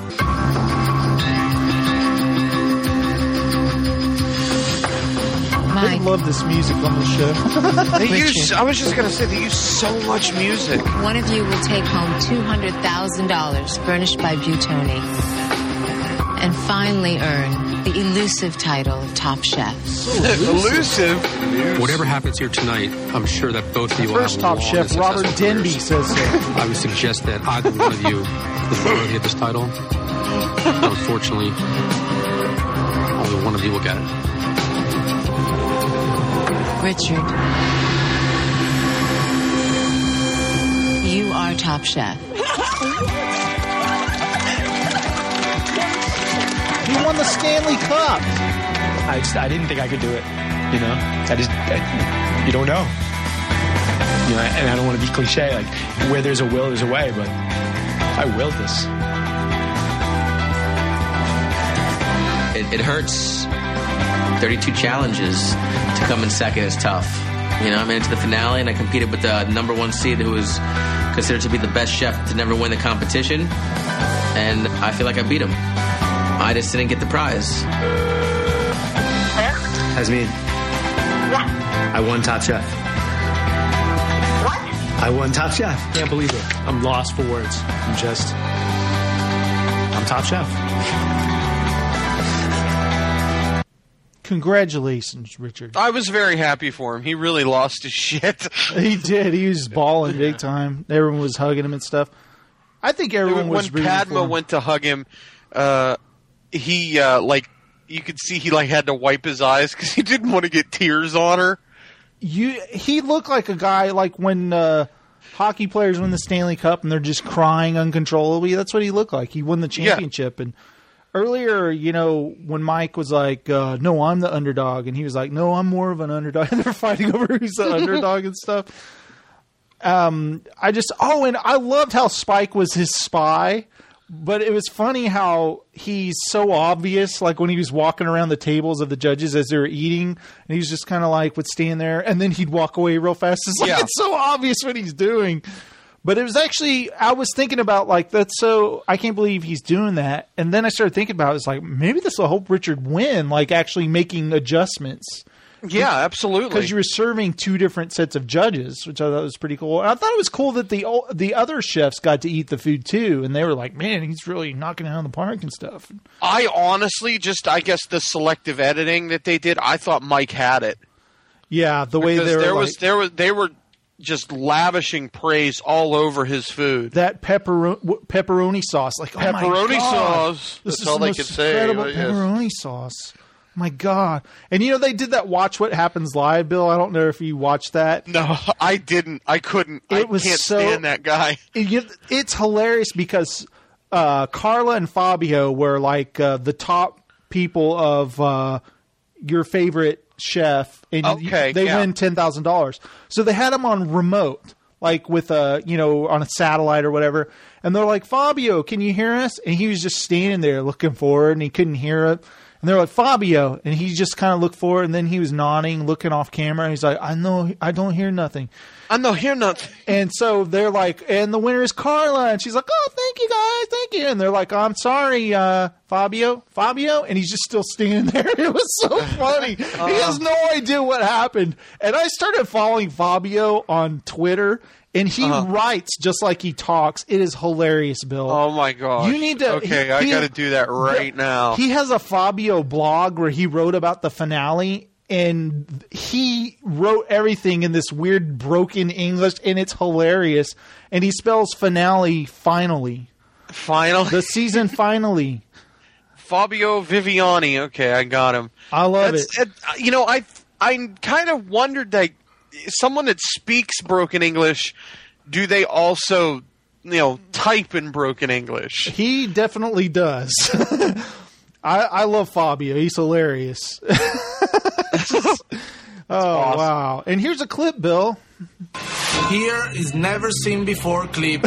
I love this music on the show. They use, I was just going to say, they use so much music. One of you will take home two hundred thousand dollars furnished by Butoni and finally earn the elusive title of Top Chef. Elusive? Whatever happens here tonight, I'm sure that both of you will First have a Top long Chef, and Robert successful Denby, careers. says so. I would suggest that either one of you is worthy of this title. But unfortunately, only one of you will get it. Richard, you are Top Chef. He won the Stanley Cup. I just, I didn't think I could do it. You know, I just, I, you don't know. You know, and I don't want to be cliche. Like, where there's a will, there's a way. But I willed this. It, it hurts. thirty-two challenges to come in second is tough. You know, I made it to the finale, and I competed with the number one seed who was considered to be the best chef to never win the competition, and I feel like I beat him. I just didn't get the prize. Hasmin. Yeah. I won Top Chef. What? I won Top Chef. Can't believe it. I'm lost for words. I'm just, I'm Top Chef. Congratulations, Richard. I was very happy for him. He really lost his shit. He did. He was balling big time. Everyone was hugging him and stuff. I think everyone was when rooting Padma for him. went to hug him, uh, he uh, like you could see he like had to wipe his eyes because he didn't want to get tears on her. You, he looked like a guy like when uh, hockey players win the Stanley Cup and they're just crying uncontrollably. That's what he looked like. He won the championship. Yeah. And earlier, you know, when Mike was like, uh, no, I'm the underdog. And he was like, no, I'm more of an underdog. And they're fighting over who's the underdog and stuff. Um, I just, oh, and I loved how Spike was his spy. But it was funny how he's so obvious, like when he was walking around the tables of the judges as they were eating, and he's just kind of like would stand there, and then he'd walk away real fast. It's like, yeah. It's so obvious what he's doing. But it was actually, I was thinking about like, that's so, I can't believe he's doing that. And then I started thinking about it, it's like, maybe this will help Richard win, like actually making adjustments. Yeah, absolutely. Because you were serving two different sets of judges, which I thought was pretty cool. And I thought it was cool that the the other chefs got to eat the food too, and they were like, "Man, he's really knocking it out of the park and stuff." I honestly just, I guess the selective editing that they did, I thought Mike had it. Yeah, the way because they were there like, was there was they were just lavishing praise all over his food. That pepperoni pepperoni sauce, like pepperoni oh my God, sauce. This That's is all the they most could say. incredible But yes. pepperoni sauce. My God. And you know, they did that Watch What Happens Live, Bill. I don't know if you watched that. No, I didn't. I couldn't. It I was can't so, stand that guy. It, it's hilarious because uh, Carla and Fabio were like uh, the top people of uh, your favorite chef. And Okay, they yeah. win ten thousand dollars. So they had them on remote. like with a, you know, on a satellite or whatever. And they're like, Fabio, can you hear us? And he was just standing there looking forward and he couldn't hear it. And they're like, Fabio. And he just kind of looked forward and then he was nodding, looking off camera. And he's like, I know, I don't hear nothing. I don't hear nothing. And so they're like, and the winner is Carla. And she's like, oh, thank you guys. Thank you. And they're like, I'm sorry, uh, Fabio, Fabio. And he's just still standing there. It was so funny. uh, he has no idea what happened. And I started following Fabio on Twitter. And he uh-huh. writes just like he talks. It is hilarious, Bill. Oh, my gosh. You need to. Okay, he, I he, got to do that right now. He has a Fabio blog where he wrote about the finale. And he wrote everything in this weird broken English. And it's hilarious. And he spells finale finally. Finally? The season finally. Fabio Viviani. Okay, I got him. I love That's, it. it. You know, I I kind of wondered that someone that speaks broken English, do they also, you know, type in broken English? He definitely does. I, I love Fabio. He's hilarious. Oh, awesome. Wow. And here's a clip, Bill. Here is never seen before clip.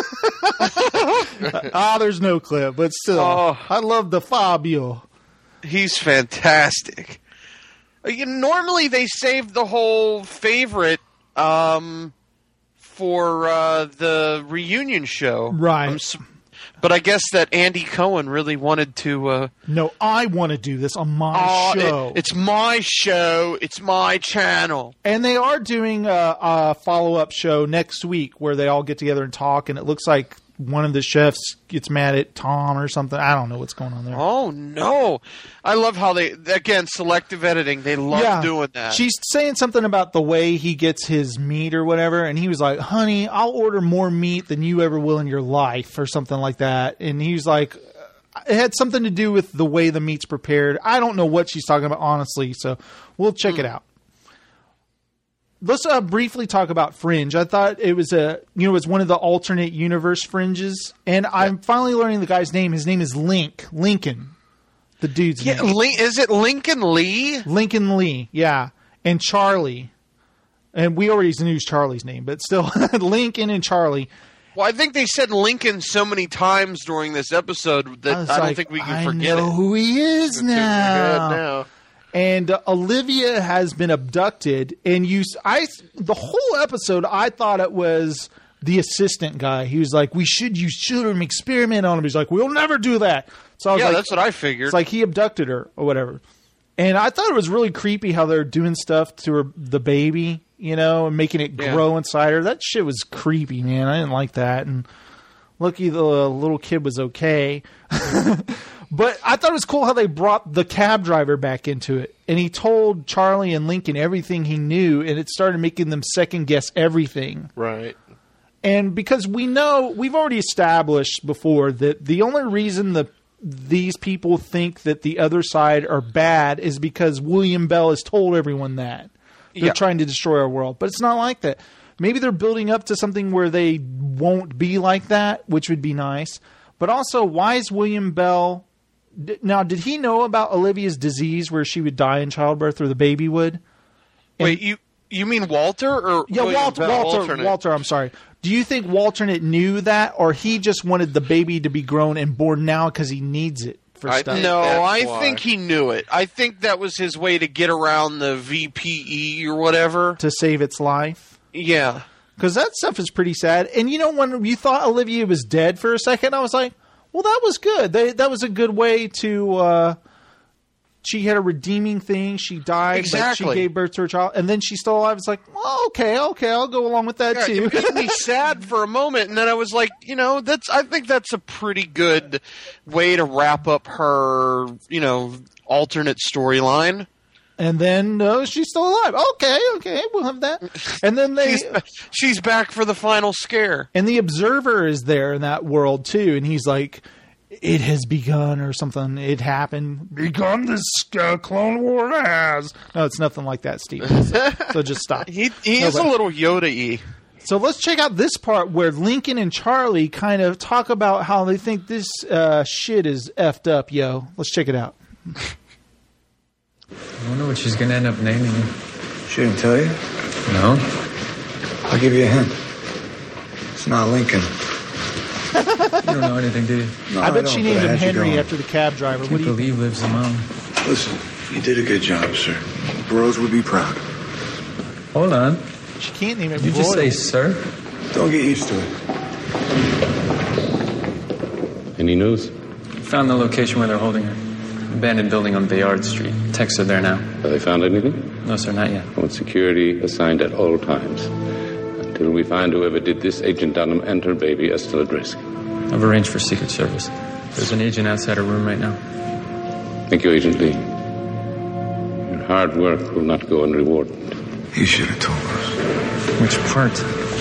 Ah, there's no clip, but still. Oh, I love the Fabio. He's fantastic. You know, normally they save the whole favorite um, for uh, the reunion show. Right. I'm su- But I guess that Andy Cohen really wanted to... Uh, no, I want to do this on my uh, show. It, it's my show. It's my channel. And they are doing a, a follow-up show next week where they all get together and talk, and it looks like one of the chefs gets mad at Tom or something. I don't know what's going on there. Oh, no. I love how they... Again, selective editing. They love yeah. doing that. She's saying something about the way he gets his meat or whatever, and he was like, honey, I'll order more meat than you ever will in your life or something like that. And he was like... It had something to do with the way the meat's prepared. I don't know what she's talking about, honestly, so we'll check mm. it out. Let's uh, briefly talk about Fringe. I thought it was a, you know, it was one of the alternate universe Fringes, and yeah. I'm finally learning the guy's name. His name is Link. Lincoln. The dude's yeah, name. Link, is it Lincoln Lee? Lincoln Lee, yeah. And Charlie. And we already knew Charlie's name, but still, Lincoln and Charlie. Well, I think they said Lincoln so many times during this episode that I, I don't like, think we can I forget know it. who he is it's now. now. And uh, Olivia has been abducted, and you, I, the whole episode, I thought it was the assistant guy. He was like, "We should use children, experiment on him." He's like, "We'll never do that." So I was yeah, like, that's what I figured. It's like he abducted her or whatever. And I thought it was really creepy how they're doing stuff to her, the baby, you know, and making it yeah. grow inside her. That shit was creepy, man. I didn't like that. And lucky the little kid was okay. But I thought it was cool how they brought the cab driver back into it. And he told Charlie and Lincoln everything he knew, and it started making them second guess everything. Right. And because we know, we've already established before that the only reason the these people think that the other side are bad is because William Bell has told everyone that. They're yeah. trying to destroy our world. But it's not like that. Maybe they're building up to something where they won't be like that, which would be nice. But also, why is William Bell... Now, did he know about Olivia's disease where she would die in childbirth or the baby would? And Wait, you you mean Walter or yeah, William Walter, Bell? Walter, Alternate? Walter, I'm sorry. Do you think Walternate knew that, or he just wanted the baby to be grown and born now because he needs it for I, stuff? No, I why. think he knew it. I think that was his way to get around the V P E or whatever. To save its life? Yeah. Because that stuff is pretty sad. And you know, when you thought Olivia was dead for a second, I was like, well, that was good. They, that was a good way to... Uh, she had a redeeming thing. She died, exactly. but she gave birth to her child. And then she's still alive. It's like, well, okay, okay, I'll go along with that, yeah, too. It made me sad for a moment, and then I was like, you know, that's. I think that's a pretty good way to wrap up her, you know, alternate storyline. And then uh, she's still alive. Okay, okay, we'll have that. And then they... she's, she's back for the final scare. And the Observer is there in that world, too. And he's like, it has begun or something. It happened. Begun this uh, Clone War has. No, it's nothing like that, Steve. So, so just stop. He, he no, is but, a little Yoda-y. So let's check out this part where Lincoln and Charlie kind of talk about how they think this uh, shit is effed up, yo. Let's check it out. I wonder what she's going to end up naming you. She didn't tell you? No. I'll give you a hint. It's not Lincoln. You don't know anything, do you? No, I bet I she don't, named but I him had you Henry going. after the cab driver. I What do can't you believe he lives alone. Listen, you did a good job, sir. Burroughs would be proud. Hold on. She can't name him Did you just Royal. say sir? Don't get used to it. Any news? Found the location where they're holding her. Abandoned building on Bayard Street. Techs are there now. Have they found anything? No, sir, not yet. I want security assigned at all times. Until we find whoever did this, Agent Dunham and her baby are still at risk. I've arranged for Secret Service. There's an agent outside her room right now. Thank you, Agent Lee. Your hard work will not go unrewarded. You should have told us. Which part?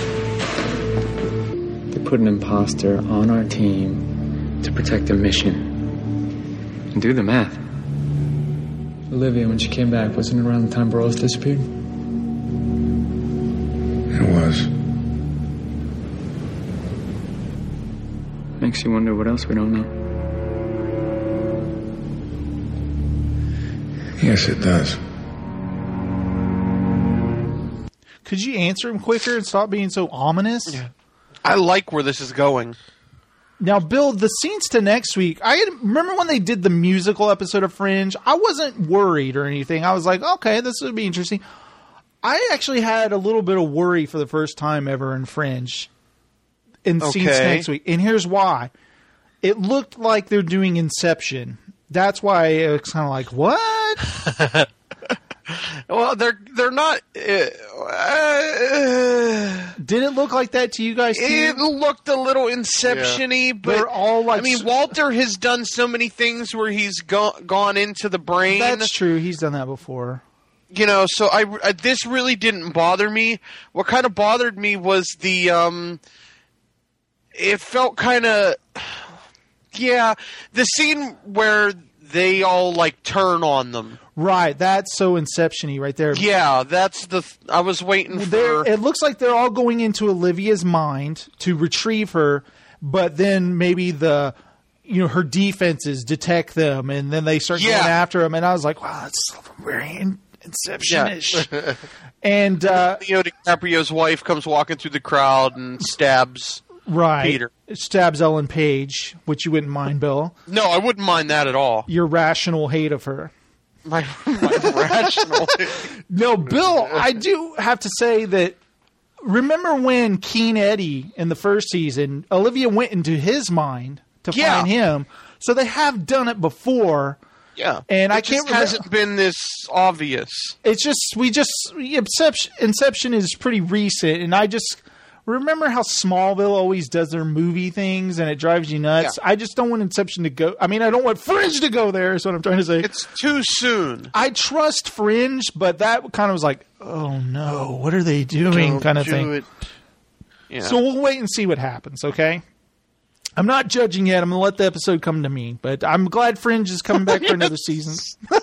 They put an imposter on our team to protect their mission. And do the math. Olivia, when she came back, wasn't it around the time Burroughs disappeared? It was. Makes you wonder what else we don't know. Yes, it does. Could you answer him quicker and stop being so ominous? Yeah. I like where this is going. Now, Bill, the scenes to next week, I remember when they did the musical episode of Fringe, I wasn't worried or anything. I was like, okay, this would be interesting. I actually had a little bit of worry for the first time ever in Fringe in Okay. scenes next week. And here's why. It looked like they're doing Inception. That's why it's kind of like, what? Well, they're they're not. Uh, uh, Did it look like that to you guys too? It looked a little Inception-y, Yeah. but They're all like- I mean, Walter has done so many things where he's go- gone into the brain. That's true. He's done that before. You know, so I, I this really didn't bother me. What kind of bothered me was the um. It felt kind of, yeah, the scene where they all like turn on them. Right, that's so Inception-y right there. Yeah, that's the. Th- I was waiting They're- for. It looks like they're all going into Olivia's mind to retrieve her, but then maybe the, you know, her defenses detect them, and then they start Yeah. going after them. And I was like, wow, that's very in- Inception-ish. Yeah. And uh, Leo DiCaprio's wife comes walking through the crowd and stabs right, Peter. stabs Ellen Page, which you wouldn't mind, Bill. No, I wouldn't mind that at all. Your rational hate of her. My, my rational. No, Bill, I do have to say that. Remember when Keen Eddie in the first season, Olivia went into his mind to Yeah. find him. So they have done it before. Yeah, And it I just can't remember- hasn't been this obvious. It's just we just Inception, Inception is pretty recent, and I just remember how Smallville always does their movie things, and it drives you nuts. I just don't want Inception to go. I mean, I don't want Fringe to go there. Is what I'm trying to say. It's too soon. I trust Fringe, but that kind of was like, oh no, what are they doing? Don't kind of do thing. it. Yeah. So we'll wait and see what happens. Okay. I'm not judging yet. I'm going to let the episode come to me, but I'm glad Fringe is coming back for another season.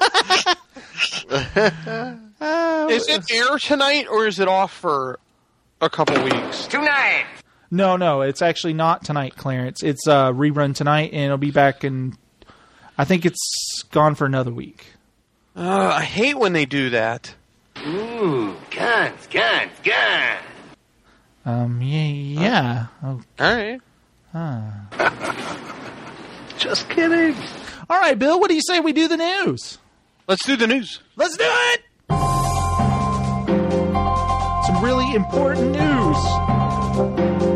Is it air tonight or is it off for a couple weeks? Tonight. No, no, it's actually not tonight, Clarence. It's uh, rerun tonight, and it'll be back in. I think it's gone for another week. Uh, I hate when they do that. Ooh, guns, guns, guns. Um, yeah, yeah. Oh, all right. Just kidding. All right, Bill. What do you say we do the news? Let's do the news. Let's do it. Some really important news.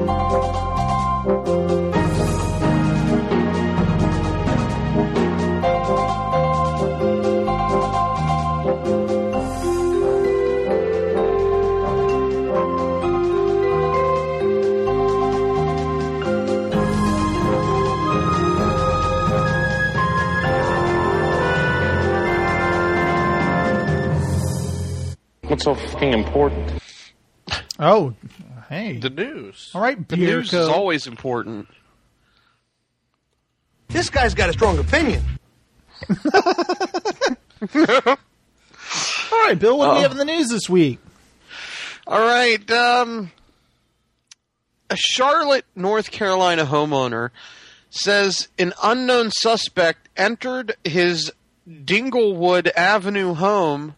What's so fucking important? Oh, hey. The news. All right, The news Bierko. is always important. This guy's got a strong opinion. All right, Bill. What do we Uh-oh. have in the news this week? All right. Um, a Charlotte, North Carolina homeowner says an unknown suspect entered his Dinglewood Avenue home.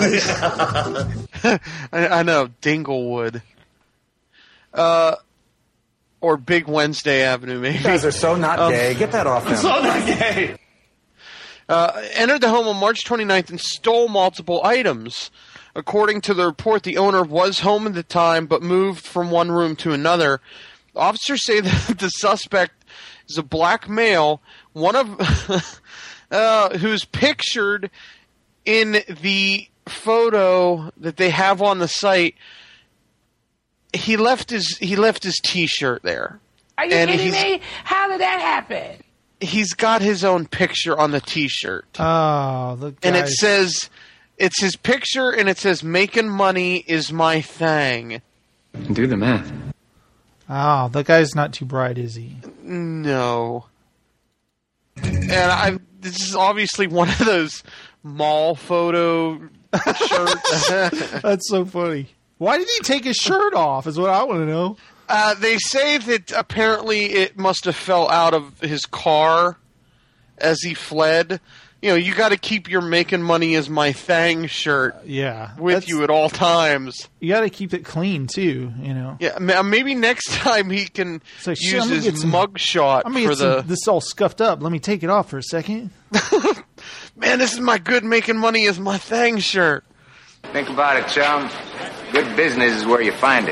I, I know, Dinglewood. Uh, Or Big Wednesday Avenue, maybe. You guys are so not Um, gay. Get that off him. So not gay. Uh, entered the home on March twenty-ninth and stole multiple items. According to the report, the owner was home at the time but moved from one room to another. Officers say that the suspect is a black male, one of uh, who's pictured in the photo that they have on the site. He left his he left his T-shirt there. Are you And kidding he's- me? How did that happen? He's got his own picture on the T-shirt. Oh, the And it guys- says, it's his picture, and it says, "Making money is my thing." Do the math. Oh, the guy's not too bright, is he? No. And I, this is obviously one of those mall photo shirts. That's so funny. Why did he take his shirt off is what I want to know. Uh, they say that apparently it must have fell out of his car as he fled. You know, you got to keep your "making money is my thing" shirt Yeah. with that's- you at all times. You got to keep it clean, too, you know. Yeah, ma- maybe next time he can So, shit, use I'm gonna his get some- mug shot I'm going for to get the. some, this all scuffed up. Let me take it off for a second. Man, this is my good "making money is my thing" shirt. Think about it, chum. Good business is where you find it.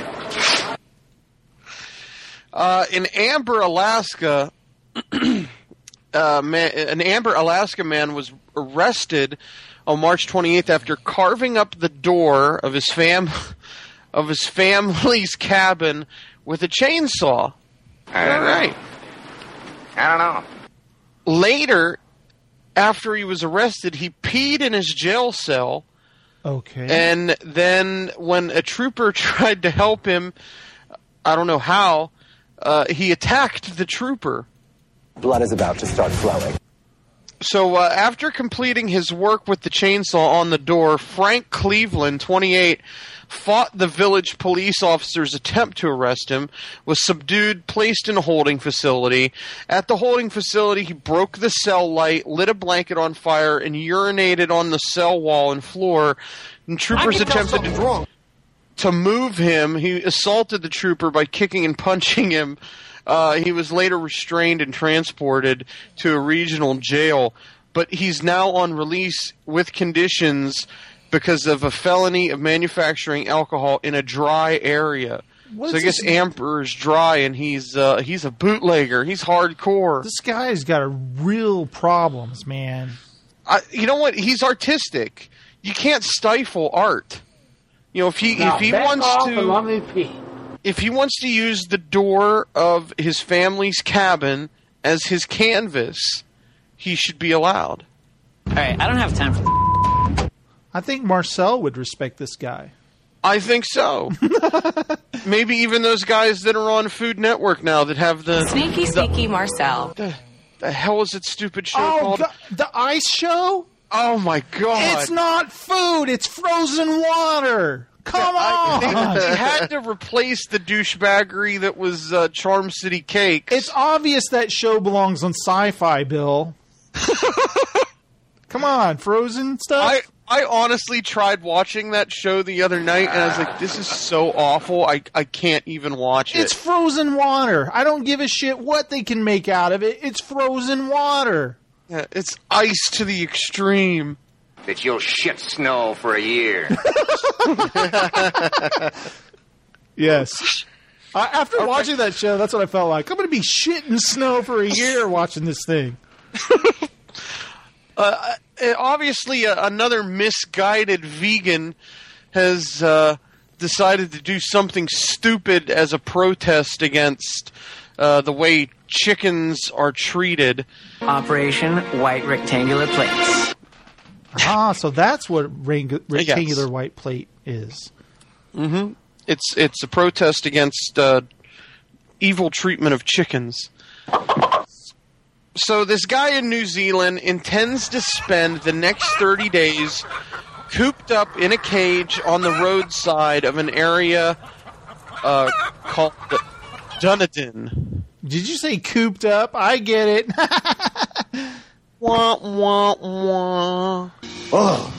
Uh, in Amber, Alaska, uh, man, an Amber, Alaska man was arrested on March twenty-eighth after carving up the door of his fam of his family's cabin with a chainsaw. I don't All know. right. I don't know. Later, after he was arrested, he peed in his jail cell. Okay. And then when a trooper tried to help him, I don't know how, uh, he attacked the trooper. Blood is about to start flowing. So uh, after completing his work with the chainsaw on the door, Frank Cleveland, twenty-eight, fought the village police officer's attempt to arrest him, was subdued, placed in a holding facility. At the holding facility, he broke the cell light, lit a blanket on fire, and urinated on the cell wall and floor. And troopers I can tell attempted something's to, wrong. to move him. He assaulted the trooper by kicking and punching him. Uh, he was later restrained and transported to a regional jail, but he's now on release with conditions because of a felony of manufacturing alcohol in a dry area. What so I is guess this- Amber is dry, and he's uh, he's a bootlegger. He's hardcore. This guy's got a real problems, man. I, you know what? He's artistic. You can't stifle art. You know, if he Now if he back wants off to and let me pee. if he wants to use the door of his family's cabin as his canvas, he should be allowed. All right, I don't have time for. I think Marcel would respect this guy. I think so. Maybe even those guys that are on Food Network now that have the Sneaky, the, sneaky Marcel. The, the hell is that stupid show Oh, called? God, the ice show? Oh my god! It's not food. It's frozen water. Come on. They, they had to replace the douchebaggery that was uh, Charm City Cakes. It's obvious that show belongs on Sci-Fi, Bill. Come on, frozen stuff. I I honestly tried watching that show the other night, and I was like, "This is so awful. I I can't even watch it." It's frozen water. I don't give a shit what they can make out of it. It's frozen water. Yeah, it's ice to the extreme. That you'll shit snow for a year. Yes. I, after watching that show, that's what I felt like. I'm going to be shitting snow for a year watching this thing. Uh, uh, obviously, uh, another misguided vegan has uh, decided to do something stupid as a protest against uh, the way chickens are treated. Operation White Rectangular Plates. Ah, so that's what rang- rectangular Yes. white plate is. Mm-hmm. It's it's a protest against uh, evil treatment of chickens. So this guy in New Zealand intends to spend the next thirty days cooped up in a cage on the roadside of an area uh, called Dunedin. Did you say cooped up? I get it. Wah, wah, wah. Oh.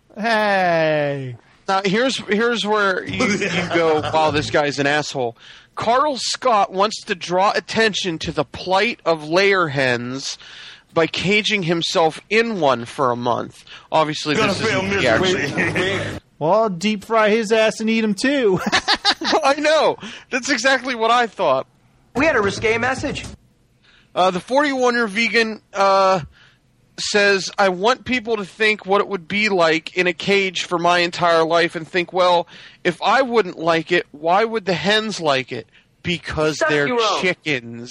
Hey. Now here's here's where you, you go, wow, this guy's an asshole. Carl Scott wants to draw attention to the plight of layer hens by caging himself in one for a month. Obviously, this is yeah. Well, I'll deep fry his ass and eat him too. I know. That's exactly what I thought. We had a risque message. Uh, the forty-one-year vegan uh, says, I want people to think what it would be like in a cage for my entire life and think, well, if I wouldn't like it, why would the hens like it? Because Suck they're your own. chickens.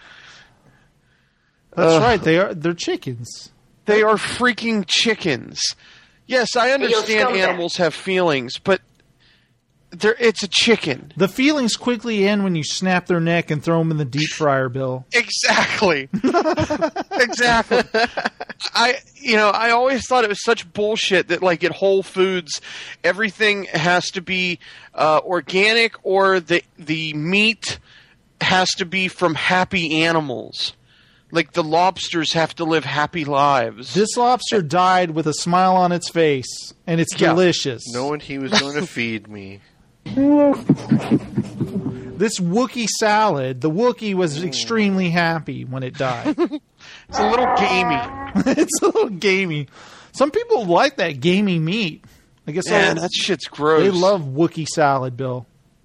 That's Ugh. right. They are. They're chickens. They are freaking chickens. Yes, I understand scumbag. animals have feelings, but they're, it's a chicken. The feelings quickly end when you snap their neck and throw them in the deep fryer, Bill. Exactly. Exactly. I, you know, I always thought it was such bullshit that, like, at Whole Foods, everything has to be uh, organic or the the meat has to be from happy animals. Like, the lobsters have to live happy lives. This lobster died with a smile on its face, and it's Yeah. delicious. Knowing he was going to feed me. This Wookiee salad, the Wookiee was extremely happy when it died. It's a little gamey. It's a little gamey. Some people like that gamey meat. I guess Man, all- that shit's gross. They love Wookiee salad, Bill.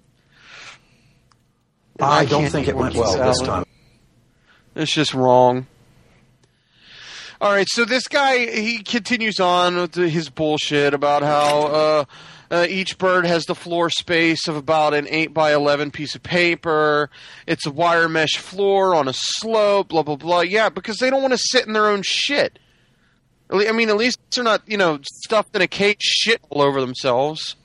I don't can't think eat it went Wookiee well this salad. time. It's just wrong. All right, so this guy, he continues on with his bullshit about how uh, uh, each bird has the floor space of about an eight by eleven piece of paper. It's a wire mesh floor on a slope, blah, blah, blah. Yeah, because they don't want to sit in their own shit. I mean, at least they're not, you know, stuffed in a cage shit all over themselves.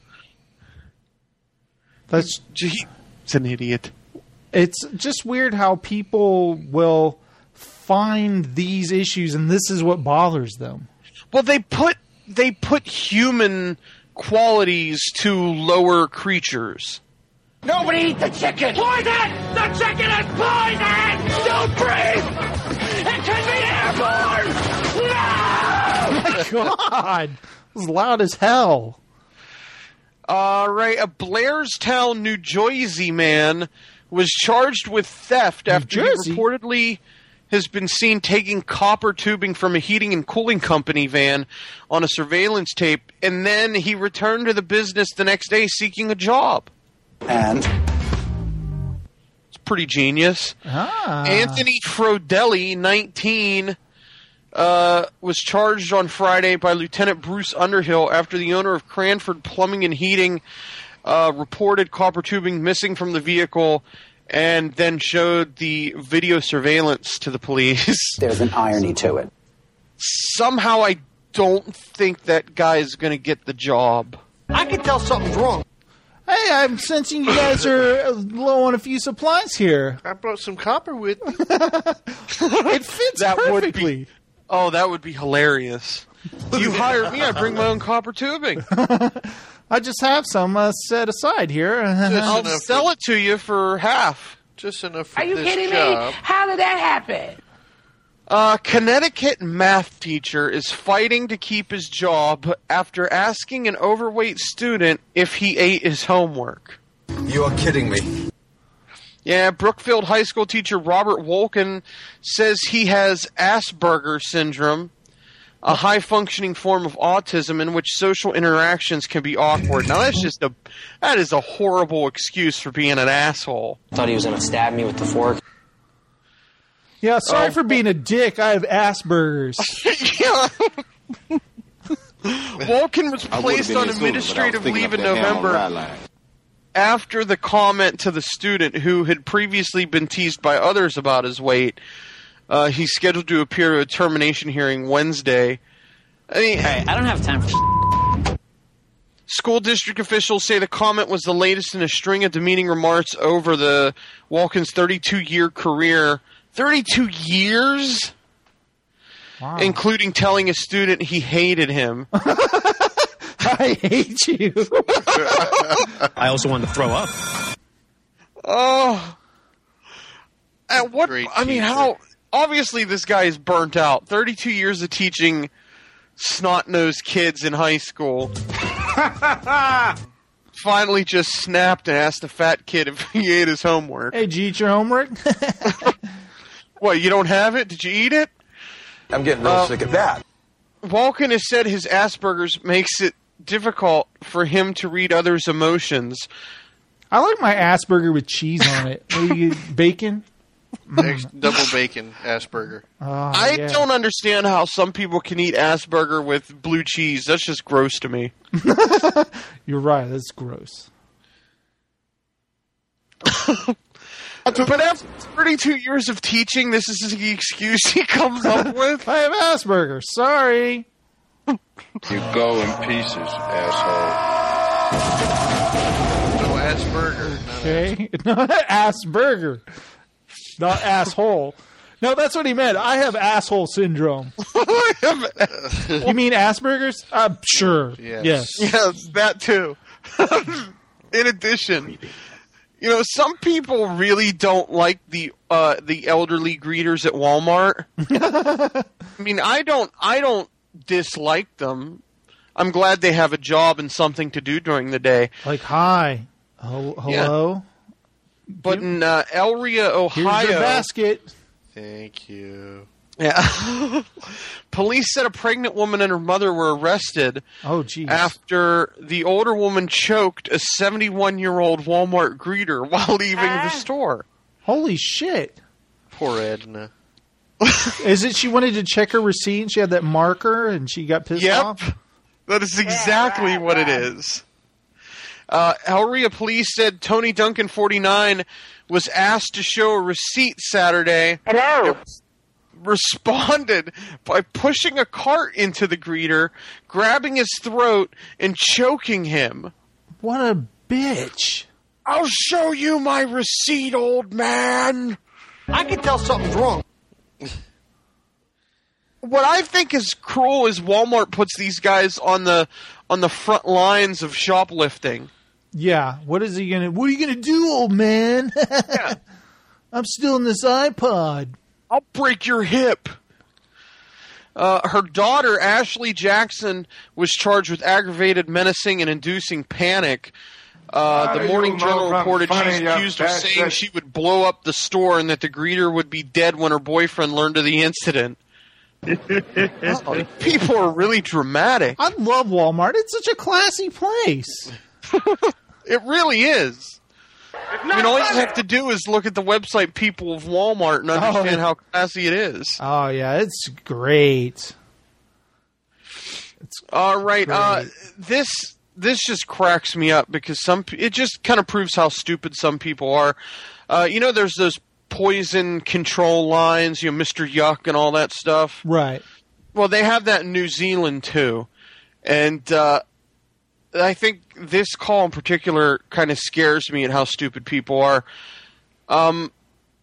That's Gee, it's an idiot. It's just weird how people will find these issues, and this is what bothers them. Well, they put they put human qualities to lower creatures. Nobody eat the chicken! Poison! The chicken is poison! Don't breathe! It could be airborne! No! God, it was loud as hell. All right, a Blairstown, New Jersey man was charged with theft after Jersey? he reportedly has been seen taking copper tubing from a heating and cooling company van on a surveillance tape, and then he returned to the business the next day seeking a job. And? It's pretty genius. Ah. Anthony Frodelli, nineteen, uh, was charged on Friday by Lieutenant Bruce Underhill after the owner of Cranford Plumbing and Heating uh, reported copper tubing missing from the vehicle and then showed the video surveillance to the police. There's an irony to it. Somehow I don't think that guy is going to get the job. I can tell something's wrong. Hey, I'm sensing you guys are low on a few supplies here. I brought some copper with me. It fits That would perfectly. be, oh, that would be hilarious. You hire me, I bring my own copper tubing. I just have some uh, set aside here. I'll enough sell it to you for half. Just enough for Are you this kidding job. me? How did that happen? A Connecticut math teacher is fighting to keep his job after asking an overweight student if he ate his homework. You are kidding me. Yeah, Brookfield High School teacher Robert Wolken says he has Asperger's syndrome, a high-functioning form of autism in which social interactions can be awkward. Now, that's just a that is a horrible excuse for being an asshole. Thought he was going to stab me with the fork. Yeah, sorry Oh. for being a dick. I have Asperger's. Yeah. Wolken was placed on administrative leave in November after the comment to the student who had previously been teased by others about his weight. Uh, he's scheduled to appear at a termination hearing Wednesday. I mean, Hey, I don't have time for school district officials say the comment was the latest in a string of demeaning remarks over the Wolken's thirty-two-year career. thirty-two years? Wow. Including telling a student he hated him. I hate you. I also wanted to throw up. Oh. At what, Great I mean, teacher. how, obviously this guy is burnt out. thirty-two years of teaching snot-nosed kids in high school. finally just snapped and asked the fat kid if he ate his homework. Hey, did you eat your homework? What, you don't have it? Did you eat it? I'm getting real Uh, sick of that. Walken has said his Asperger's makes it difficult for him to read others' emotions. I like my Asperger with cheese on it. Maybe you get bacon? Ex- double bacon Asperger. Oh, I yeah. don't understand how some people can eat Asperger with blue cheese. That's just gross to me. You're right. That's gross. But after thirty-two years of teaching, this is the excuse he comes up with. I have Asperger. Sorry. You go in pieces, asshole. No Asperger. Okay. Not Asperger. Not asshole. No, that's what he meant. I have asshole syndrome. You mean Asperger's? Uh, sure. Yes. Yes. Yes, that too. In addition, you know, some people really don't like the uh, the elderly greeters at Walmart. I mean, I don't I don't dislike them. I'm glad they have a job and something to do during the day. Like, hi. Hel- Hello? But in uh, Elria, Ohio, Here's your basket. Thank you. Yeah. Police said a pregnant woman and her mother were arrested Oh, geez. after the older woman choked a seventy-one-year-old Walmart greeter while leaving the store. Holy shit. Poor Edna. Is it she wanted to check her receipt and she had that marker and she got pissed Yep. off? That is exactly what it is. Uh, Elria police said Tony Duncan, forty-nine, was asked to show a receipt Saturday. Hello. Responded by pushing a cart into the greeter, grabbing his throat, and choking him. What a bitch. I'll show you my receipt, old man. I can tell something's wrong. What I think is cruel is Walmart puts these guys on the on the front lines of shoplifting. Yeah. What is he going to... What are you going to do, old man? Yeah. I'm still in this iPod. I'll break your hip. Uh, her daughter, Ashley Jackson, was charged with aggravated menacing and inducing panic. Uh, the Morning Journal reported she's accused of saying she would blow up the store and that the greeter would be dead when her boyfriend learned of the incident. Oh, people are really dramatic. I love Walmart. It's such a classy place. It really is. I mean, all you have to do is look at the website People of Walmart and understand Oh. how classy it is. Oh, yeah. It's great. It's All right. great. Uh, this this just cracks me up because some pe- it just kind of proves how stupid some people are. Uh, you know, there's those poison control lines, you know, Mister Yuck and all that stuff. Right. Well, they have that in New Zealand too, and uh, I think this call in particular kind of scares me at how stupid people are. Um,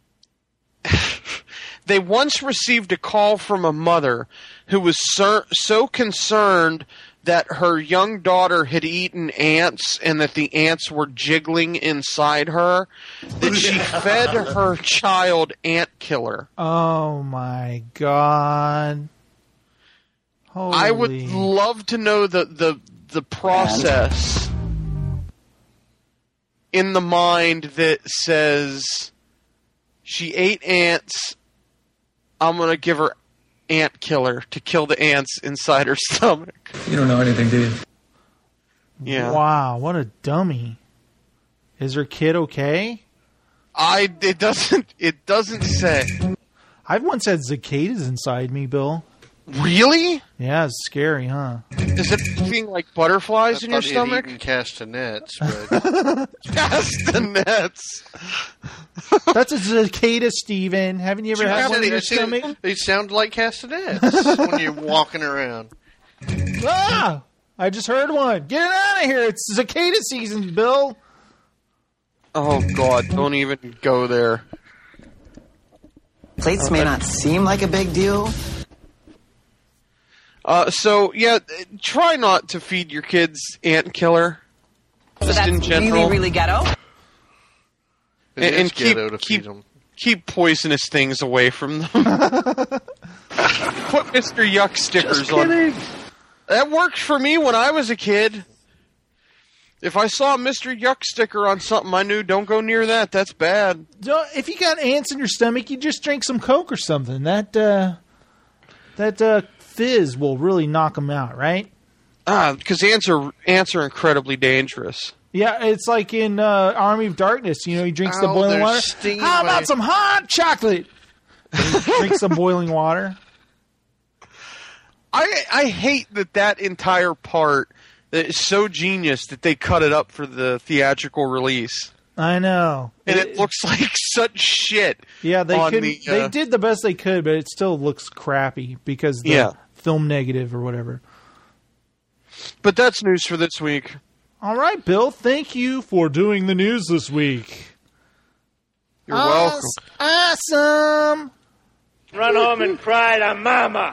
they once received a call from a mother who was so, so concerned that her young daughter had eaten ants and that the ants were jiggling inside her that she fed her child ant killer. Oh, my God. Holy. I would love to know the, the, the process in the mind that says she ate ants, I'm going to give her ant killer to kill the ants inside her stomach. You don't know anything, do you? Yeah. Wow, what a dummy. Is her kid okay? I it doesn't it doesn't say. I've once had cicadas inside me, Bill. Really? Yeah, it's scary, huh? Is it anything like butterflies I in your thought he'd stomach? eaten castanets, but Castanets. That's a cicada, Steven. Haven't you ever You had said one in it- your it said- stomach? They sound like castanets when you're walking around. Ah! I just heard one. Get it out of here. It's cicada season, Bill. Oh God! Don't even go there. Plates may not seem like a big deal. Uh, so yeah, try not to feed your kids ant killer. So Just that's in general, really, really ghetto? It and, is and keep ghetto to keep feed 'em. keep poisonous things away from them. Put Mister Yuck stickers on. That worked for me when I was a kid. If I saw a Mister Yuck sticker on something, I knew don't go near that. That's bad. Don't, if you got ants in your stomach, you just drink some Coke or something. That uh, that uh, fizz will really knock them out, right? Ah, because ants are ants are incredibly dangerous. Yeah, it's like in uh, Army of Darkness. You know, he drinks oh, the boiling water. Stinging How about some hot chocolate? Drink some boiling water. I I hate that that entire part that is so genius that they cut it up for the theatrical release. I know, and it, it looks like such shit. Yeah, they could. The, uh, they did the best they could, but it still looks crappy because the yeah. film negative or whatever. But that's news for this week. All right, Bill. Thank you for doing the news this week. You're welcome. Awesome. Run home and cry to mama.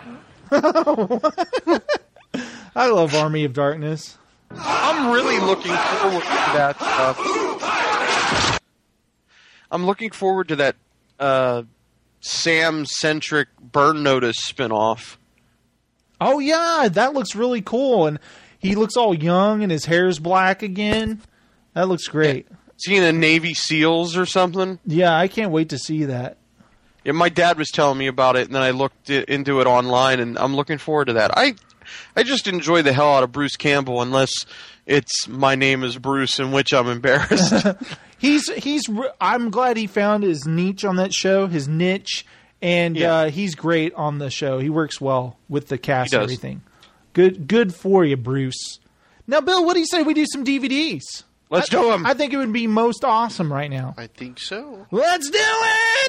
I love Army of Darkness. I'm really looking forward to that stuff. I'm looking forward to that uh, Sam-centric Burn Notice spinoff. Oh, yeah, that looks really cool. And he looks all young and his hair's black again. That looks great. Is he in a Navy SEALs or something? Yeah, I can't wait to see that. Yeah, my dad was telling me about it, and then I looked it, into it online, and I'm looking forward to that. I I just enjoy the hell out of Bruce Campbell, unless it's My Name is Bruce, in which I'm embarrassed. he's he's. I'm glad he found his niche on that show, his niche, and yeah. uh, he's great on the show. He works well with the cast and everything. Good, good for you, Bruce. Now, Bill, what do you say we do some D V Ds? Let's I, do them. I think it would be most awesome right now. I think so. Let's do it!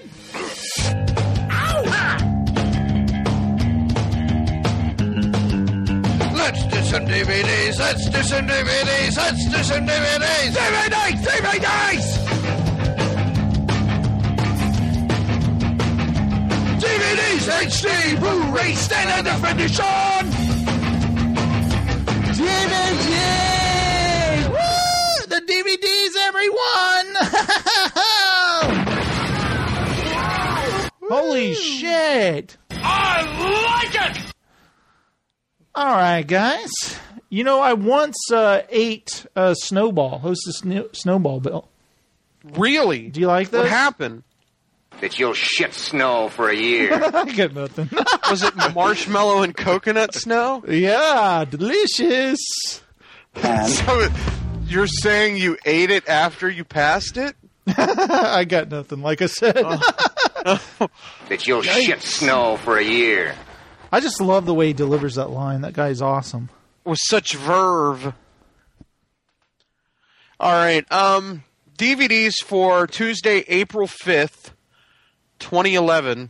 Let's do some D V Ds. Let's do some D V Ds. Let's do some D V Ds. D V Ds. D V Ds. D V Ds. H D. Blu-ray. Standard definition. D V D. Woo! The D V Ds, everyone. Holy shit. I like it. All right, guys. You know, I once uh, ate a Snowball, hosted sn- Snowball, Bill. Really? Do you like that? What happened? That you'll shit snow for a year. I got nothing. Was it marshmallow and coconut snow? Yeah, delicious. So you're saying you ate it after you passed it? I got nothing, like I said. Oh. That you'll Yikes. shit snow for a year. I just love the way he delivers that line. That guy's awesome. With such verve. All right. Um, D V Ds for Tuesday, April fifth, twenty eleven.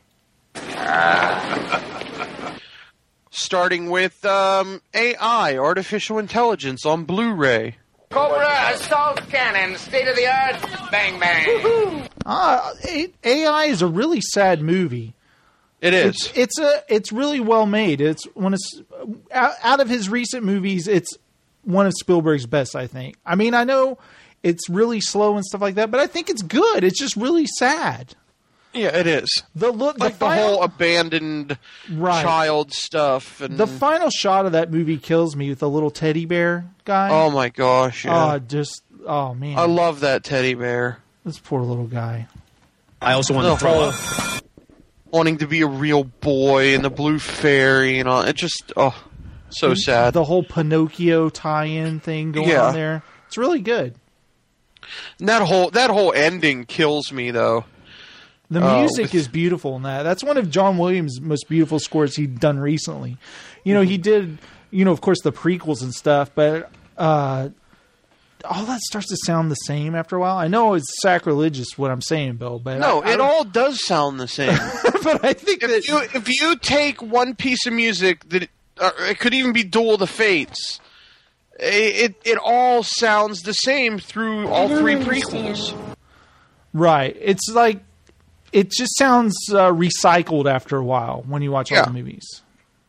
Starting with um, A I, Artificial Intelligence, on Blu-ray. Cobra Assault Cannon, state of the art, bang bang. Ah, A I is a really sad movie. It is. It's, it's a. It's really well made. It's when it's out of his recent movies. It's one of Spielberg's best, I think. I mean, I know it's really slow and stuff like that, but I think it's good. It's just really sad. Yeah, it is. The look, like the, the final, whole abandoned right. child stuff, and the final shot of that movie kills me with the little teddy bear guy. Oh my gosh! Yeah. Oh, just oh man, I love that teddy bear. This poor little guy. I also want to throw up. Wanting to be a real boy and the blue fairy and all. It just, oh, so and sad. The whole Pinocchio tie-in thing going yeah. on there. It's really good. And that whole that whole ending kills me, though. The uh, music with... is beautiful in that. That's one of John Williams' most beautiful scores he'd done recently. You know, he did, you know, of course, the prequels and stuff, but uh, all that starts to sound the same after a while. I know it's sacrilegious what I'm saying, Bill, but no, I, I it all does sound the same. But I think if that you if you take one piece of music that uh, it could even be Duel of the Fates, it it all sounds the same through all three prequels. Right. It's like it just sounds uh, recycled after a while when you watch yeah. all the movies.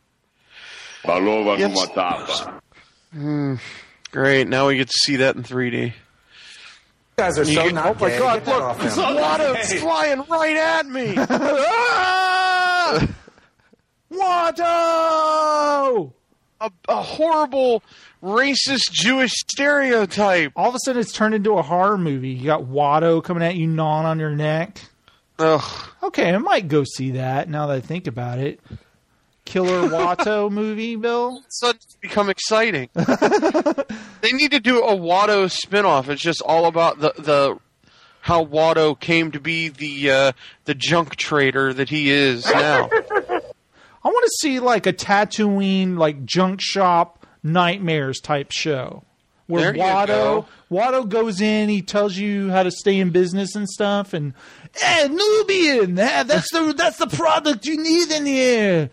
Yes. Mm, great. Now we get to see that in three D. You guys are so get, not Oh my gay. God! Get Look, it's water flying right at me. Ah! Watto! a, a horrible racist Jewish stereotype. All of a sudden, it's turned into a horror movie. You got Watto coming at you, gnawing on your neck. Ugh. Okay, I might go see that now that I think about it. Killer Watto movie, Bill? It's suddenly become exciting. They need to do a Watto spinoff. It's just all about the the how Watto came to be the uh, the junk trader that he is now. I want to see like a Tatooine, like junk shop nightmares type show where There you Watto go. Watto goes in, he tells you how to stay in business and stuff, and hey, Nubian, that, that's the that's the product you need in here.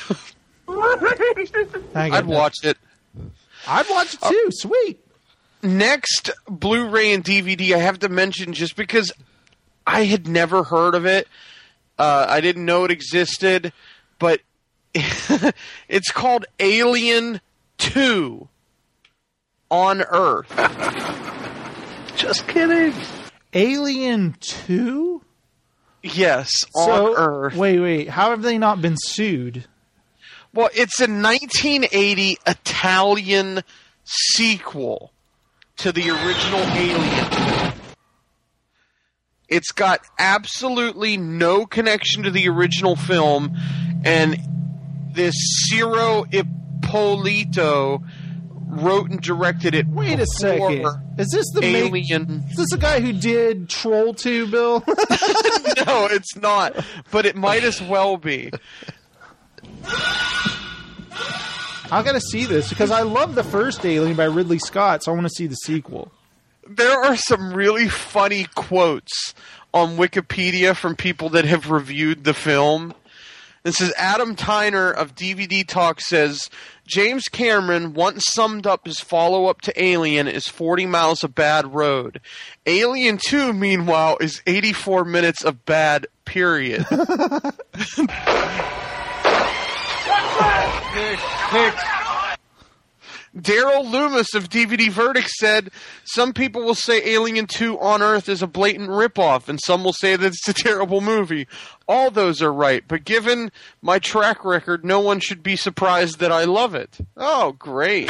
I'd watch it. I'd watch it too. Uh, Sweet. Next Blu-ray and D V D I have to mention just because I had never heard of it. Uh, I didn't know it existed, but it's called Alien two on Earth. Just kidding. Alien two? Yes, So, on Earth. Wait, wait. How have they not been sued? Well, it's a nineteen eighty Italian sequel to the original Alien. It's got absolutely no connection to the original film, and this Ciro Ippolito wrote and directed it. Wait a second. Is this the make- Alien? Is this the guy who did Troll two, Bill? No, it's not. But it might as well be. I gotta see this because I love the first Alien by Ridley Scott, so I want to see the sequel. There are some really funny quotes on Wikipedia from people that have reviewed the film. This is Adam Tyner of D V D Talk says, James Cameron once summed up his follow-up to Alien as forty miles of bad road. Alien two, meanwhile, is eighty-four minutes of bad, period. Daryl Loomis of D V D Verdict said, some people will say Alien two on Earth is a blatant ripoff, and some will say that it's a terrible movie. All those are right, but given my track record, no one should be surprised that I love it. Oh, great.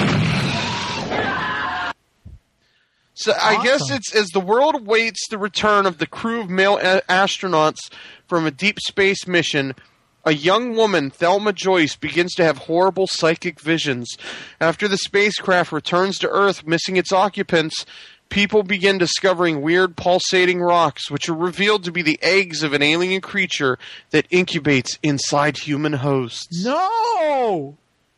So I Awesome. guess it's as the world awaits the return of the crew of male a- astronauts from a deep space mission, a young woman, Thelma Joyce, begins to have horrible psychic visions. After the spacecraft returns to Earth, missing its occupants, people begin discovering weird pulsating rocks, which are revealed to be the eggs of an alien creature that incubates inside human hosts. No!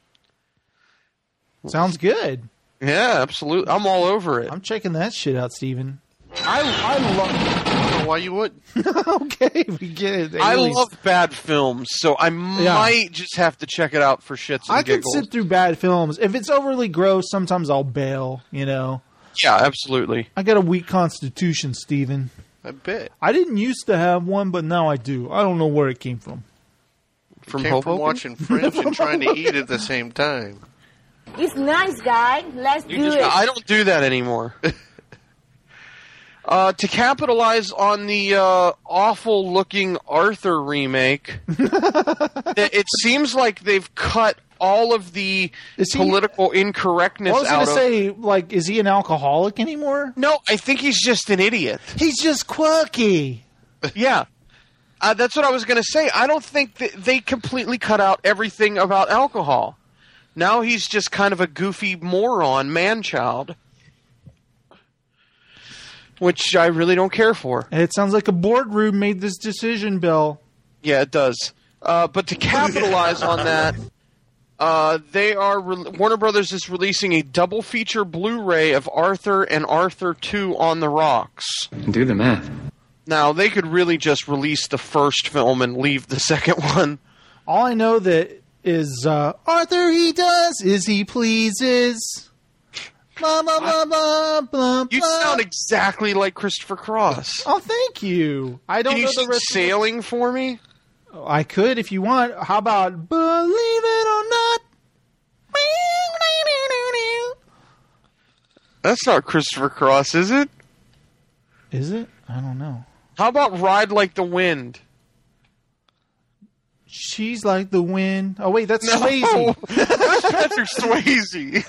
Sounds good. Yeah, absolutely. I'm all over it. I'm checking that shit out, Steven. I, I love... I don't know why you would. Okay, we get it. I Aliens. love bad films, so I Yeah. might just have to check it out for shits and I can giggles. sit through bad films. If it's overly gross, sometimes I'll bail, you know. Yeah, absolutely. I got a weak constitution, Steven. I bet. I didn't used to have one, but now I do. I don't know where it came from. From Came from Hoboken? watching French and trying to eat at the same time. It's nice, guy. Let's You do just- it. I don't do that anymore. uh, to capitalize on the uh, awful-looking Arthur remake, it it seems like they've cut all of the Is he- political incorrectness I was out going to of... say, like, is he an alcoholic anymore? No, I think he's just an idiot. He's just quirky. Yeah. Uh, that's what I was going to say. I don't think that they completely cut out everything about alcohol. Now he's just kind of a goofy moron, man-child. Which I really don't care for. It sounds like a boardroom made this decision, Bill. Yeah, it does. Uh, but to capitalize on that, uh, they are re- Warner Brothers is releasing a double feature Blu-ray of Arthur and Arthur two on the Rocks. Do the math. Now, they could really just release the first film and leave the second one. All I know that is uh, Arthur he does is he pleases. Blah, blah, blah, blah, blah, You blah. sound exactly like Christopher Cross. Oh, thank you. I don't Can you know the sing rest of the- Sailing for me? I could if you want. How about Believe It or Not? That's not Christopher Cross, is it? Is it? I don't know. How about Ride Like the Wind? She's like the wind. Oh wait, that's No. Swayze. That's Patrick Swayze.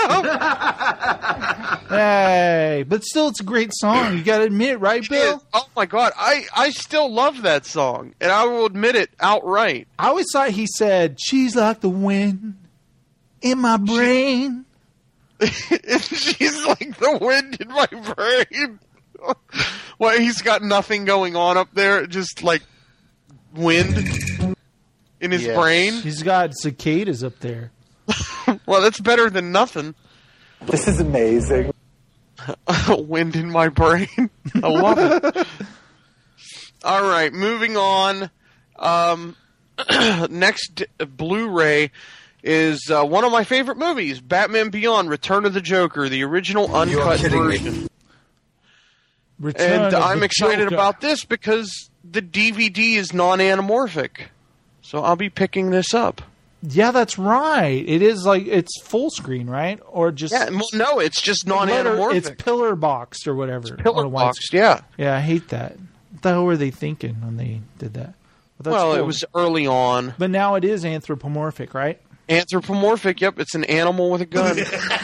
Hey, but still, it's a great song. You got to admit, right, Bill? Oh my God, I I still love that song, and I will admit it outright. I always thought he said, "She's like the wind in my brain." She's like the wind in my brain. Well, he's got nothing going on up there, just like wind in his Yes. brain. He's got cicadas up there. Well, that's better than nothing. This is amazing. Wind in my brain. I love it. All right, moving on. Um, next uh, Blu-ray is uh, one of my favorite movies, Batman Beyond: Return of the Joker, the original uncut version. Return And of I'm the excited Joker. about this because the D V D is non-anamorphic. So I'll be picking this up. Yeah, that's right. It is like it's full screen, right? Or just Yeah, well, no, it's just non-anamorphic. It's pillar boxed or whatever. pillar on a white boxed, screen. yeah. Yeah, I hate that. What the hell were they thinking when they did that? But that's Well, it cool. was early on. But now it is anthropomorphic, right? Anthropomorphic, yep, it's an animal with a gun.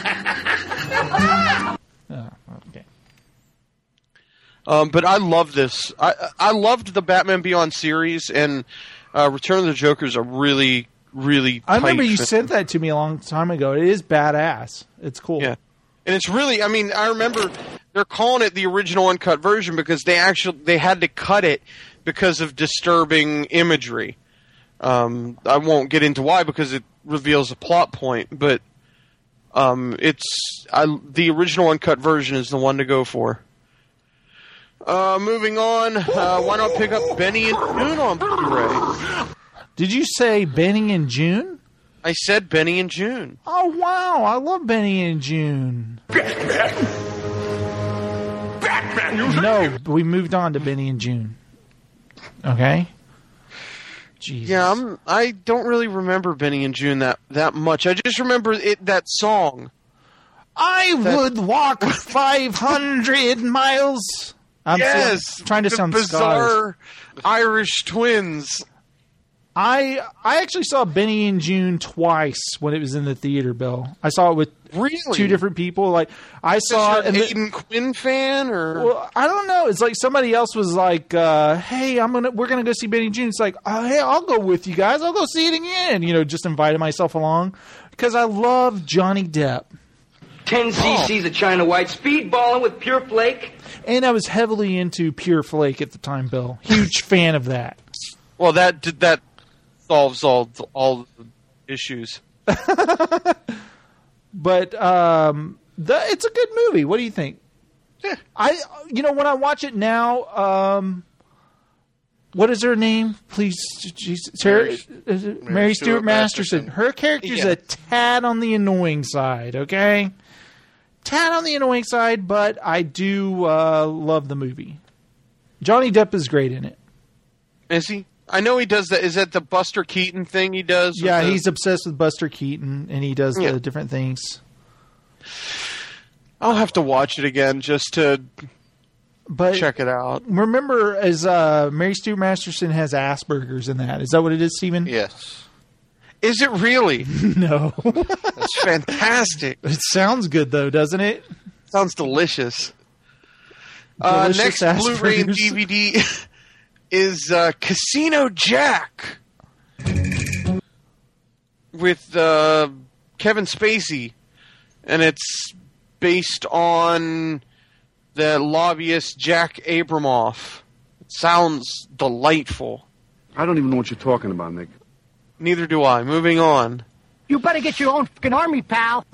Oh, okay. Um, but I love this. I I loved the Batman Beyond series, and uh, Return of the Joker is a really, really. I remember tight you fit. sent that to me a long time ago. It is badass. It's cool. Yeah, and it's really. I mean, I remember they're calling it the original uncut version because they actually they had to cut it because of disturbing imagery. Um, I won't get into why because it reveals a plot point, but um, it's I, the original uncut version is the one to go for. Uh, moving on, uh, why not pick up Benny and June on Blu-ray? Did you say Benny and June? I said Benny and June. Oh wow, I love Benny and June. Batman! Batman, you No, we moved on to Benny and June. Okay. Jesus. Yeah, I'm. I don't really remember Benny and June that, that much. I just remember it that song. I That- would walk five hundred miles. I'm yes, still trying to the sound Scottish. bizarre Irish twins. I I actually saw Benny and June twice when it was in the theater, Bill. I saw it with Really? two different people. Like I saw Is it. your and the- Aiden Quinn fan or? Well, I don't know. It's like somebody else was like, uh, "Hey, I'm gonna we're gonna go see Benny and June." It's like, oh, "Hey, I'll go with you guys. I'll go see it again." You know, just invited myself along because I love Johnny Depp, ten cc's of China White, speedballing with Pure Flake. and I was heavily into Pure Flake at the time. Bill, huge fan of that. Well, that did that solves all all the issues. But um, the, it's a good movie. What do you think? Yeah. I, you know, when I watch it now, um, what is her name? Please, Jesus, Sarah, Mary- is it Mary, Mary Stuart Stuart Masterson. Masterson. Her character's Yeah. a tad on the annoying side. Okay, tad on the annoying side, but I do uh, love the movie. Johnny Depp is great in it. Is he? I know he does that. Is that the Buster Keaton thing he does? with Yeah, the- he's obsessed with Buster Keaton, and he does Yeah. the different things. I'll have to watch it again just to But check it out. remember, as uh, Mary Stuart Masterson has Asperger's in that. Is that what it is, Stephen? Yes. Is it really? No. That's fantastic. It sounds good, though, doesn't it? Sounds delicious. Uh, Delicious next Blu-ray and Asperger's. D V D is uh, Casino Jack with uh, Kevin Spacey, and it's based on the lobbyist Jack Abramoff. It sounds delightful. I don't even know what you're talking about, Nick. Neither do I. Moving on. You better get your own fucking army, pal.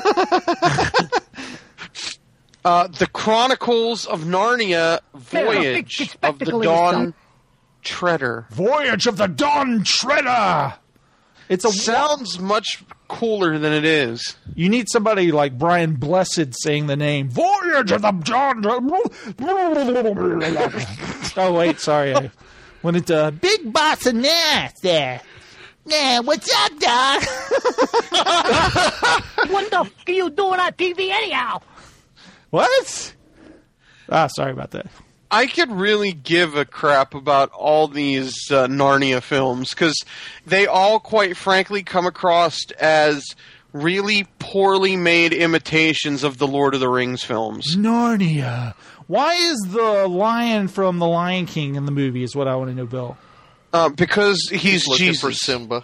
Uh, the Chronicles of Narnia Voyage big of the spectacle Dawn yourself. Treader. Voyage of the Dawn Treader. It's a Sounds much cooler than it is. You need somebody like Brian Blessed saying the name Voyage of the Dawn. Oh wait, sorry, I went into Big Boss and Nass there. Yeah, what's up, Doc? What the f are you doing on T V anyhow? What? Ah, sorry about that. I could really give a crap about all these uh, Narnia films because they all, quite frankly, come across as really poorly made imitations of the Lord of the Rings films. Narnia. Why is the lion from The Lion King in the movie is what I want to know, Bill. Uh, because he's, He's looking Jesus. for Simba.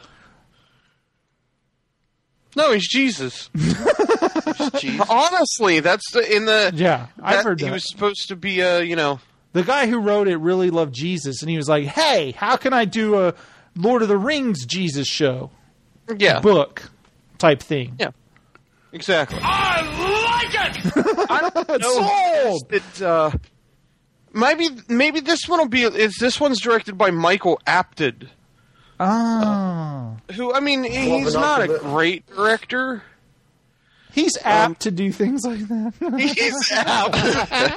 No, he's Jesus. He's Jesus. Honestly, that's the, in the... Yeah, I've that, heard that. He was supposed to be a, you know... The guy who wrote it really loved Jesus, and he was like, hey, how can I do a Lord of the Rings Jesus show? Yeah. Book type thing. Yeah. Exactly. I like it! I don't know. Sold! It, uh, maybe, maybe this one will be... Is this one's directed by Michael Apted. Oh. Who, I mean, he's not a great director. He's apt um, to do things like that. He's apt.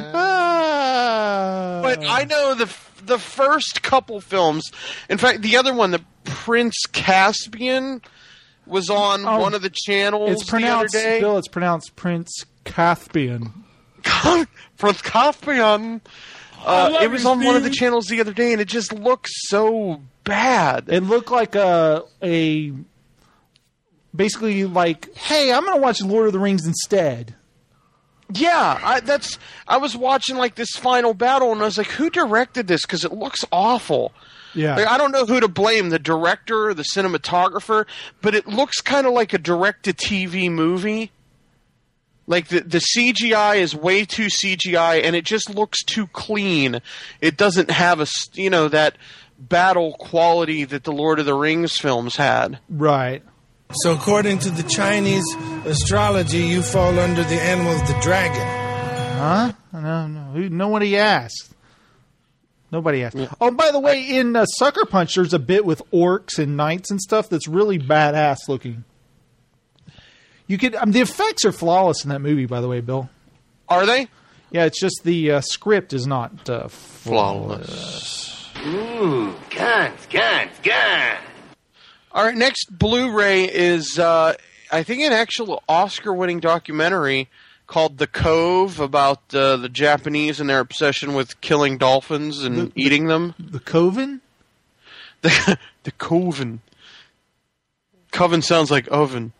But I know the the first couple films. In fact, the other one, the Prince Caspian, was on oh, one of the channels it's pronounced, the other day. Bill, it's pronounced Prince Caspian. Prince Caspian. Uh, it was on one of the channels the other day, and it just looked so bad. It looked like a a basically like, hey, I'm going to watch Lord of the Rings instead. Yeah, I, that's. I was watching like this final battle, and I was like, "Who directed this?" Because it looks awful. Yeah, like, I don't know who to blame, the director or the cinematographer, but it looks kind of like a direct-to-T V movie. Like, the, the C G I is way too C G I, and it just looks too clean. It doesn't have, a you know, that battle quality that the Lord of the Rings films had. Right. So according to the Chinese astrology, you fall under the animal of the dragon. Huh? No, no. Nobody asked. Nobody asked. Yeah. Oh, by the way, in uh, Sucker Punch, there's a bit with orcs and knights and stuff that's really badass looking. You could. Um, the effects are flawless in that movie, by the way, Bill. Are they? Yeah, it's just the uh, script is not uh, flawless. Mmm, guns, guns, guns. All right, next Blu-ray is, uh, I think, an actual Oscar-winning documentary called The Cove about uh, the Japanese and their obsession with killing dolphins and the, eating them. The Coven? The, the Coven. Coven sounds like oven.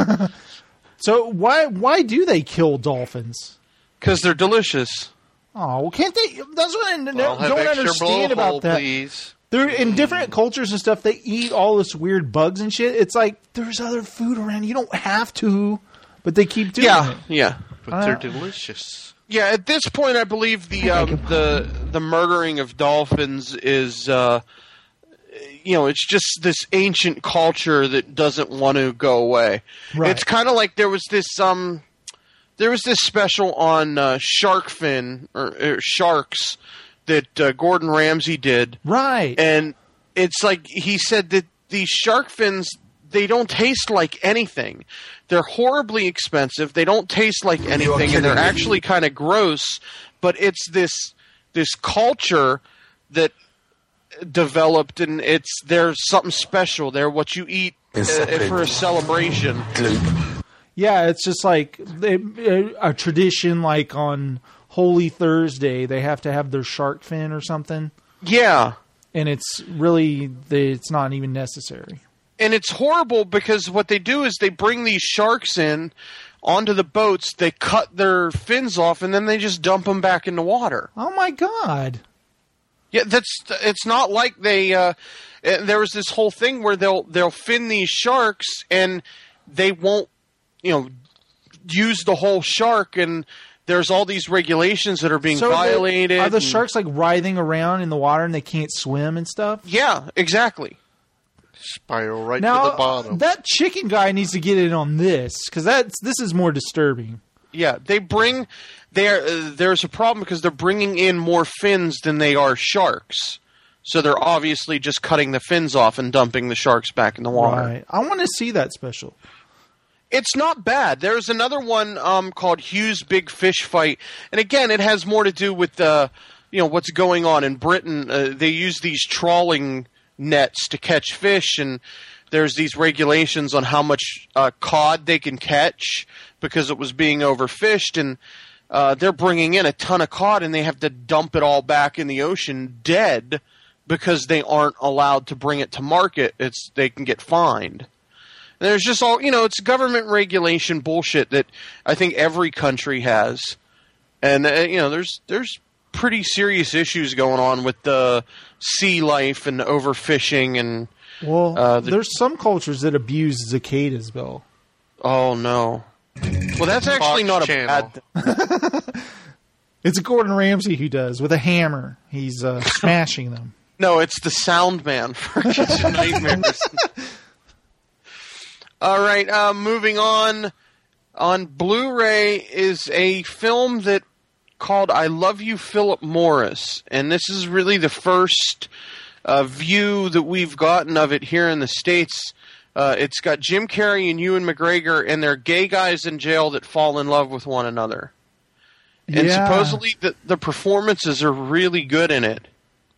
So why why do they kill dolphins? Because they're delicious. Oh, well, can't they? That's what I don't, I'll have don't extra understand about hole, that. Please. They're in different cultures and stuff. They eat all this weird bugs and shit. It's like there's other food around. You don't have to, but they keep doing yeah, it. Yeah, but uh, they're delicious. Yeah, at this point, I believe the um, the the murdering of dolphins is, uh, you know, it's just this ancient culture that doesn't want to go away. Right. It's kind of like there was this um, there was this special on uh, shark fin or, or sharks that uh, Gordon Ramsay did. Right. And it's like he said that these shark fins, they don't taste like anything. They're horribly expensive. They don't taste like anything, and they're actually kind of gross. But it's this this culture that developed, and it's there's something special. They're what you eat uh, for a celebration. Yeah, it's just like they, a tradition, like on Holy Thursday, they have to have their shark fin or something. Yeah. And it's really, it's not even necessary. And it's horrible because what they do is they bring these sharks in onto the boats, they cut their fins off, and then they just dump them back in the water. Oh my God. Yeah, that's, it's not like they, uh, there was this whole thing where they'll, they'll fin these sharks and they won't, you know, use the whole shark, and there's all these regulations that are being so violated. Are the and, sharks like writhing around in the water and they can't swim and stuff? Yeah, exactly. Spiral right now, to the bottom. That chicken guy needs to get in on this because that's this is more disturbing. Yeah, they bring there. Uh, there's a problem because they're bringing in more fins than they are sharks. So they're obviously just cutting the fins off and dumping the sharks back in the water. Right. I want to see that special. It's not bad. There's another one um, called Hugh's Big Fish Fight, and again, it has more to do with uh, you know what's going on in Britain. Uh, they use these trawling nets to catch fish, and there's these regulations on how much uh, cod they can catch because it was being overfished, and uh, they're bringing in a ton of cod and they have to dump it all back in the ocean dead because they aren't allowed to bring it to market. It's they can get fined. And there's just all, you know, it's government regulation bullshit that I think every country has. And, uh, you know, there's there's pretty serious issues going on with the sea life and overfishing and... Well, uh, the, there's some cultures that abuse cicadas, Bill. Oh, no. Well, that's actually Fox not a Channel. bad thing. It's Gordon Ramsay who does, with a hammer. He's uh, smashing them. No, it's the sound man for Kitchen Nightmares. All right, uh, moving on. On Blu-ray is a film that called I Love You, Philip Morris. And this is really the first uh, view that we've gotten of it here in the States. Uh, it's got Jim Carrey and Ewan McGregor, and they're gay guys in jail that fall in love with one another. And Yeah. supposedly the, the performances are really good in it.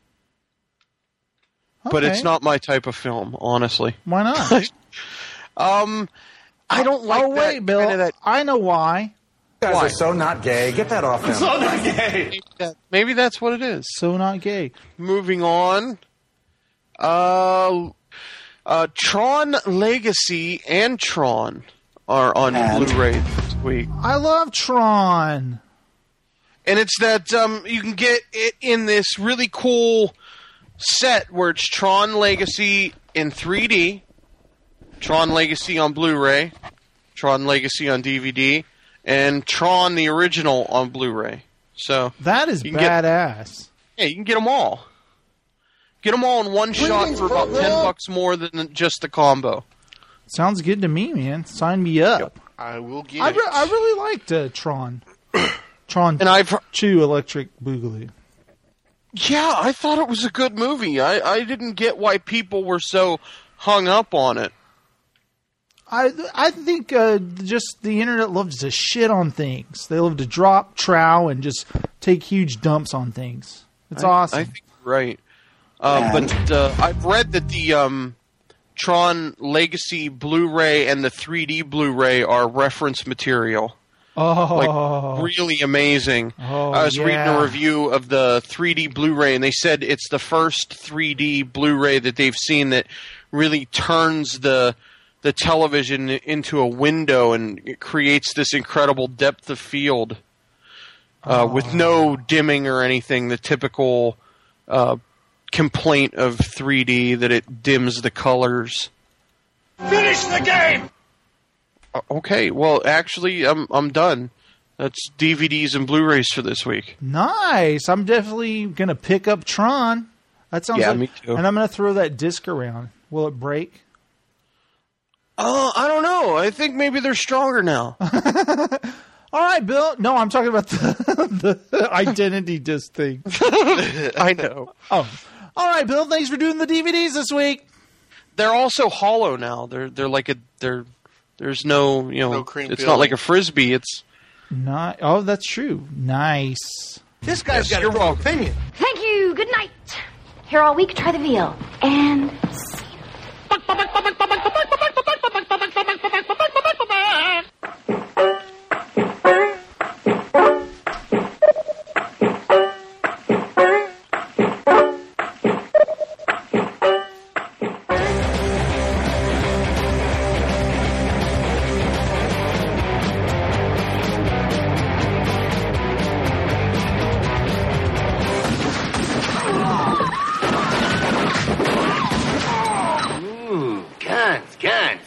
But Okay. it's not my type of film, honestly. Why not? um, I don't like Oh, wait, that Bill. kind of that. I know why. You guys Why? are so not gay. Get that off him. So not gay. Maybe, that, maybe that's what it is. So not gay. Moving on. Uh, uh, Tron Legacy and Tron are on And? Blu-ray this week. I love Tron. And it's that um, you can get it in this really cool set where it's Tron Legacy in three D, Tron Legacy on Blu-ray, Tron Legacy on D V D, and Tron the original on Blu-ray. So That is you can get- badass. yeah, you can get them all. Get them all in one shot for about ten bucks more than just the combo. Sounds good to me, man. Sign me up. I will get I, it. re- I really liked uh, Tron. Tron And I've two Electric Boogaloo. yeah, I thought it was a good movie. I, I didn't get why people were so hung up on it. I I think uh, just the internet loves to shit on things. They love to drop trow and just take huge dumps on things. It's I, awesome. I think you're right. Uh, but uh, I've read that the um, Tron Legacy Blu-ray and the three D Blu-ray are reference material. oh, Like really amazing. Oh, I was reading yeah. a review of the three D Blu-ray, and they said it's the first three D Blu-ray that they've seen that really turns the the television into a window and it creates this incredible depth of field uh, Oh. with no dimming or anything. The typical uh, complaint of three D that it dims the colors. Finish the game! Uh, Okay, well, actually, I'm I'm done. That's D V Ds and Blu-rays for this week. nice. I'm definitely gonna pick up Tron. That sounds Yeah, like, me too. And I'm gonna throw that disc around. Will it break? Oh, I don't know. I think maybe they're stronger now. All right, Bill. No, I'm talking about the, the identity disc thing. I know. Oh, all right, Bill. Thanks for doing the D V Ds this week. They're also hollow now. They're they're like a they're there's no you know No cream it's filling. not like a frisbee. It's Not. Oh, that's true. Nice. This guy's got you're a strong welcome. opinion. Thank you. Good night. Here all week, try the veal. And Ooh, guns, guns,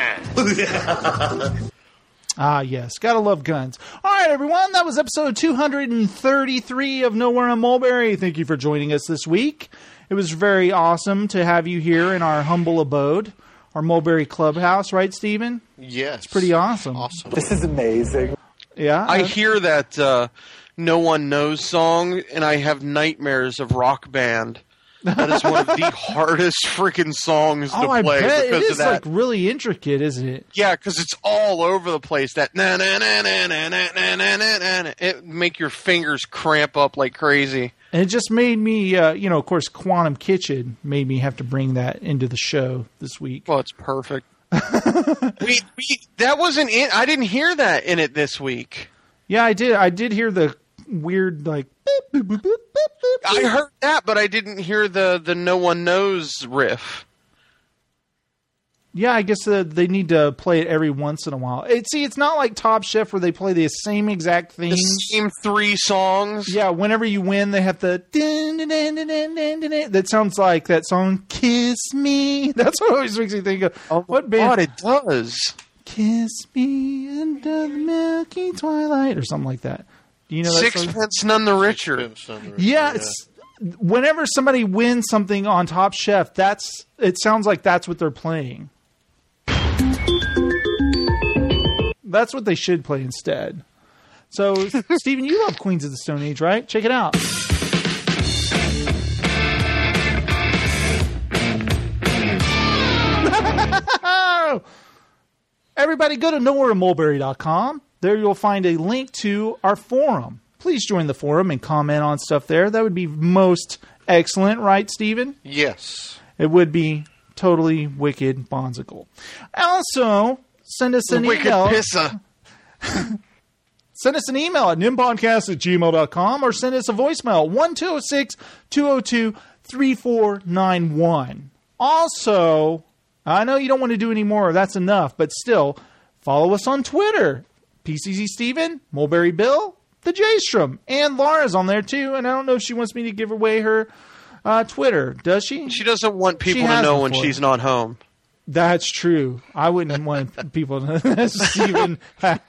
guns. Ah, yes. Gotta love guns. All right, everyone. That was episode two thirty-three of Nowhere in Mulberry. Thank you for joining us this week. It was very awesome to have you here in our humble abode, our Mulberry Clubhouse, right, Stephen? Yes. It's pretty awesome. Awesome. This is amazing. Yeah? I hear that uh, No One Knows song, and I have nightmares of Rock Band. That is one of the hardest freaking songs to oh, I play bet. It because is of that. like really intricate, isn't it? Yeah, because it's all over the place. That na na na na na na na na na na. It make your fingers cramp up like crazy. And it just made me, uh, you know, of course, Quantum Kitchen made me have to bring that into the show this week. Well, it's perfect. we, we that wasn't in. I didn't hear that in it this week. Yeah, I did. I did hear the weird, like, boop, boop, boop, boop, boop. I heard that, but I didn't hear the, the No One Knows riff. Yeah, I guess uh, they need to play it every once in a while. It, see, it's not like Top Chef where they play the same exact things. The same three songs. Yeah, whenever you win, they have the... Dun, dun, dun, dun, dun, dun, dun. That sounds like that song, Kiss Me. That's what always makes me think of... Oh, what band? God, it does. Kiss me under the milky twilight, or something like that. Do you know that Sixpence None the Richer. None the richer. Yeah, it's, whenever somebody wins something on Top Chef, that's it sounds like that's what they're playing. That's what they should play instead. So, Steven, you love Queens of the Stone Age, right? Check it out. Everybody go to nowhere mulberry dot com. There you'll find a link to our forum. Please join the forum and comment on stuff there. That would be most excellent, right, Steven? Yes. It would be totally wicked bonzical. Also, send us an wicked email. Pissa. Send us an email at nimboncast at gmail dot com or send us a voicemail one two zero six, two zero two, three four nine one. Also, I know you don't want to do any more. That's enough. But still, follow us on Twitter. P C C Steven, Mulberry Bill, the J-Strom, and Laura's on there too. And I don't know if she wants me to give away her uh, Twitter. Does she? She doesn't want people to know when she's not home. That's true. I wouldn't want people to know. Steven. I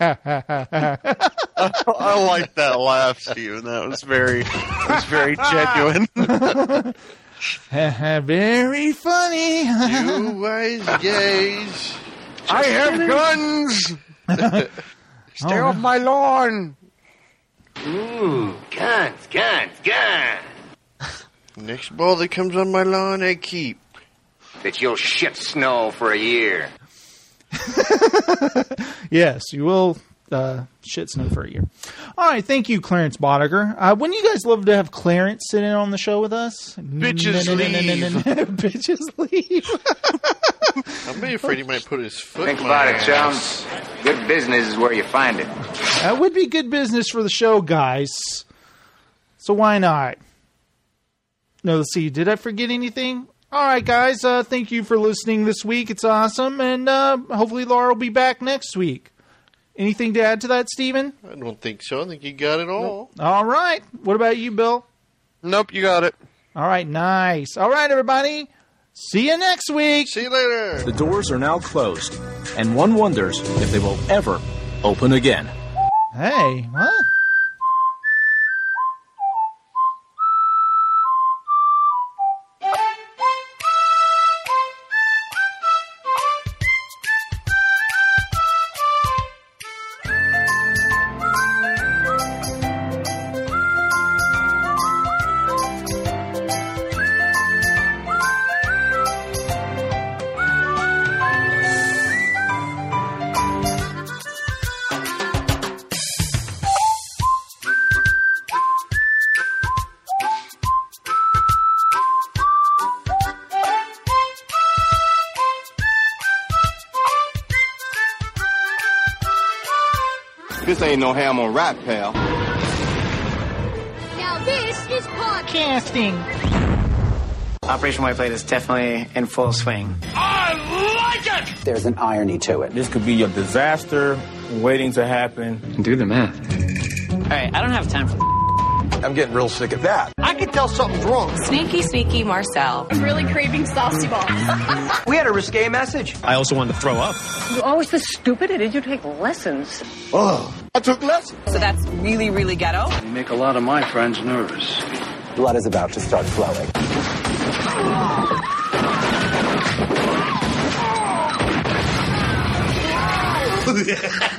like that laugh, Steven. That was very, that was very genuine. Very funny. You wise gays. I have guns. Stay Oh, off no. my lawn. Ooh, guns, guns, guns. Next ball that comes on my lawn, I keep. That you'll shit snow for a year. Yes, you will uh, shit snow for a year. All right, thank you, Clarence Boddicker. Uh, wouldn't you guys love to have Clarence sit in on the show with us? Bitches leave. Bitches leave. I'm really afraid he might put his foot Think in my about it, chum. ass. Good business is where you find it. That would be good business for the show, guys. So why not? No, let's see. Did I forget anything? All right, guys. Uh, thank you for listening this week. It's awesome. And uh, hopefully Laura will be back next week. Anything to add to that, Steven? I don't think so. I think you got it all. All right. What about you, Bill? Nope, you got it. All right, nice. All right, everybody. See you next week. See you later. The doors are now closed, and one wonders if they will ever open again. Hey, what? This ain't no ham on rap, pal. Now this is podcasting. Operation White Plate is definitely in full swing. I like it! There's an irony to it. This could be a disaster waiting to happen. Do the math. All right, I don't have time for this. I'm getting real sick of that. I can tell something's wrong. Sneaky, sneaky Marcel. I'm really craving saucy balls. We had a risque message. I also wanted to throw up. You always this stupid, or did you take lessons? Oh, I took lessons. So that's really, really ghetto? You make a lot of my friends nervous. Blood is about to start flowing. Yeah.